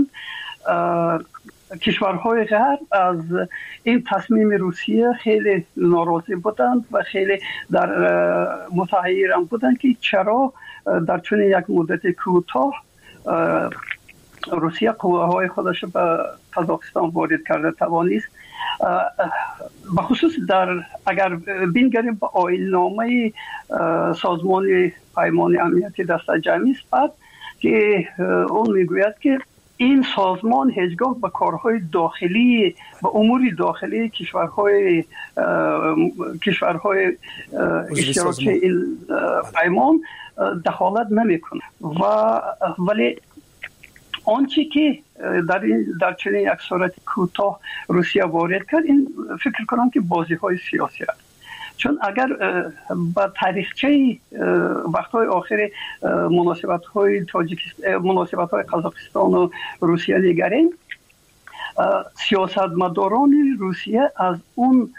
کشورهای غرب از این تصمیم روسیه خیلی ناراضی بودند و خیلی در متحیران بودند که چرا در چون یک مدت کوتاه روسیه قواهای خودش به قزاقستان وارد کرده توانست. بخصوص در اگر بینگریم با آیین‌نامه سازمان پیمان امنیتی دست جمعی است که اون میگوید که این سازمان هیچگاه به کارهای داخلی و امور داخلی کشورهای کشورهای اشتراکی این پیمان دخالت نمیکنه و ولی آنچه که در این در چنین یک صورت کوتاه روسیه وارد کرد، این فکر کنم که بازی های سیاسی است. چون اگر با تاریخچه وقت‌های آخر مناسبت‌های تاجیکستان، مناسبت‌های قزاقستان و روسیه نگریم، سیاستمداران روسیه از اون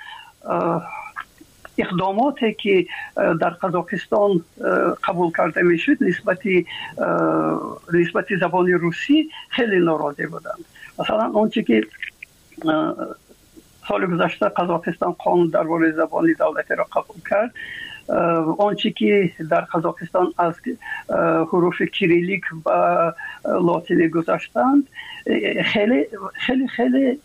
اقداماتی که در قزاقستان قبول کرده میشد نسبت نسبت زبان روسی خیلی ناراضی بودند. مثلا آنچه که سال گذشته قزاقستان قانون درباره زبان دولتی را قبول کرد، آنچه که در قزاقستان از حروف کریلیک و لاتینی گذاشتند خیلی خیلی خیلی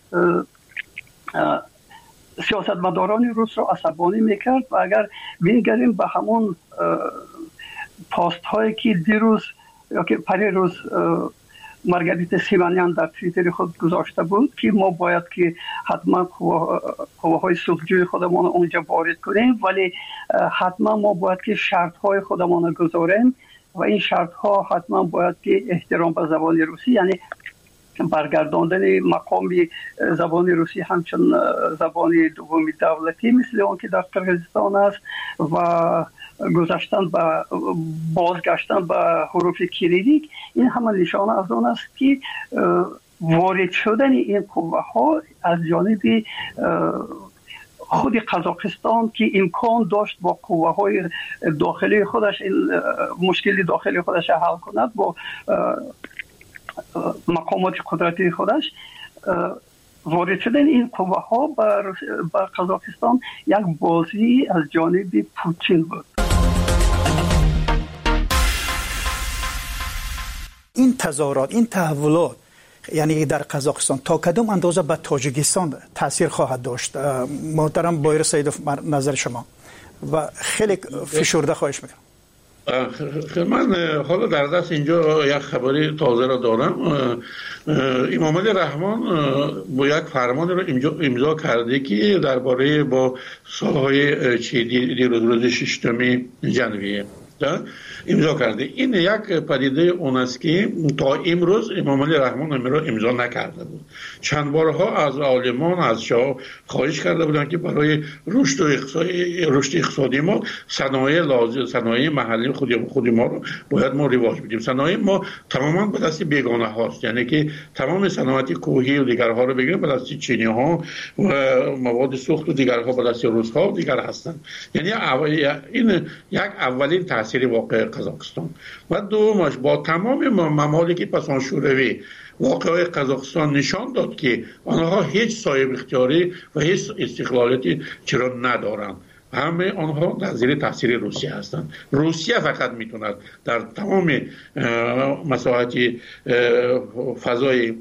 سیاستمداران روس را عصبانی میکرد. و اگر بگردیم به همون پاست هایی که دیروز یا که پری روز مارگاریتا سیمانیان در توییتر خود گذاشته بود که ما باید که حتما قواهای صلحجوی خودمان اونجا وارد کنیم، ولی حتما ما باید که شرط های خودمان گذاریم و این شرط ها حتما باید که احترام به زبان روسی، یعنی برگرداندن مقام زبان روسی همچون زبان دومی دولتی مثل اون که در قرقیزستان است و گذاشتن به بازگشتن به حروف کریلیک، این همه نشانه از آن است که وارد شدن این قوه ها از جانب خود قزاقستان که امکان داشت با قوه های داخلی خودش مشکل داخلی خودش حل کند، با مقامات قدرتی خودش وارد شدن این قوه ها به قزاقستان یک بازی از جانب پوتین بود. این تظاهرات، این تحولات یعنی در قزاقستان تا کدام اندازه به تاجیکستان تاثیر خواهد داشت؟ محترم بایر سیدوف، نظر شما و خیلی فشرده خواهش میکنم. من حالا در دست اینجا یک خبری تازه را دارم. امام علی رحمان با یک فرمان را امضا کرده که درباره با سالهای چی دیروز روز ششم ژانویه امضا کرده. این یک پدیده اون است که تا امروز امام علی رحمان امرا امضا نکرده بود. چند بارها از عالمان از شاه خواهش کرده بودند که برای رشد و اقتصادی رشد اقتصادی ما صنایع لازم صنایع محلی خود خود ما رو باید ما رواج بدیم. صنایع ما تماما به دست بیگانه هاست، یعنی که تمام صنایع کوهی و دیگرها رو بگیریم به دست چینی ها و مواد سوخت و دیگرها به دست روس ها و دیگر هستند. یعنی این یک اولین تاثیر واقع قزاقستان و دومش با تمام ممالک پسان شوروی واقعه قزاقستان نشان داد که آنها هیچ صاحب اختیاری و هیچ استقلالیتی چرا ندارند. همه آنها در زیر تاثیر روسیه هستند. روسیه فقط میتوند در تمام مساحت فضای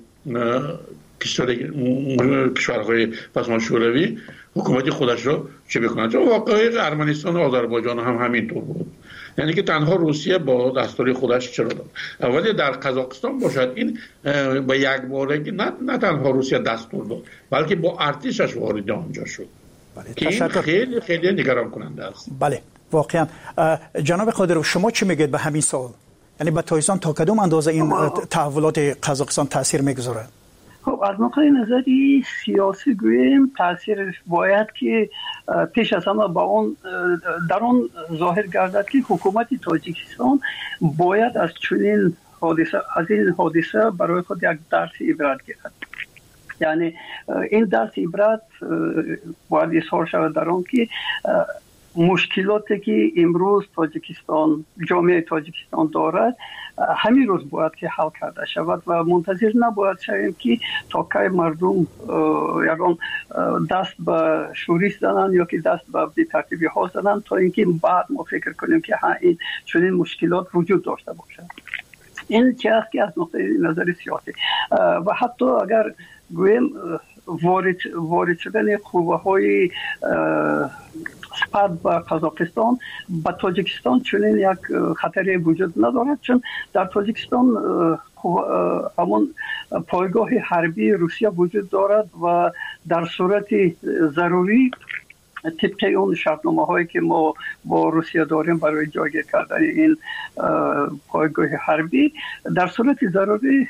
کشورهای پسمان شوروی حکومت خودش را چه بکند. واقعه ارمنستان و آذربایجان هم همینطور بود، یعنی که تنها روسیه با دستور خودش چرا داد. ولی در قزاقستان باشد این با یک بارگی نه, نه تنها روسیه دستور داد بلکه با ارتشش وارد آنجا شد. بله. که این خیلی خیلی نگران کننده است. بله واقعا. جناب قادرو شما چی میگید به همین سوال؟ یعنی به تایستان تا کدام اندازه این تحولات قزاقستان تاثیر میگذاره؟ خب از نقطه نظری سیاسی گوییم تاثیرش باید که پیش از همه با اون در اون ظاهر گردد که حکومت تاجیکستان باید از چنین حادثه از این حادثه برای خود یک درس عبرت گیرد. یعنی این درس عبرت باید اظهار شود در آن که مشکلاتی که امروز تاجیکستان جامعه تاجیکستان دارد همین روز باید که حل کرده شود و منتظر نباید شویم که تا که مردم یکان دست به شورش زنند یا که دست به بی‌ترتیبی ها زنند تا اینکه بعد ما فکر کنیم که ها این چنین مشکلات وجود داشته باشد. این چه است که از نقطه نظر سیاسی و حتی اگر گویم وارد وارد شدن قوه های سپاه به قزاقستان با تاجیکستان چنین یک خطری وجود ندارد، چون در تاجیکستان همون پایگاه حربی روسیه وجود دارد و در صورت ضروری طبق اون شرطنامه هایی که ما با روسیه داریم برای جایگیر کردن این پایگاه حربی در صورت ضروری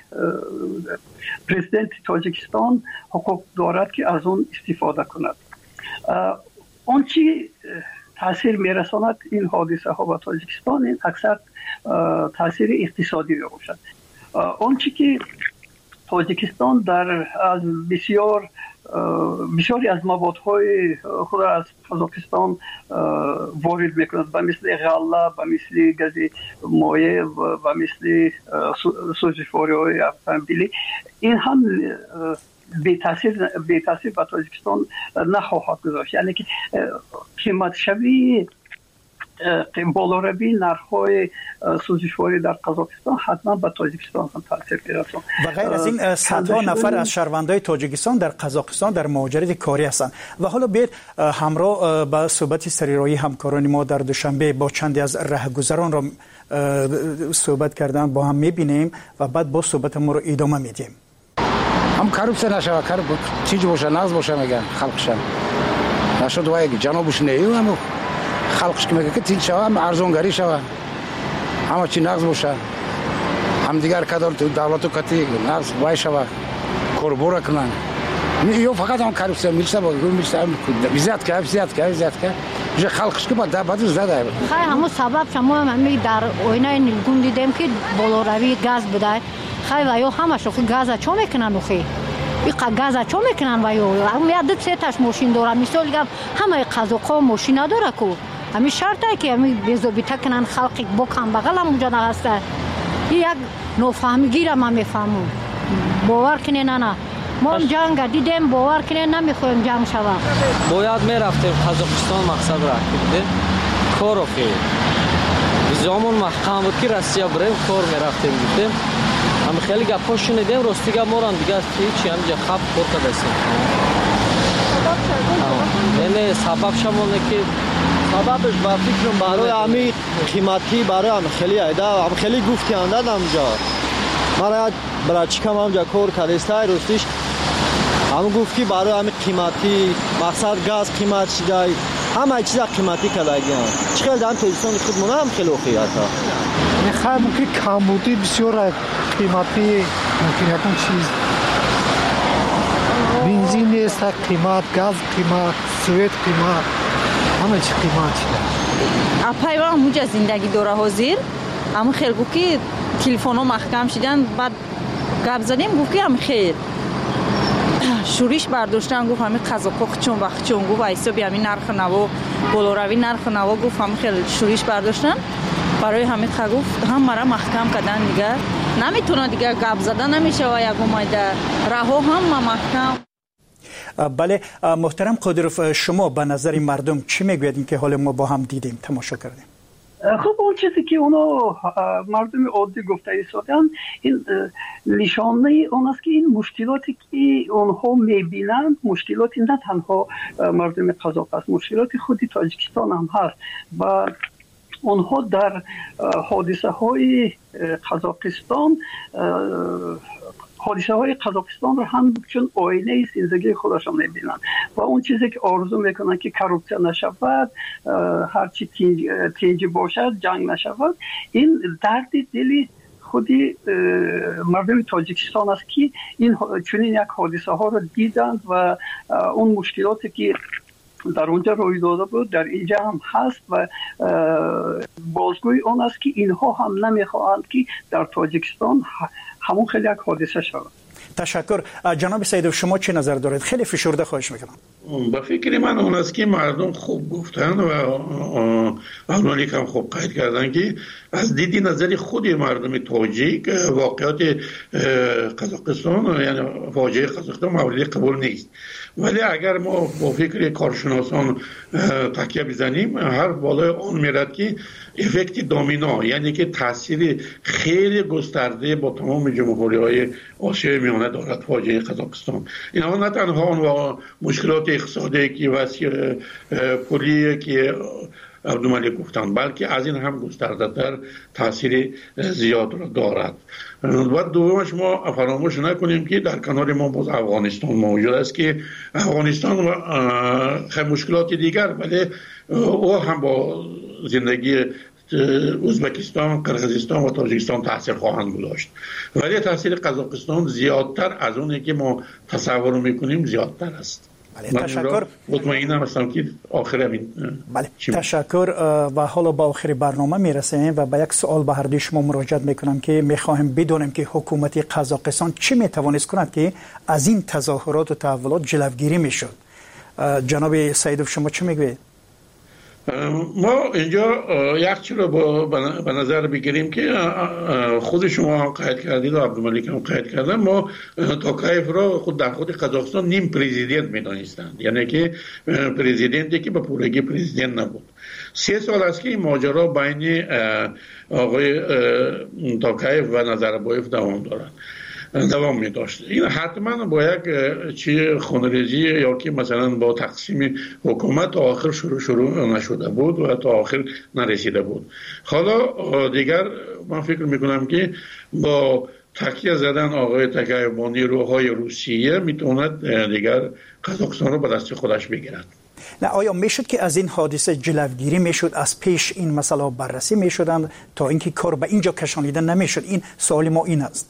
پرزیدنت تاجیکستان حقوق دارد که از اون استفاده کند. آنچه تاثیر میرساند این حادثه ها به تاجیکستان این اکثر تاثیر اقتصادی باشد. آنچه که تاجیکستان در از بسیار بسیاری از موادهای خود از قزاقستان وارد میکند و مثل غله و مثل گاز مایع و مثل سوزشواری های اتومبیلی این هم بی تاثیر بی تاثیر به تاجیکستان نخواهد گذاشت. یعنی که قیمت شوی بالاربی نرخ‌های سوزشواری در قزاقستان حتما به تاجیکستان هم تاثیر می‌رساند. و غیر از این صدها نفر از شهروندان تاجیکستان در قزاقستان در مهاجرت کاری هستند. و حالا بیر همراه با صحبت سریرایی همکاران ما در دوشنبه با چندی از راهگذران را صحبت کردن با هم می‌بینیم و بعد با صحبت ما رو ادامه میدیم. هم کارپس نشود، کارپ چیزی باشه، ناز باشه میگن خلقشان. نشد وای جنابش نیو هم خلقش که میگه که تیل شوه هم ارزونگری شوه همه چی نقض باشه هم دیگر کدار تو دولت و کتی نقض وای شوه کربورا کنن یا فقط هم کارپس میلسه با میلسه زیاد که زیاد که زیاد که میشه خلقش که بعد بعد زده خیلی همون سبب شما هم در آینه نیلگون دیدیم که بالاروی گاز بده خیلی و یا همش خود گاز چون میکنن خیلی این گاز چون میکنن و یا هم یاد سه تاش ماشین داره مثلا میگم همه قزاق‌ها ماشین نداره کو همین شرطه که همین بیزوبیتا کنن خلقی بکن بغل هم اونجا هسته این یک نفهمیگی را ما میفهمون باور کنین نه نه ما جنگ دیدیم باور کنین نمیخوایم جنگ شود باید میرفتیم قزاقستان مقصد را کردیم کارو خیلی زمان محکم بود که روسیه بریم کار میرفتیم دیدیم هم خیلی گپا شنیدیم راستی گپ مورن دیگه هیچی همینجا خب کار کردیم یعنی سبب شمونه که سببش با فکرم برای همین قیمتی برای هم خیلی ایده هم خیلی گفتی انداد همجا من برای چیکم همجا کار کردستای راستیش هم گفتی برای همین قیمتی مقصد گاز قیمت شده همه چیز قیمتی کردگی هم چقدر در تاجیکستان خود مونه هم خیلی خوبی هستا میخواه ممکن کمبودی بسیار قیمتی ممکن یکم چیز بنزین نیست قیمت گاز قیمت سویت قیمت همه چی قیمت شده اپای و همونجا زندگی دوره حاضر همون خیلی گفت که تلفن ها محکم شدن بعد گپ زدیم گفت که هم خیلی شوریش برداشتن گفت همین قزاقا چون وقت چون گفت ایسا بی همین نرخ نوا بالاروی نرخ نوا گفت همین خیلی شوریش برداشتن برای همین گفت هم مرا محکم کردن دیگه نمیتونه دیگه گپ زدن نمیشه و یک اومده رها هم محکم. بله محترم قادروف شما به نظر مردم چی میگویید که حال ما با هم دیدیم تماشا کردیم؟ خب اون چیزی که اونا مردم عادی گفته ایستادن این نشانه اون است که این مشکلاتی که اونها میبینند مشکلاتی نه تنها مردم قزاق است مشکلات خودی تاجیکستان هم هست و اونها در حادثه های قزاقستان حادثه های قزاقستان رو هم چون آینه زندگی خودشان میبینن و اون چیزی که آرزو میکنن که کروپسیا نشود هرچی تنجی باشد جنگ نشود این درد دلی خودی مردم تاجیکستان است که این چنین یک حادثه ها رو دیدند و اون مشکلاتی که در اونجا روی داده بود در اینجا هم هست و بازگوی اون است که اینها هم نمیخواهند که در تاجیکستان همون خیلی یک حادثه شود. تشکر. جناب سیدوف شما چه نظر دارید؟ خیلی فشرده خواهش میکنم. با فکر من اون است که مردم خوب گفتن و آنانی که هم خوب قید کردن که از دیدی نظر خود مردم تاجیک واقعات قزاقستان یعنی فاجعه قزاقستان مورد قبول نیست ولی اگر ما با فکر کارشناسان تکیه بزنیم هر بالای آن میرد که افکت دامینا یعنی که تاثیر خیلی گسترده با تمام جمهوری های آسیای میانه دارد فاجعه قزاقستان. اینها نه تنها و مشکلات اقتصادی که وسیع پولی که عبدالملک گفتند بلکه از این هم گسترده تر تاثیر زیاد را دارد. و دومش ما فراموش نکنیم که در کنار ما باز افغانستان موجود است که افغانستان و خیلی مشکلات دیگر ولی او هم با زندگی ازبکستان، قرقیزستان و تاجیکستان تاثیر خواهند گذاشت ولی تاثیر قزاقستان زیادتر از اونی که ما تصور میکنیم زیادتر است. بله تشکر. مطمئنم هستم که آخر همین. بله تشکر و حالا با آخر برنامه میرسیم و با یک سوال به هر دوی شما مراجعه میکنم که میخواهیم بدونیم که حکومت قزاقستان چه میتوانست کند که از این تظاهرات و تحولات جلوگیری میشد. جناب سیدوف شما چه میگوید؟ ما اینجا یک چیز رو به نظر بگیریم که خود شما هم قید کردید و عبدالملک هم قید کردن، ما توکایف را خود در خود قزاقستان نیم پرزیدنت می‌دانستند، یعنی که پرزیدنتی که به پورگی پرزیدنت نبود. سه سال است که این ماجرا بین آقای توکایف و نظربایف دوام دارد دوام می داشت. این حتما با یک چی خونریزی یا که مثلا با تقسیم حکومت تا آخر شروع شروع نشده بود و تا آخر نرسیده بود. حالا دیگر من فکر میکنم که با تکیه زدن آقای توکایف با نیروهای روسیه میتواند دیگر قزاقستان رو به دست خودش بگیرد. نه آیا میشد که از این حادثه جلوگیری میشد، از پیش این مسئله بررسی میشدند تا اینکه کار به اینجا کشانیده نمیشد؟ این سوال ما این است.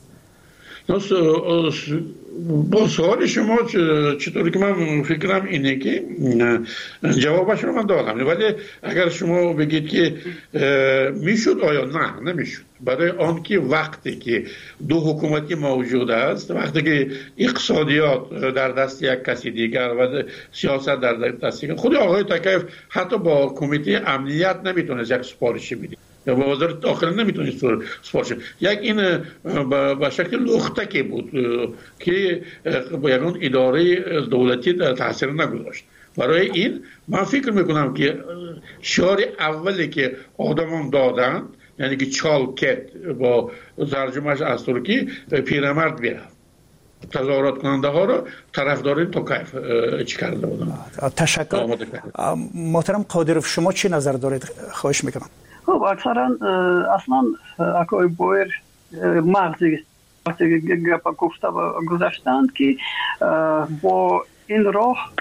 با سوال شما چطوری که من فکرم اینه که جوابش رو من دادم، ولی اگر شما بگید که میشد آیا نه نمیشد، برای آن که وقتی که دو حکومتی موجود است، وقتی که اقتصادیات در دست یک کسی دیگر و سیاست در دست دیگر، خود آقای توکایف حتی با کمیته امنیت نمیتونه یک سپارشی بده یا با وزارت داخله نمیتونید سپارش. یک این به شکل لختکی بود که با یکان اداره دولتی تاثیر نگذاشت. برای این من فکر میکنم که شعار اولی که آدمان دادن، یعنی که چالکت با ترجمهش از ترکی پیرمرد بیرد، تظاهرات کننده ها رو طرفدار توکایف چی کرده بودن. تشکر. محترم قادروف شما چی نظر دارید؟ خواهش میکنم. خب اکثرا اصلا اکای بایر مغزی وقتی گپ گفته گذاشتند که با این راه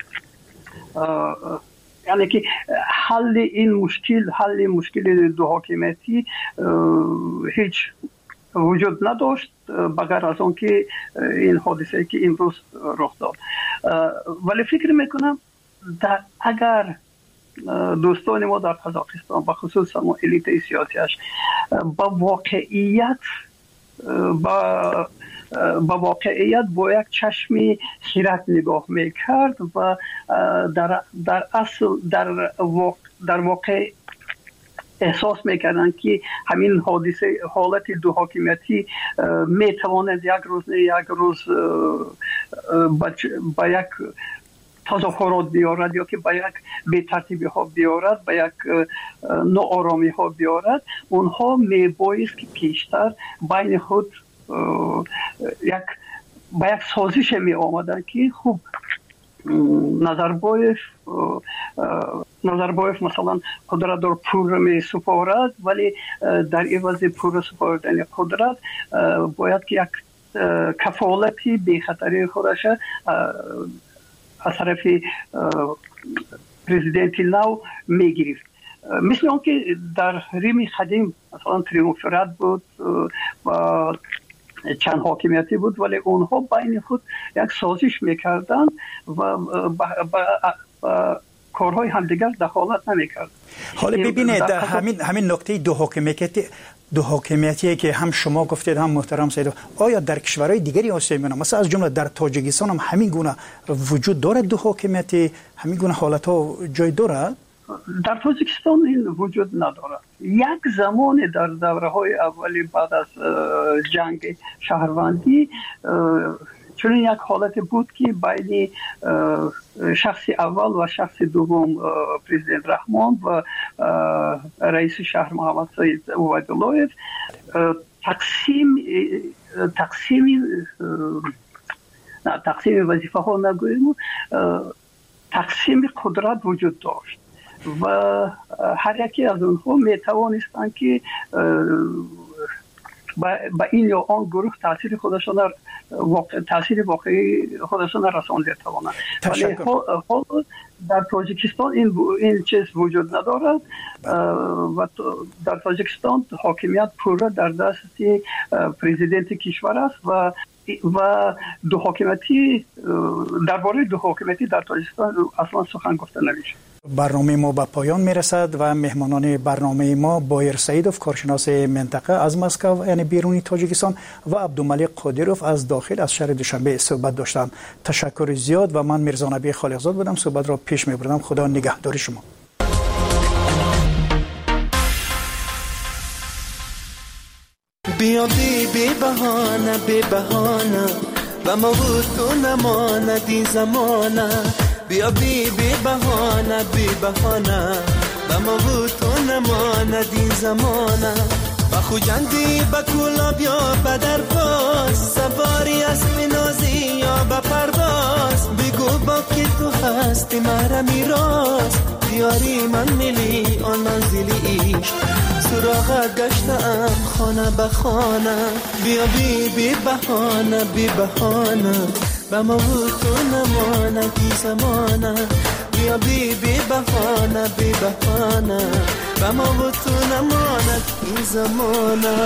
یعنی که حل این مشکل حل مشکل دو حاکمیتی هیچ وجود نداشت بغیر از اون که این حادثه که امروز رخ داد. ولی فکر میکنم در اگر دوستان ما در قزاقستان به خصوص ما الیت سیاسیش با واقعیت با با واقعیت با یک چشمی خیرت نگاه میکرد و در در اصل در واقع در واقع احساس میکردن که همین حادثه حالت دو حاکمیتی میتواند یک روز یک روز با یک تظاهرات بیارد یا که با یک بی‌ترتیبی ها بیارد، با یک ناآرامی ها بیارد، اونها میبایست که پیشتر بین خود یک با یک سازش می آمدن که خوب نظربایف نظربایف مثلا قدرت دار پور می سپارد، ولی در عوض پور سپاردن قدرت باید که یک کفالتی بی خطری خودش از طرف پرزیدنتی نو میگرفت. مثل اون که در ریم قدیم مثلا تریومفرات بود و چند حاکمیتی بود، ولی اونها بین خود یک سازش میکردن و با کارهای همدیگر دخالت نمیکرد. حالا ببینید همین همین نکته دو حاکمیتی دو حاکمیتی که هم شما گفتید هم محترم سید، آیا در کشورهای دیگری آسیا میانه مثلا از جمله در تاجیکستان هم همین گونه وجود دارد؟ دو حاکمیتی همین گونه حالت ها جای دارد؟ در تاجیکستان این وجود ندارد. یک زمان در دوره های اولی بعد از جنگ شهروندی چون یک حالت بود که بین شخص اول و شخص دوم پرزیدنت رحمان و رئیس شهر محمد سید عبیداللهیف تقسیم تقسیم نه تقسیم وظیفه ها نگوییم، تقسیم قدرت وجود داشت و هر یکی از اونها می توانستند که با این یا آن گروه تاثیر خودشان واقع تاثیر واقعی خودشان رسانده توانند. ولی حال در تاجیکستان این این چیز وجود ندارد و در تاجیکستان حاکمیت پورا در دست پرزیدنت کشور است و و دو حاکمیتی درباره دو حاکمیتی در تاجیکستان اصلا سخن گفته نمیشه. برنامه ما به پایان میرسد و مهمانان برنامه ما بایر سعیدوف کارشناس منطقه از مسکو یعنی بیرونی تاجیکستان و عبدالملک قادروف از داخل از شهر دوشنبه صحبت داشتند. تشکر زیاد و من میرزا نبی خالقزاد بودم. صحبت را پیش میبردم. خدا نگهدار شما. بیا بی بی بهانه بی بهانه و ما بود تو نماند این زمانه. بیا بی بی بهانه بی بهانه و ما بود تو نماند این زمانه. و خوجندی با کولا بیا با درباز سواری اسب نازی یا با پرواز. بگو با که تو هستی مرا میراز دیاری من ملی آن منزلی عشق سراغت گشتم خانه به خانه. بیا بی بی بهانه بی بهانه و ما بود تو نماند این زمانه. بیا بی بی بهانه بی بهانه و ما بود تو نماند این زمانه.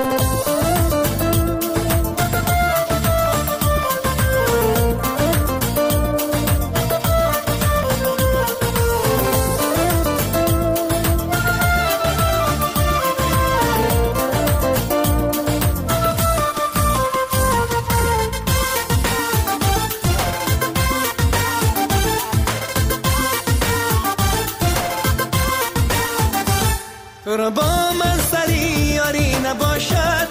تو را با من سری یاری نباشد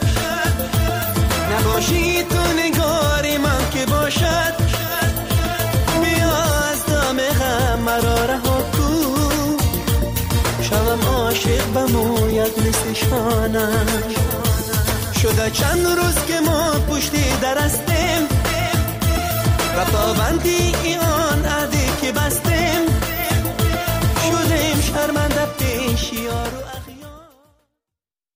نباشی تو نگاری من که باشد. بیا از دام غم مرا رها کن شوم عاشق بموید مثل شانم. شده چند روز که ما پشتی در هستیم و پابندی آن عهدی که بستیم. شدیم شرمنده پیش یارو